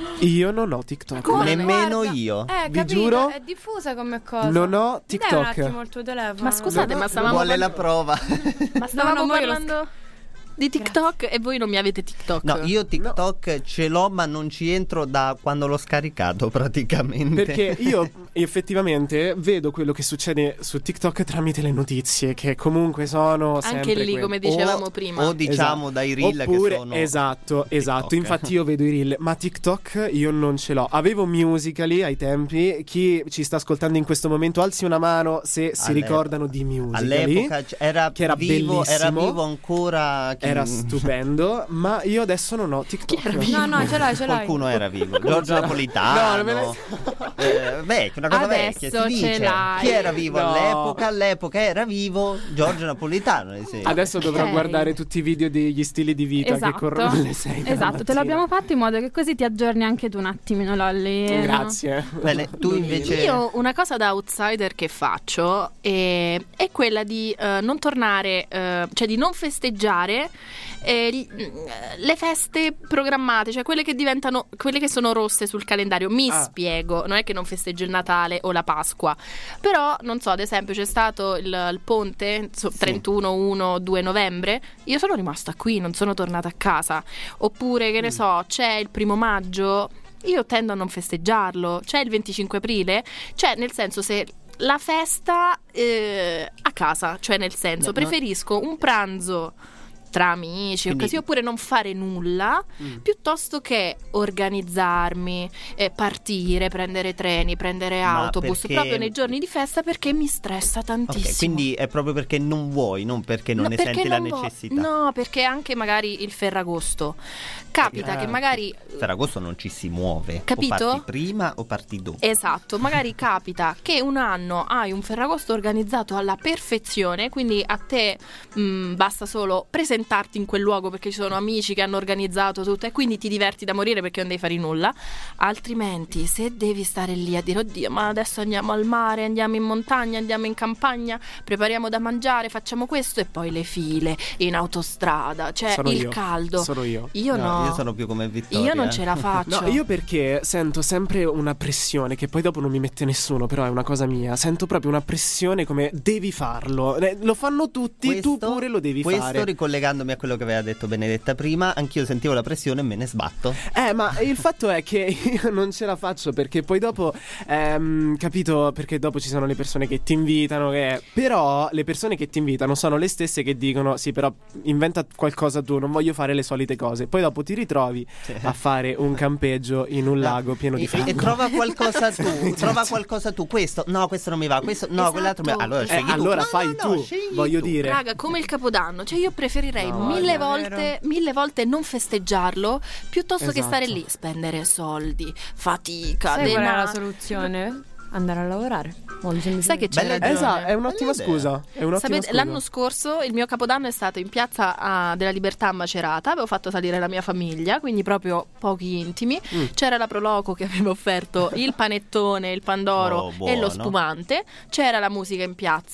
[SPEAKER 5] Io non ho TikTok.
[SPEAKER 4] Come?
[SPEAKER 2] Nemmeno
[SPEAKER 4] Guarda.
[SPEAKER 2] io.
[SPEAKER 4] Eh,
[SPEAKER 5] Vi
[SPEAKER 4] capito?
[SPEAKER 5] giuro?
[SPEAKER 4] È diffusa come cosa.
[SPEAKER 5] Non ho
[SPEAKER 4] Mi dai un
[SPEAKER 5] TikTok.
[SPEAKER 4] attimo il tuo telefono?
[SPEAKER 7] Ma scusate, ma stavamo
[SPEAKER 2] Vuole la prova.
[SPEAKER 7] Ma stavamo
[SPEAKER 4] No, no, mo io lo
[SPEAKER 7] parlando di TikTok e voi non mi avete TikTok.
[SPEAKER 2] No, io TikTok ce l'ho, ma non ci entro da quando l'ho scaricato praticamente.
[SPEAKER 5] Perché io effettivamente vedo quello che succede su TikTok tramite le notizie, che comunque sono sempre
[SPEAKER 7] Anche lì,
[SPEAKER 5] quelle.
[SPEAKER 7] come dicevamo
[SPEAKER 2] O-
[SPEAKER 7] prima.
[SPEAKER 2] o diciamo
[SPEAKER 5] Esatto.
[SPEAKER 2] dai reel
[SPEAKER 5] Oppure,
[SPEAKER 2] che sono
[SPEAKER 5] esatto, esatto.
[SPEAKER 2] TikTok.
[SPEAKER 5] Infatti io vedo i reel, ma TikTok io non ce l'ho. Avevo Musical.ly ai tempi. Chi ci sta ascoltando in questo momento alzi una mano se si
[SPEAKER 2] All'epoca-
[SPEAKER 5] ricordano di Musical.ly.
[SPEAKER 2] All'epoca c- era,
[SPEAKER 5] che era
[SPEAKER 2] vivo, era
[SPEAKER 5] bellissimo.
[SPEAKER 2] vivo ancora. chi-
[SPEAKER 5] Era stupendo, ma io adesso non ho TikTok.
[SPEAKER 4] No, no, ce l'hai, ce l'hai.
[SPEAKER 2] Qualcuno era vivo. Giorgio
[SPEAKER 5] No,
[SPEAKER 2] Napolitano.
[SPEAKER 5] non me ne-
[SPEAKER 2] eh, vecchio, una cosa
[SPEAKER 1] Adesso
[SPEAKER 2] vecchia. Si
[SPEAKER 1] ce
[SPEAKER 2] dice.
[SPEAKER 1] l'hai.
[SPEAKER 2] Chi era vivo
[SPEAKER 5] No.
[SPEAKER 2] all'epoca? All'epoca era vivo Giorgio Napolitano. ad esempio.
[SPEAKER 5] Adesso dovrò
[SPEAKER 1] Ok.
[SPEAKER 5] guardare tutti i video degli stili di vita
[SPEAKER 1] Esatto.
[SPEAKER 5] che corrono alle sei della
[SPEAKER 1] Esatto, te
[SPEAKER 5] mattina.
[SPEAKER 1] l'abbiamo fatto in modo che così ti aggiorni anche tu un attimino, Lolly. no?
[SPEAKER 5] Grazie.
[SPEAKER 2] Bene, tu invece.
[SPEAKER 7] Io una cosa da outsider che faccio è, è quella di eh, non tornare, eh, cioè di non festeggiare eh, gli- le feste programmate, cioè quelle che diventano, quelle che sono rosse sul calendario. Mi
[SPEAKER 5] Ah.
[SPEAKER 7] spiego, non è che non festeggio il Natale o la Pasqua, però non so, ad esempio c'è stato il, il ponte so- trentuno, uno, due novembre, io sono rimasta qui, non sono tornata a casa. Oppure che ne so, c'è il primo maggio, io tendo a non festeggiarlo. C'è il venticinque aprile, cioè nel senso, se la festa eh, a casa, cioè nel senso
[SPEAKER 2] No, no.
[SPEAKER 7] preferisco un pranzo tra amici o
[SPEAKER 2] Quindi-
[SPEAKER 7] così, oppure non fare nulla
[SPEAKER 5] Mm.
[SPEAKER 7] piuttosto che organizzarmi, eh, partire, prendere treni, prendere
[SPEAKER 2] Ma
[SPEAKER 7] autobus
[SPEAKER 2] perché-
[SPEAKER 7] proprio nei giorni di festa, perché mi stressa tantissimo.
[SPEAKER 2] Ok, quindi è proprio perché non vuoi, non perché non
[SPEAKER 7] No,
[SPEAKER 2] ne
[SPEAKER 7] perché
[SPEAKER 2] senti la
[SPEAKER 7] non vo-
[SPEAKER 2] necessità.
[SPEAKER 7] No, perché anche magari il Ferragosto capita
[SPEAKER 5] Ah,
[SPEAKER 7] che magari
[SPEAKER 2] Ferragosto non ci si muove.
[SPEAKER 7] Capito?
[SPEAKER 2] O parti prima o parti dopo.
[SPEAKER 7] Esatto, magari capita che un anno hai un Ferragosto organizzato alla perfezione, quindi a te mh, basta solo presentarti in quel luogo perché ci sono amici che hanno organizzato tutto e quindi ti diverti da morire perché non devi fare nulla. Altrimenti, se devi stare lì a dire oddio, ma adesso andiamo al mare, andiamo in montagna, andiamo in campagna, prepariamo da mangiare, facciamo questo, e poi le file in autostrada, cioè
[SPEAKER 5] Sono
[SPEAKER 7] il
[SPEAKER 5] io.
[SPEAKER 7] caldo.
[SPEAKER 5] Sono io.
[SPEAKER 7] Io no,
[SPEAKER 2] Io sono più come Vittoria.
[SPEAKER 7] Io non ce la faccio.
[SPEAKER 5] No, io perché sento sempre una pressione che poi dopo non mi mette nessuno, però è una cosa mia. Sento proprio una pressione come devi farlo. Eh, Lo fanno tutti, tu
[SPEAKER 2] Questo-
[SPEAKER 5] pure lo devi
[SPEAKER 2] questo,
[SPEAKER 5] fare.
[SPEAKER 2] ricollegandomi a quello che aveva detto Benedetta prima, anch'io sentivo la pressione e me ne sbatto.
[SPEAKER 5] Eh, ma il fatto è che io non ce la faccio perché poi dopo, ehm, capito? Perché dopo ci sono le persone che ti invitano, che... però le persone che ti invitano sono le stesse che dicono sì, però inventa qualcosa tu, non voglio fare le solite cose. Poi dopo ti ritrovi a fare un campeggio in un lago pieno di
[SPEAKER 2] E,
[SPEAKER 5] fango.
[SPEAKER 2] e trova qualcosa tu, trova qualcosa tu. Questo, no, questo non mi va. Questo, no,
[SPEAKER 7] Esatto.
[SPEAKER 2] quell'altro mi va. Allora,
[SPEAKER 5] Eh,
[SPEAKER 2] scegli tu.
[SPEAKER 5] allora
[SPEAKER 2] No,
[SPEAKER 5] fai
[SPEAKER 2] no, no,
[SPEAKER 5] tu,
[SPEAKER 2] scegli
[SPEAKER 5] voglio
[SPEAKER 2] tu.
[SPEAKER 5] dire.
[SPEAKER 7] Raga, come il Capodanno, cioè io preferirei
[SPEAKER 2] No,
[SPEAKER 7] mille
[SPEAKER 4] è
[SPEAKER 7] volte,
[SPEAKER 4] vero.
[SPEAKER 7] mille volte non festeggiarlo piuttosto che
[SPEAKER 5] Esatto.
[SPEAKER 7] stare lì, spendere soldi, fatica,
[SPEAKER 4] Sai qual è la
[SPEAKER 7] denaro.
[SPEAKER 4] soluzione? Andare a lavorare. Oggi
[SPEAKER 7] Sai che c'è
[SPEAKER 2] Bella
[SPEAKER 7] ragione.
[SPEAKER 5] Esatto, è un'ottima
[SPEAKER 2] Bella idea.
[SPEAKER 5] scusa. È un'ottima
[SPEAKER 7] Sapete,
[SPEAKER 5] scusa.
[SPEAKER 7] l'anno scorso il mio Capodanno è stato in piazza ah, della Libertà a Macerata, avevo fatto salire la mia famiglia, quindi proprio pochi intimi.
[SPEAKER 5] Mm.
[SPEAKER 7] C'era la Proloco che aveva offerto il panettone, il pandoro
[SPEAKER 2] Oh,
[SPEAKER 7] e lo
[SPEAKER 2] buono.
[SPEAKER 7] spumante, c'era la musica in piazza.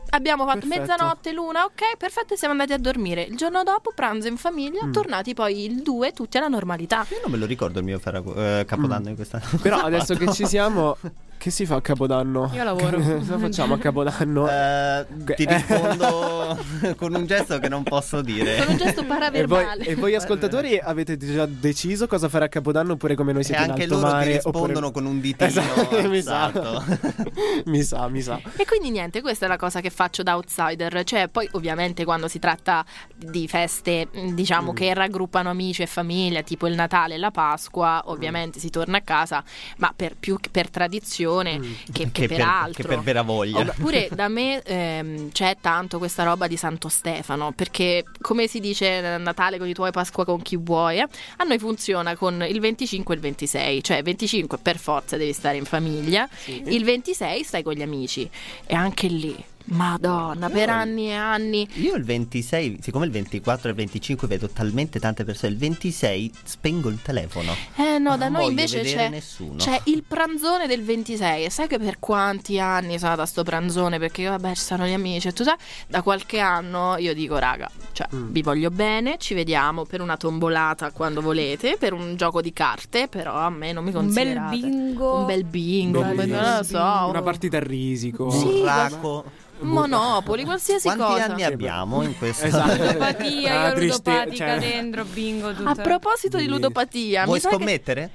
[SPEAKER 7] Abbiamo fatto
[SPEAKER 5] Perfetto.
[SPEAKER 7] mezzanotte, l'una, ok, perfetto, e siamo andati a dormire. Il giorno dopo, pranzo in famiglia,
[SPEAKER 5] Mm.
[SPEAKER 7] tornati poi il due, tutti alla normalità.
[SPEAKER 2] Io non me lo ricordo il mio Ferrago- eh, Capodanno di quest'anno.
[SPEAKER 5] Però adesso che ci siamo, che si fa a Capodanno?
[SPEAKER 7] Io lavoro.
[SPEAKER 5] Cosa facciamo a Capodanno?
[SPEAKER 2] Eh, ti rispondo con un gesto che non posso dire.
[SPEAKER 7] Con un gesto
[SPEAKER 5] E voi,
[SPEAKER 7] paraverbale.
[SPEAKER 5] e voi ascoltatori avete già deciso cosa fare a Capodanno oppure come noi
[SPEAKER 2] E
[SPEAKER 5] siete in
[SPEAKER 2] anche
[SPEAKER 5] alto
[SPEAKER 2] loro
[SPEAKER 5] mare?
[SPEAKER 2] ti rispondono
[SPEAKER 5] oppure...
[SPEAKER 2] con un ditino.
[SPEAKER 5] Esatto, mi sa.
[SPEAKER 2] alzato.
[SPEAKER 5] mi sa, mi sa.
[SPEAKER 7] E quindi niente, questa è la cosa che faccio da outsider. Cioè, poi ovviamente quando si tratta di feste, diciamo,
[SPEAKER 5] Mm.
[SPEAKER 7] che raggruppano amici e famiglia, tipo il Natale e la Pasqua, ovviamente si torna a casa, ma per più che per tradizione che, che
[SPEAKER 2] Che
[SPEAKER 7] per,
[SPEAKER 2] per-
[SPEAKER 7] altro.
[SPEAKER 2] che per vera voglia.
[SPEAKER 7] Oppure da me ehm, c'è tanto questa roba di Santo Stefano, perché come si dice Natale con i tuoi, Pasqua con chi vuoi, eh, a noi funziona con il venticinque e il ventisei, cioè venticinque per forza devi stare in famiglia, il ventisei stai con gli amici, e anche lì Madonna, per
[SPEAKER 2] Io-
[SPEAKER 7] anni e anni.
[SPEAKER 2] Io il ventisei, siccome il ventiquattro e il venticinque vedo talmente tante persone, il ventisei spengo il telefono.
[SPEAKER 7] Eh no, da
[SPEAKER 2] Non
[SPEAKER 7] noi
[SPEAKER 2] voglio
[SPEAKER 7] invece
[SPEAKER 2] vedere
[SPEAKER 7] c'è,
[SPEAKER 2] nessuno.
[SPEAKER 7] c'è il pranzone del ventisei. E sai che per quanti anni sono andata a sto pranzone? Perché vabbè, ci stanno gli amici e tutto. Da qualche anno io dico, raga, cioè vi voglio bene, ci vediamo per una tombolata quando volete, per un gioco di carte, però a me non mi
[SPEAKER 10] Un bel
[SPEAKER 7] considerate.
[SPEAKER 10] bingo.
[SPEAKER 7] Un bel bingo,
[SPEAKER 5] Bellissimo.
[SPEAKER 7] non lo so.
[SPEAKER 5] Una partita a risico.
[SPEAKER 7] Sì,
[SPEAKER 2] Burraco.
[SPEAKER 7] Monopoli, qualsiasi
[SPEAKER 2] Quanti
[SPEAKER 7] cosa.
[SPEAKER 2] anni abbiamo in questo?
[SPEAKER 5] Esatto.
[SPEAKER 4] Ludopatia,
[SPEAKER 5] Ah,
[SPEAKER 4] io
[SPEAKER 5] triste-
[SPEAKER 4] ludopatica
[SPEAKER 5] cioè-
[SPEAKER 4] dentro, bingo, tutto.
[SPEAKER 7] A proposito di
[SPEAKER 5] Sì.
[SPEAKER 7] ludopatia,
[SPEAKER 2] Vuoi
[SPEAKER 7] mi sa che
[SPEAKER 2] scommettere?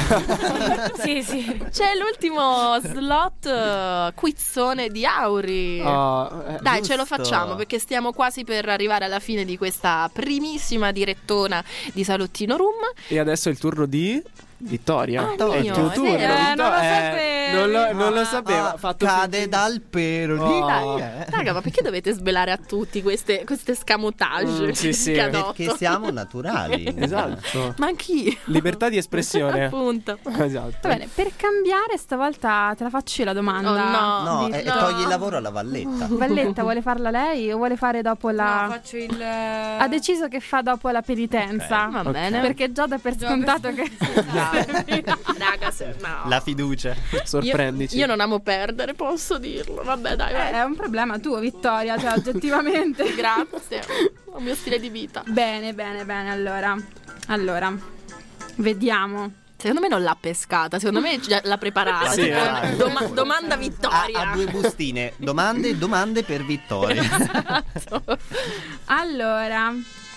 [SPEAKER 4] Sì, sì.
[SPEAKER 7] c'è l'ultimo slot eh, quizzone di Auri.
[SPEAKER 5] Ah, eh,
[SPEAKER 7] Dai, ce lo
[SPEAKER 2] giusto.
[SPEAKER 7] facciamo perché stiamo quasi per arrivare alla fine di questa primissima direttona di Salottino Room.
[SPEAKER 5] E adesso è il turno di Vittoria.
[SPEAKER 7] Ah,
[SPEAKER 5] è il
[SPEAKER 7] mio,
[SPEAKER 5] tuo
[SPEAKER 7] è
[SPEAKER 5] turno.
[SPEAKER 7] vero.
[SPEAKER 4] Eh, non lo
[SPEAKER 5] Eh,
[SPEAKER 4] sapevi.
[SPEAKER 5] non lo, non lo
[SPEAKER 2] Ah,
[SPEAKER 5] sapevo.
[SPEAKER 2] ah,
[SPEAKER 5] ha fatto
[SPEAKER 2] cade
[SPEAKER 5] finta-
[SPEAKER 2] dal pero lì.
[SPEAKER 5] Oh.
[SPEAKER 2] Dai, eh.
[SPEAKER 7] Raga, ma perché dovete svelare a tutti queste, queste scamotage
[SPEAKER 5] Mm, sì, sì.
[SPEAKER 7] che adotto?
[SPEAKER 2] Perché siamo naturali.
[SPEAKER 5] Esatto.
[SPEAKER 7] Ma anch'io.
[SPEAKER 5] Libertà di espressione.
[SPEAKER 7] Appunto.
[SPEAKER 5] Esatto.
[SPEAKER 1] Va bene, per cambiare stavolta te la faccio io la domanda.
[SPEAKER 7] Oh, no.
[SPEAKER 2] No,
[SPEAKER 1] Di-
[SPEAKER 2] e e
[SPEAKER 7] No.
[SPEAKER 2] togli il lavoro alla Valletta.
[SPEAKER 1] Valletta vuole farla lei o vuole fare dopo la...
[SPEAKER 4] No, faccio il.
[SPEAKER 1] Ha deciso che fa dopo la penitenza.
[SPEAKER 7] Va
[SPEAKER 5] Ok.
[SPEAKER 7] bene.
[SPEAKER 1] Perché già dà per
[SPEAKER 4] Già
[SPEAKER 1] scontato
[SPEAKER 4] per-
[SPEAKER 1] che...
[SPEAKER 7] Raga, se- no.
[SPEAKER 2] La fiducia.
[SPEAKER 5] Sorprendici.
[SPEAKER 7] Io, io non amo perdere, posso dirlo. Vabbè, dai, vai.
[SPEAKER 1] Eh, è un problema tuo, Vittoria, cioè oggettivamente.
[SPEAKER 7] Grazie. È il mio stile di vita.
[SPEAKER 1] Bene, bene, bene, allora. Allora, vediamo.
[SPEAKER 7] Secondo me non l'ha pescata, secondo me già l'ha preparata.
[SPEAKER 5] Sì,
[SPEAKER 7] tipo,
[SPEAKER 2] eh.
[SPEAKER 7] doma- domanda
[SPEAKER 2] Ha,
[SPEAKER 7] Vittoria.
[SPEAKER 2] ha due bustine. Domande, domande per Vittoria.
[SPEAKER 7] Esatto.
[SPEAKER 1] Allora.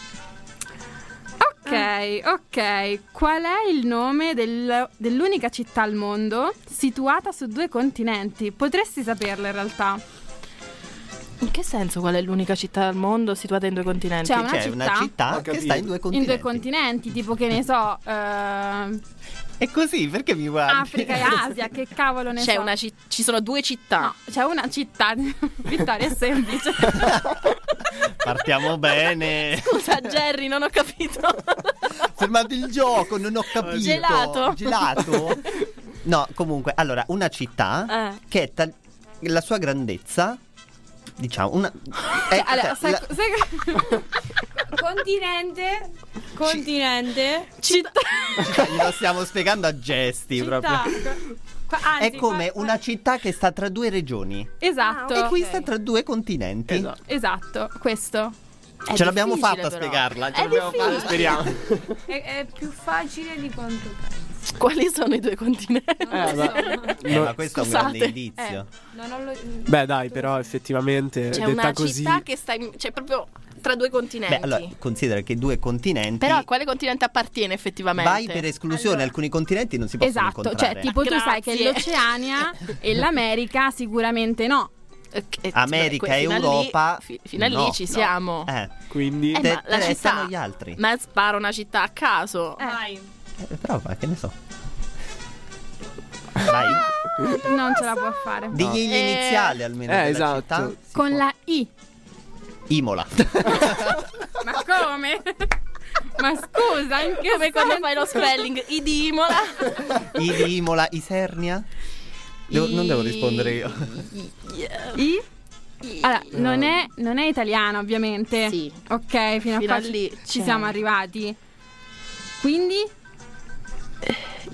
[SPEAKER 1] Ok, ok. Qual è il nome del- dell'unica città al mondo situata su due continenti? Potresti saperlo in realtà.
[SPEAKER 7] In che senso qual è l'unica città al mondo situata in due continenti?
[SPEAKER 1] C'è una
[SPEAKER 2] C'è
[SPEAKER 1] città
[SPEAKER 2] una città
[SPEAKER 5] Ho
[SPEAKER 2] che
[SPEAKER 5] capito.
[SPEAKER 2] sta in due
[SPEAKER 1] in
[SPEAKER 2] continenti.
[SPEAKER 1] due continenti, tipo che ne so, eh,
[SPEAKER 2] È così, perché mi guardi?
[SPEAKER 1] Africa e Asia, che cavolo ne
[SPEAKER 7] C'è
[SPEAKER 1] so.
[SPEAKER 7] una ci- ci sono due città.
[SPEAKER 1] No, c'è una città. Vittoria, è semplice.
[SPEAKER 2] Partiamo bene.
[SPEAKER 7] Scusa, Jerry, non ho capito.
[SPEAKER 2] Fermate il gioco, non ho capito.
[SPEAKER 7] Gelato.
[SPEAKER 2] Gelato? No, comunque, allora, una città
[SPEAKER 7] Eh.
[SPEAKER 2] che è tal- la sua grandezza, diciamo, una... è-
[SPEAKER 1] Allora,
[SPEAKER 2] cioè,
[SPEAKER 1] sai,
[SPEAKER 2] la-
[SPEAKER 1] sai-
[SPEAKER 4] Continente. Continente.
[SPEAKER 7] Città.
[SPEAKER 2] glielo stiamo spiegando a gesti
[SPEAKER 1] città.
[SPEAKER 2] proprio.
[SPEAKER 1] Qua- anzi,
[SPEAKER 2] È come
[SPEAKER 1] qua-
[SPEAKER 2] una città che sta tra due regioni.
[SPEAKER 1] Esatto.
[SPEAKER 2] E qui sta tra due continenti.
[SPEAKER 5] Esatto.
[SPEAKER 1] Esatto, questo.
[SPEAKER 7] È
[SPEAKER 2] Ce l'abbiamo
[SPEAKER 7] difficile,
[SPEAKER 2] fatta a
[SPEAKER 7] però.
[SPEAKER 2] spiegarla. Ce
[SPEAKER 7] È
[SPEAKER 2] l'abbiamo
[SPEAKER 7] difficile.
[SPEAKER 2] fatta. Speriamo.
[SPEAKER 4] È, è più facile di quanto pensi.
[SPEAKER 7] Quali sono i due continenti?
[SPEAKER 5] Eh, ma-
[SPEAKER 2] Eh,
[SPEAKER 5] no-
[SPEAKER 2] ma questo è un
[SPEAKER 7] Scusate.
[SPEAKER 2] grande indizio.
[SPEAKER 4] Non ho lo-
[SPEAKER 5] Beh, dai, però effettivamente
[SPEAKER 7] C'è
[SPEAKER 5] detta
[SPEAKER 7] una
[SPEAKER 5] così.
[SPEAKER 7] città che sta in, cioè proprio tra due continenti.
[SPEAKER 2] Beh, allora, considera che due continenti.
[SPEAKER 7] Però a quale continente appartiene effettivamente?
[SPEAKER 2] vai per esclusione, alcuni continenti non si possono
[SPEAKER 1] Esatto,
[SPEAKER 2] incontrare.
[SPEAKER 1] cioè tipo tu sai che
[SPEAKER 7] Grazie.
[SPEAKER 1] l'Oceania e l'America sicuramente no.
[SPEAKER 7] Eh, eh,
[SPEAKER 2] America
[SPEAKER 7] beh,
[SPEAKER 2] e
[SPEAKER 7] fino a lì-
[SPEAKER 2] Europa.
[SPEAKER 7] fi- fino a lì
[SPEAKER 2] no,
[SPEAKER 7] ci
[SPEAKER 2] no.
[SPEAKER 7] siamo.
[SPEAKER 2] Eh,
[SPEAKER 5] Quindi
[SPEAKER 7] Eh,
[SPEAKER 2] te-
[SPEAKER 7] ma la
[SPEAKER 2] te restano
[SPEAKER 7] città.
[SPEAKER 2] gli altri.
[SPEAKER 7] Ma sparo una città a caso.
[SPEAKER 4] Vai.
[SPEAKER 2] Eh, prova, che ne so. Vai.
[SPEAKER 1] Non ce la può fare.
[SPEAKER 2] Digli gli
[SPEAKER 7] Eh,
[SPEAKER 2] iniziali almeno.
[SPEAKER 5] eh,
[SPEAKER 2] della
[SPEAKER 5] esatto.
[SPEAKER 2] città. Si
[SPEAKER 1] Con
[SPEAKER 2] può.
[SPEAKER 1] la I.
[SPEAKER 2] Imola.
[SPEAKER 1] Ma come? Ma scusa, in che
[SPEAKER 7] Come quando
[SPEAKER 1] senso?
[SPEAKER 7] fai lo spelling I di Imola.
[SPEAKER 2] I di Imola, Isernia. Devo- non devo rispondere io.
[SPEAKER 1] I? Allora, non è, non è italiana ovviamente.
[SPEAKER 7] Sì.
[SPEAKER 1] Ok, fino,
[SPEAKER 7] Fino
[SPEAKER 1] a
[SPEAKER 7] a
[SPEAKER 1] qua
[SPEAKER 7] lì,
[SPEAKER 1] ci, ci
[SPEAKER 7] cioè.
[SPEAKER 1] siamo arrivati. Quindi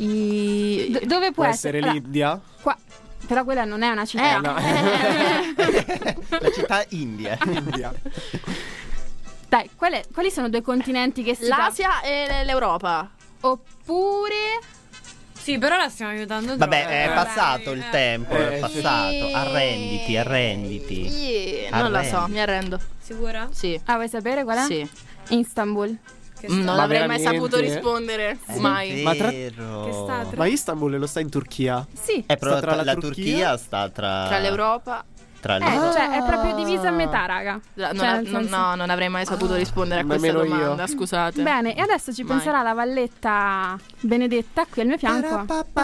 [SPEAKER 7] I...
[SPEAKER 1] do- dove può,
[SPEAKER 5] può essere
[SPEAKER 1] Allora,
[SPEAKER 5] l'India.
[SPEAKER 1] qua- però quella non è una città.
[SPEAKER 7] Eh,
[SPEAKER 5] no.
[SPEAKER 7] eh,
[SPEAKER 2] La città India.
[SPEAKER 5] India.
[SPEAKER 1] Dai, qual è- quali sono due continenti che si
[SPEAKER 7] L'Asia e l'Europa.
[SPEAKER 1] Oppure
[SPEAKER 4] Sì, però la stiamo aiutando troppo.
[SPEAKER 2] Vabbè, è passato il tempo, è
[SPEAKER 5] Eh,
[SPEAKER 2] passato. Arrenditi, arrenditi.
[SPEAKER 7] Yeah, non la so,
[SPEAKER 2] Arrendi.
[SPEAKER 7] mi arrendo.
[SPEAKER 4] Sicura?
[SPEAKER 7] Sì.
[SPEAKER 1] Ah, vuoi sapere qual è?
[SPEAKER 7] Sì.
[SPEAKER 1] Istanbul.
[SPEAKER 4] Che
[SPEAKER 7] Non
[SPEAKER 4] sta-
[SPEAKER 5] Ma
[SPEAKER 7] avrei mai
[SPEAKER 5] veramente?
[SPEAKER 7] saputo rispondere.
[SPEAKER 2] È
[SPEAKER 7] Mai.
[SPEAKER 5] Ma tra-
[SPEAKER 2] vero.
[SPEAKER 4] Che sta tra-
[SPEAKER 5] Ma Istanbul lo sta in Turchia?
[SPEAKER 1] Sì.
[SPEAKER 2] È proprio
[SPEAKER 5] sta tra la
[SPEAKER 2] la
[SPEAKER 5] Turchia?
[SPEAKER 2] Turchia sta tra
[SPEAKER 7] Tra l'Europa.
[SPEAKER 2] tra
[SPEAKER 1] Eh,
[SPEAKER 2] l'Europa.
[SPEAKER 1] cioè è proprio divisa a metà, raga.
[SPEAKER 7] La- non
[SPEAKER 1] Cioè,
[SPEAKER 7] ha-
[SPEAKER 1] nel
[SPEAKER 7] non-
[SPEAKER 1] senso-
[SPEAKER 7] no, non avrei mai saputo rispondere a questa
[SPEAKER 5] Nemmeno io.
[SPEAKER 7] domanda, scusate.
[SPEAKER 1] Bene, e adesso ci
[SPEAKER 7] Mai.
[SPEAKER 1] penserà la Valletta Benedetta qui al mio fianco.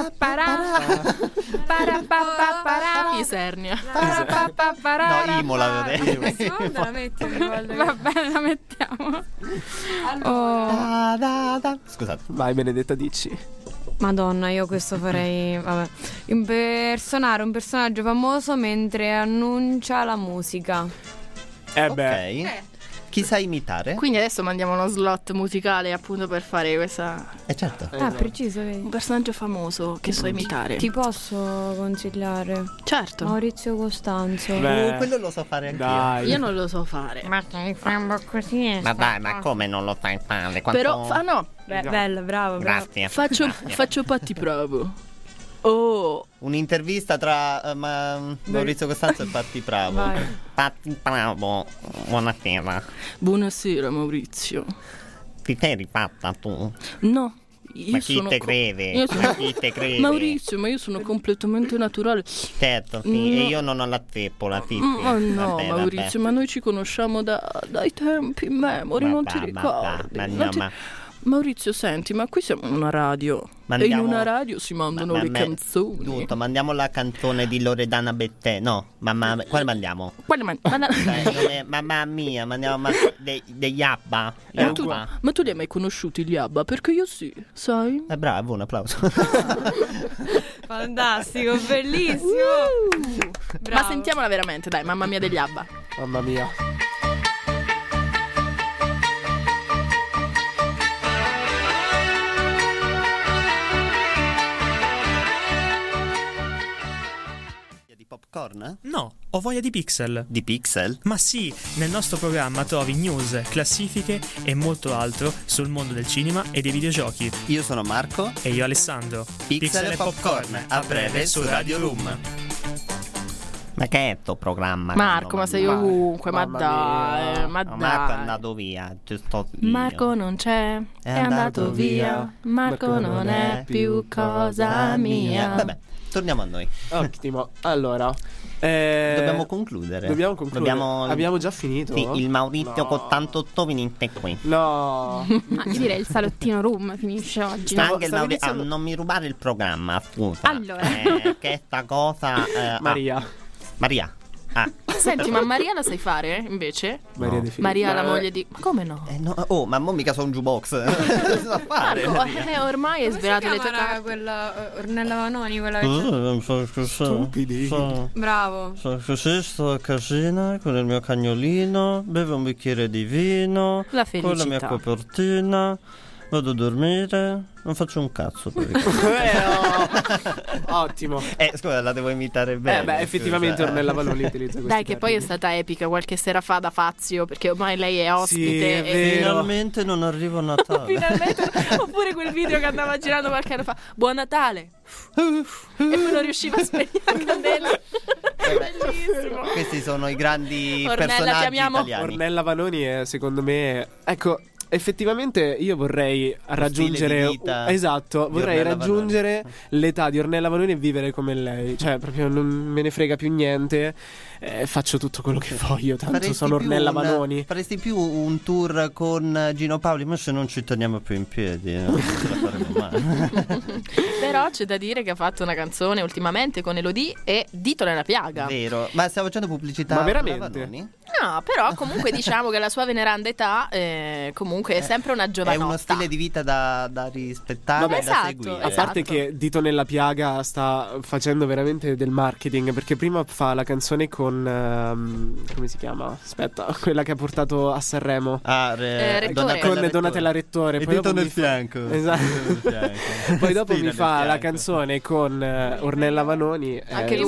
[SPEAKER 1] Parapapapara.
[SPEAKER 7] Isernia.
[SPEAKER 1] Parapapapara.
[SPEAKER 2] No, Imola, vedete.
[SPEAKER 4] Questa volta la metti ogni volta che-
[SPEAKER 1] Va bene, la mettiamo. Oh.
[SPEAKER 2] Da, da, da. Scusate.
[SPEAKER 5] Vai, Benedetta, dici.
[SPEAKER 4] Madonna, io questo farei. Vabbè. Impersonare un personaggio famoso mentre annuncia la musica.
[SPEAKER 5] Eh beh.
[SPEAKER 2] Ok. Chi sa imitare?
[SPEAKER 7] Quindi adesso mandiamo uno slot musicale appunto per fare questa.
[SPEAKER 2] Eh certo.
[SPEAKER 4] Ah, preciso, vedi.
[SPEAKER 7] Un personaggio famoso che so imitare.
[SPEAKER 4] Ti posso consigliare?
[SPEAKER 7] Certo.
[SPEAKER 4] Maurizio Costanzo.
[SPEAKER 5] Beh.
[SPEAKER 2] Oh, quello lo so fare anch'io.
[SPEAKER 5] Dai.
[SPEAKER 7] Io non lo so fare.
[SPEAKER 10] Ma stai facendo così?
[SPEAKER 2] Ma dai, ma come non lo fai fare? Quanto...
[SPEAKER 7] Però fa no.
[SPEAKER 4] Beh, bello, bravo, bravo.
[SPEAKER 2] Grazie.
[SPEAKER 7] Faccio, faccio patti bravo. Oh.
[SPEAKER 2] Un'intervista tra eh, ma- Maurizio Costanzo e Patti Bravo.
[SPEAKER 4] Vai.
[SPEAKER 2] Patti Bravo, buonasera.
[SPEAKER 7] Buonasera Maurizio.
[SPEAKER 2] Ti sei rifatta tu?
[SPEAKER 7] No. Io
[SPEAKER 2] Ma chi
[SPEAKER 7] sono
[SPEAKER 2] te
[SPEAKER 7] co-
[SPEAKER 2] crede?
[SPEAKER 7] io sono-
[SPEAKER 2] Ma chi te crede?
[SPEAKER 7] Maurizio, ma io sono completamente naturale.
[SPEAKER 2] Certo, sì,
[SPEAKER 7] No.
[SPEAKER 2] e io non ho la zeppola, Titti.
[SPEAKER 7] Mm, oh no,
[SPEAKER 2] Vabbè,
[SPEAKER 7] Maurizio,
[SPEAKER 2] vabbè.
[SPEAKER 7] ma noi ci conosciamo da, dai tempi memory, non ti
[SPEAKER 2] Ma va, ma
[SPEAKER 7] ricordi?
[SPEAKER 2] va, ma
[SPEAKER 7] Non
[SPEAKER 2] no,
[SPEAKER 7] ti-
[SPEAKER 2] ma-
[SPEAKER 7] Maurizio, senti, ma qui siamo in una radio.
[SPEAKER 2] Ma
[SPEAKER 7] E in
[SPEAKER 2] andiamo-
[SPEAKER 7] una radio si mandano
[SPEAKER 2] Ma- ma
[SPEAKER 7] le
[SPEAKER 2] me-
[SPEAKER 7] canzoni.
[SPEAKER 2] Tutto, mandiamo la canzone di Loredana Bettè. No, mamma, quale mandiamo?
[SPEAKER 7] Quale man- ma,
[SPEAKER 2] Dai, non è- mamma mia, mandiamo ma, dei, degli Abba. Gli
[SPEAKER 7] ma tu,
[SPEAKER 2] Abba.
[SPEAKER 7] ma tu li hai mai conosciuti gli Abba? Perché io sì, sai?
[SPEAKER 2] Eh, bravo, un applauso.
[SPEAKER 4] Fantastico, bellissimo.
[SPEAKER 7] Uh!
[SPEAKER 4] Bravo.
[SPEAKER 7] Ma sentiamola veramente, dai, mamma mia degli Abba.
[SPEAKER 5] Mamma mia.
[SPEAKER 2] Di popcorn?
[SPEAKER 3] No, ho voglia di pixel.
[SPEAKER 2] Di pixel?
[SPEAKER 3] Ma sì, nel nostro programma trovi news, classifiche e molto altro sul mondo del cinema e dei videogiochi.
[SPEAKER 2] Io sono Marco.
[SPEAKER 3] E io Alessandro.
[SPEAKER 2] Pixel e popcorn, a breve su Radio Room. Ma che è sto programma?
[SPEAKER 7] Marco, ma sei ovunque, ma
[SPEAKER 5] mamma
[SPEAKER 7] dai,
[SPEAKER 5] mia.
[SPEAKER 7] ma
[SPEAKER 2] No, Marco è
[SPEAKER 7] dai.
[SPEAKER 2] andato via, ci sto io.
[SPEAKER 7] Marco non c'è, è, andato via. Marco non è più cosa mia.
[SPEAKER 2] Vabbè, torniamo a noi.
[SPEAKER 5] Ottimo. Allora, eh,
[SPEAKER 2] Dobbiamo concludere.
[SPEAKER 5] Dobbiamo concludere.
[SPEAKER 2] Dobbiamo-
[SPEAKER 5] Abbiamo già finito?
[SPEAKER 2] Sì, il Maurizio
[SPEAKER 5] No.
[SPEAKER 2] con ottantotto venite qui.
[SPEAKER 5] No.
[SPEAKER 1] Ah, io direi il salottino room finisce oggi. no?
[SPEAKER 2] Anche il
[SPEAKER 5] stavo
[SPEAKER 2] Mauri-
[SPEAKER 5] iniziando-
[SPEAKER 2] ah, non mi rubare il programma, scusa.
[SPEAKER 1] Allora.
[SPEAKER 2] Eh, che sta cosa. eh, ah,
[SPEAKER 5] Maria.
[SPEAKER 2] Maria. Ah.
[SPEAKER 7] Senti, ma Maria la sai fare invece?
[SPEAKER 5] Maria De Filippi.
[SPEAKER 7] Maria, la
[SPEAKER 5] Ma-
[SPEAKER 7] moglie di. Ma come no?
[SPEAKER 2] Eh, no, oh, ma mo mica sono un jukebox. Cosa fare?
[SPEAKER 7] Marco, eh, ormai hai svelato le tue
[SPEAKER 4] Raga,
[SPEAKER 7] carte.
[SPEAKER 4] quella eh, Ornella Vanoni, quella che
[SPEAKER 5] Stupidi.
[SPEAKER 4] Bravo.
[SPEAKER 2] Così sto a casina con il mio cagnolino, bevo un bicchiere di vino,
[SPEAKER 7] La
[SPEAKER 2] con la mia
[SPEAKER 7] felicità.
[SPEAKER 2] copertina, vado a dormire, non faccio un cazzo per il
[SPEAKER 5] Eh, oh. Ottimo.
[SPEAKER 2] Eh, scusa, la devo imitare bene.
[SPEAKER 5] Eh beh, effettivamente
[SPEAKER 2] scusa.
[SPEAKER 5] Ornella Vanoni utilizza questo.
[SPEAKER 7] Dai, che poi è stata epica qualche sera fa da Fazio, perché ormai lei è ospite.
[SPEAKER 5] Sì, è
[SPEAKER 7] e-
[SPEAKER 5] vero.
[SPEAKER 2] Finalmente non arrivo a Natale.
[SPEAKER 7] Finalmente. Oppure quel video che andava girando qualche anno fa. Buon Natale. E poi non riusciva a spegnere la candela. Bellissimo.
[SPEAKER 2] Questi sono i grandi
[SPEAKER 7] Ornella,
[SPEAKER 2] personaggi
[SPEAKER 7] chiamiamo?
[SPEAKER 2] italiani.
[SPEAKER 5] Ornella Vanoni è secondo me, ecco, effettivamente io vorrei raggiungere
[SPEAKER 2] stile di vita
[SPEAKER 5] esatto,
[SPEAKER 2] di
[SPEAKER 5] vorrei
[SPEAKER 2] Ornella
[SPEAKER 5] raggiungere l'età di Ornella Vanoni e vivere come lei, cioè proprio non me ne frega più niente, eh, faccio tutto quello che voglio, tanto
[SPEAKER 2] Faresti
[SPEAKER 5] sono
[SPEAKER 2] più
[SPEAKER 5] Ornella
[SPEAKER 2] un-
[SPEAKER 5] Vanoni.
[SPEAKER 2] Faresti più un tour con Gino Paoli, ma se non ci torniamo più in piedi, no? Non ce la faremo mai.
[SPEAKER 7] Però c'è da dire che ha fatto una canzone ultimamente con Elodie e Dito nella piaga.
[SPEAKER 2] Vero, ma stiamo facendo pubblicità.
[SPEAKER 5] Ma veramente?
[SPEAKER 2] a Vanoni?
[SPEAKER 7] No, però comunque diciamo che la sua veneranda età eh, comunque è sempre una
[SPEAKER 2] È
[SPEAKER 7] giovanotta.
[SPEAKER 2] uno stile di vita da, da rispettare
[SPEAKER 5] Vabbè,
[SPEAKER 2] e da
[SPEAKER 7] esatto,
[SPEAKER 2] seguire.
[SPEAKER 5] A parte
[SPEAKER 7] esatto.
[SPEAKER 5] che Dito nella piaga sta facendo veramente del marketing, perché prima fa la canzone con ehm, come si chiama? Aspetta, quella che ha portato a Sanremo.
[SPEAKER 2] Ah, re-
[SPEAKER 7] Eh, Rettore.
[SPEAKER 2] Donatella
[SPEAKER 5] Con Donatella Rettore.
[SPEAKER 2] E
[SPEAKER 5] poi
[SPEAKER 2] dito
[SPEAKER 5] dopo
[SPEAKER 2] nel
[SPEAKER 5] mi fa-
[SPEAKER 2] fianco.
[SPEAKER 5] Esatto.
[SPEAKER 2] Dito nel fianco.
[SPEAKER 5] Poi dopo
[SPEAKER 2] Spina
[SPEAKER 5] mi
[SPEAKER 2] nel
[SPEAKER 5] fa la
[SPEAKER 2] fianco.
[SPEAKER 5] canzone con eh, Ornella Vanoni. eh,
[SPEAKER 7] Anche
[SPEAKER 4] Sì,
[SPEAKER 7] lui.
[SPEAKER 4] ma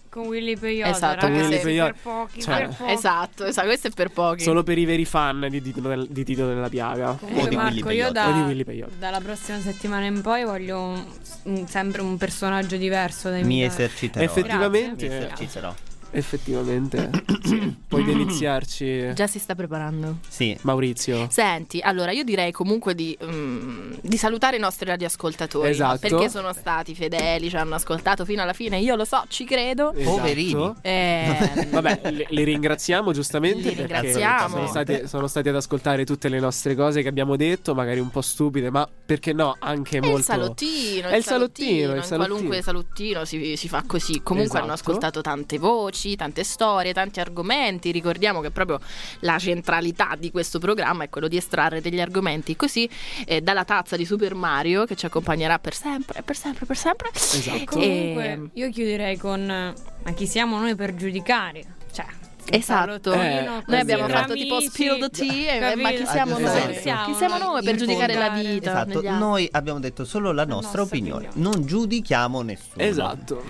[SPEAKER 4] con Willy Peyote,
[SPEAKER 7] Esatto,
[SPEAKER 4] raga,
[SPEAKER 5] Willy
[SPEAKER 4] per
[SPEAKER 5] Peyote.
[SPEAKER 4] pochi,
[SPEAKER 5] Cioè,
[SPEAKER 4] per pochi.
[SPEAKER 7] Esatto, esatto, questo è per pochi.
[SPEAKER 5] Solo per i veri fan di Tito, del- di Tito della Piaga.
[SPEAKER 4] Comunque,
[SPEAKER 2] di Willy
[SPEAKER 4] Marco, io
[SPEAKER 2] Peyote.
[SPEAKER 5] O di
[SPEAKER 4] da,
[SPEAKER 5] Willy Peyote.
[SPEAKER 4] dalla prossima settimana in poi voglio un- un- sempre un personaggio diverso da
[SPEAKER 2] Mi
[SPEAKER 4] imitare.
[SPEAKER 2] eserciterò.
[SPEAKER 5] Effettivamente.
[SPEAKER 2] Mi eserciterò.
[SPEAKER 5] Effettivamente. Sì, puoi deliziarci.
[SPEAKER 7] Già si sta preparando.
[SPEAKER 2] Sì.
[SPEAKER 5] Maurizio.
[SPEAKER 7] Senti, allora io direi comunque di, mm, di salutare i nostri radioascoltatori.
[SPEAKER 5] Esatto.
[SPEAKER 7] Perché sono stati fedeli, ci hanno ascoltato fino alla fine. Io lo so, ci credo.
[SPEAKER 5] Esatto.
[SPEAKER 2] Poverini.
[SPEAKER 7] Eh,
[SPEAKER 5] Vabbè, li, li ringraziamo giustamente
[SPEAKER 7] Li
[SPEAKER 5] perché
[SPEAKER 7] ringraziamo.
[SPEAKER 5] sono stati, sono stati ad ascoltare tutte le nostre cose che abbiamo detto, magari un po' stupide, ma perché no, anche
[SPEAKER 7] È
[SPEAKER 5] molto
[SPEAKER 7] il salottino,
[SPEAKER 5] È il salottino, il
[SPEAKER 7] in
[SPEAKER 5] salottino.
[SPEAKER 7] qualunque salottino si, si fa così. Comunque hanno
[SPEAKER 5] Esatto.
[SPEAKER 7] ascoltato tante voci, tante storie, tanti argomenti. Ricordiamo che proprio la centralità di questo programma è quello di estrarre degli argomenti così eh, dalla tazza di Super Mario che ci accompagnerà per sempre, per sempre, per sempre.
[SPEAKER 5] Esatto.
[SPEAKER 4] Comunque,
[SPEAKER 7] E-
[SPEAKER 4] io chiuderei con eh, ma chi siamo noi per giudicare? Cioè,
[SPEAKER 7] Esatto,
[SPEAKER 5] Eh,
[SPEAKER 7] noi abbiamo
[SPEAKER 5] vero.
[SPEAKER 7] fatto tipo
[SPEAKER 4] Amici,
[SPEAKER 7] spill the tea, eh,
[SPEAKER 4] capito?
[SPEAKER 7] ma chi siamo
[SPEAKER 2] Ah,
[SPEAKER 7] noi?
[SPEAKER 2] esatto.
[SPEAKER 7] Chi siamo noi per
[SPEAKER 4] In
[SPEAKER 7] giudicare la
[SPEAKER 4] volgare.
[SPEAKER 7] vita?
[SPEAKER 2] Esatto,
[SPEAKER 7] degli altri?
[SPEAKER 2] noi abbiamo detto solo la nostra,
[SPEAKER 4] nostra
[SPEAKER 2] opinione.
[SPEAKER 4] opinione.
[SPEAKER 2] non giudichiamo nessuno.
[SPEAKER 5] Esatto.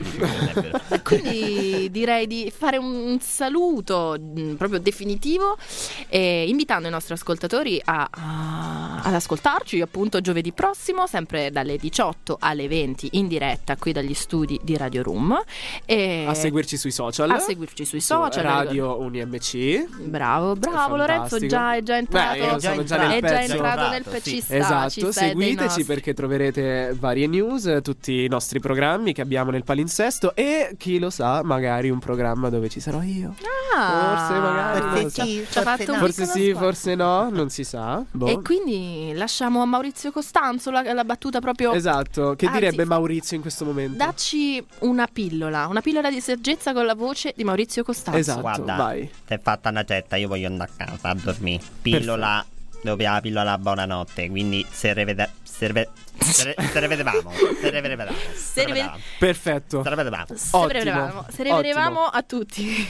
[SPEAKER 7] E quindi direi di fare un saluto mh, proprio definitivo, eh, invitando i nostri ascoltatori a, a- ad ascoltarci appunto giovedì prossimo, sempre dalle diciotto alle venti in diretta qui dagli studi di Radio Room. E
[SPEAKER 5] A seguirci sui social.
[SPEAKER 7] a seguirci sui
[SPEAKER 5] su
[SPEAKER 7] social.
[SPEAKER 5] Radio UniMC.
[SPEAKER 7] Bravo, bravo
[SPEAKER 5] È
[SPEAKER 7] Lorenzo,
[SPEAKER 5] fantastico.
[SPEAKER 7] già è già entrato.
[SPEAKER 5] Beh, io
[SPEAKER 2] È già
[SPEAKER 5] sono già
[SPEAKER 2] entrato.
[SPEAKER 5] nel
[SPEAKER 7] è già
[SPEAKER 5] pezzo.
[SPEAKER 7] entrato nel
[SPEAKER 2] Sì.
[SPEAKER 7] pezzo. Ci sta, ci
[SPEAKER 5] Esatto,
[SPEAKER 7] sta, è dei
[SPEAKER 5] seguiteci
[SPEAKER 7] nostri.
[SPEAKER 5] perché troverete varie news, tutti i nostri programmi che abbiamo nel palinsesto e chi lo sa, magari un programma dove ci sarò io.
[SPEAKER 7] Ah,
[SPEAKER 5] Forse magari, non lo
[SPEAKER 2] Forse
[SPEAKER 5] so.
[SPEAKER 2] sì,
[SPEAKER 7] ci ha fatto un
[SPEAKER 5] Forse
[SPEAKER 7] piccolo
[SPEAKER 5] sì,
[SPEAKER 7] spoiler.
[SPEAKER 5] forse no, non si sa. Boh.
[SPEAKER 7] E quindi lasciamo a Maurizio Costanzo la, la battuta proprio.
[SPEAKER 5] Esatto, che
[SPEAKER 7] Anzi,
[SPEAKER 5] direbbe Maurizio in questo momento?
[SPEAKER 7] Dacci una pillola, una pillola di saggezza con la voce di Maurizio Costanzo.
[SPEAKER 5] Esatto,
[SPEAKER 2] Guarda,
[SPEAKER 5] vai.
[SPEAKER 2] si è fatta una cetta, io voglio andare a casa a dormire. Pillola, dove la pillola buonanotte, quindi se rivede... Se rive- se re- se rivedevamo, se rivedevamo, se
[SPEAKER 7] rive-
[SPEAKER 2] rivedevamo,
[SPEAKER 5] Perfetto.
[SPEAKER 2] se rivedevamo.
[SPEAKER 7] Se
[SPEAKER 5] Ottimo,
[SPEAKER 7] rivedevamo, se rivedevamo a tutti.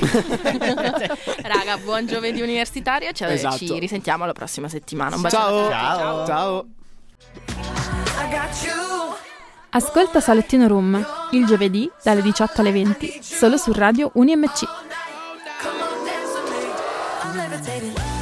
[SPEAKER 7] Raga, buon giovedì universitario. Ci,
[SPEAKER 5] Esatto.
[SPEAKER 7] ci risentiamo la prossima settimana. Un bacio.
[SPEAKER 5] Ciao.
[SPEAKER 2] Ciao.
[SPEAKER 5] Ciao.
[SPEAKER 1] Ascolta Salottino Room il giovedì dalle diciotto alle venti solo su Radio UniMC.
[SPEAKER 13] I'm levitating.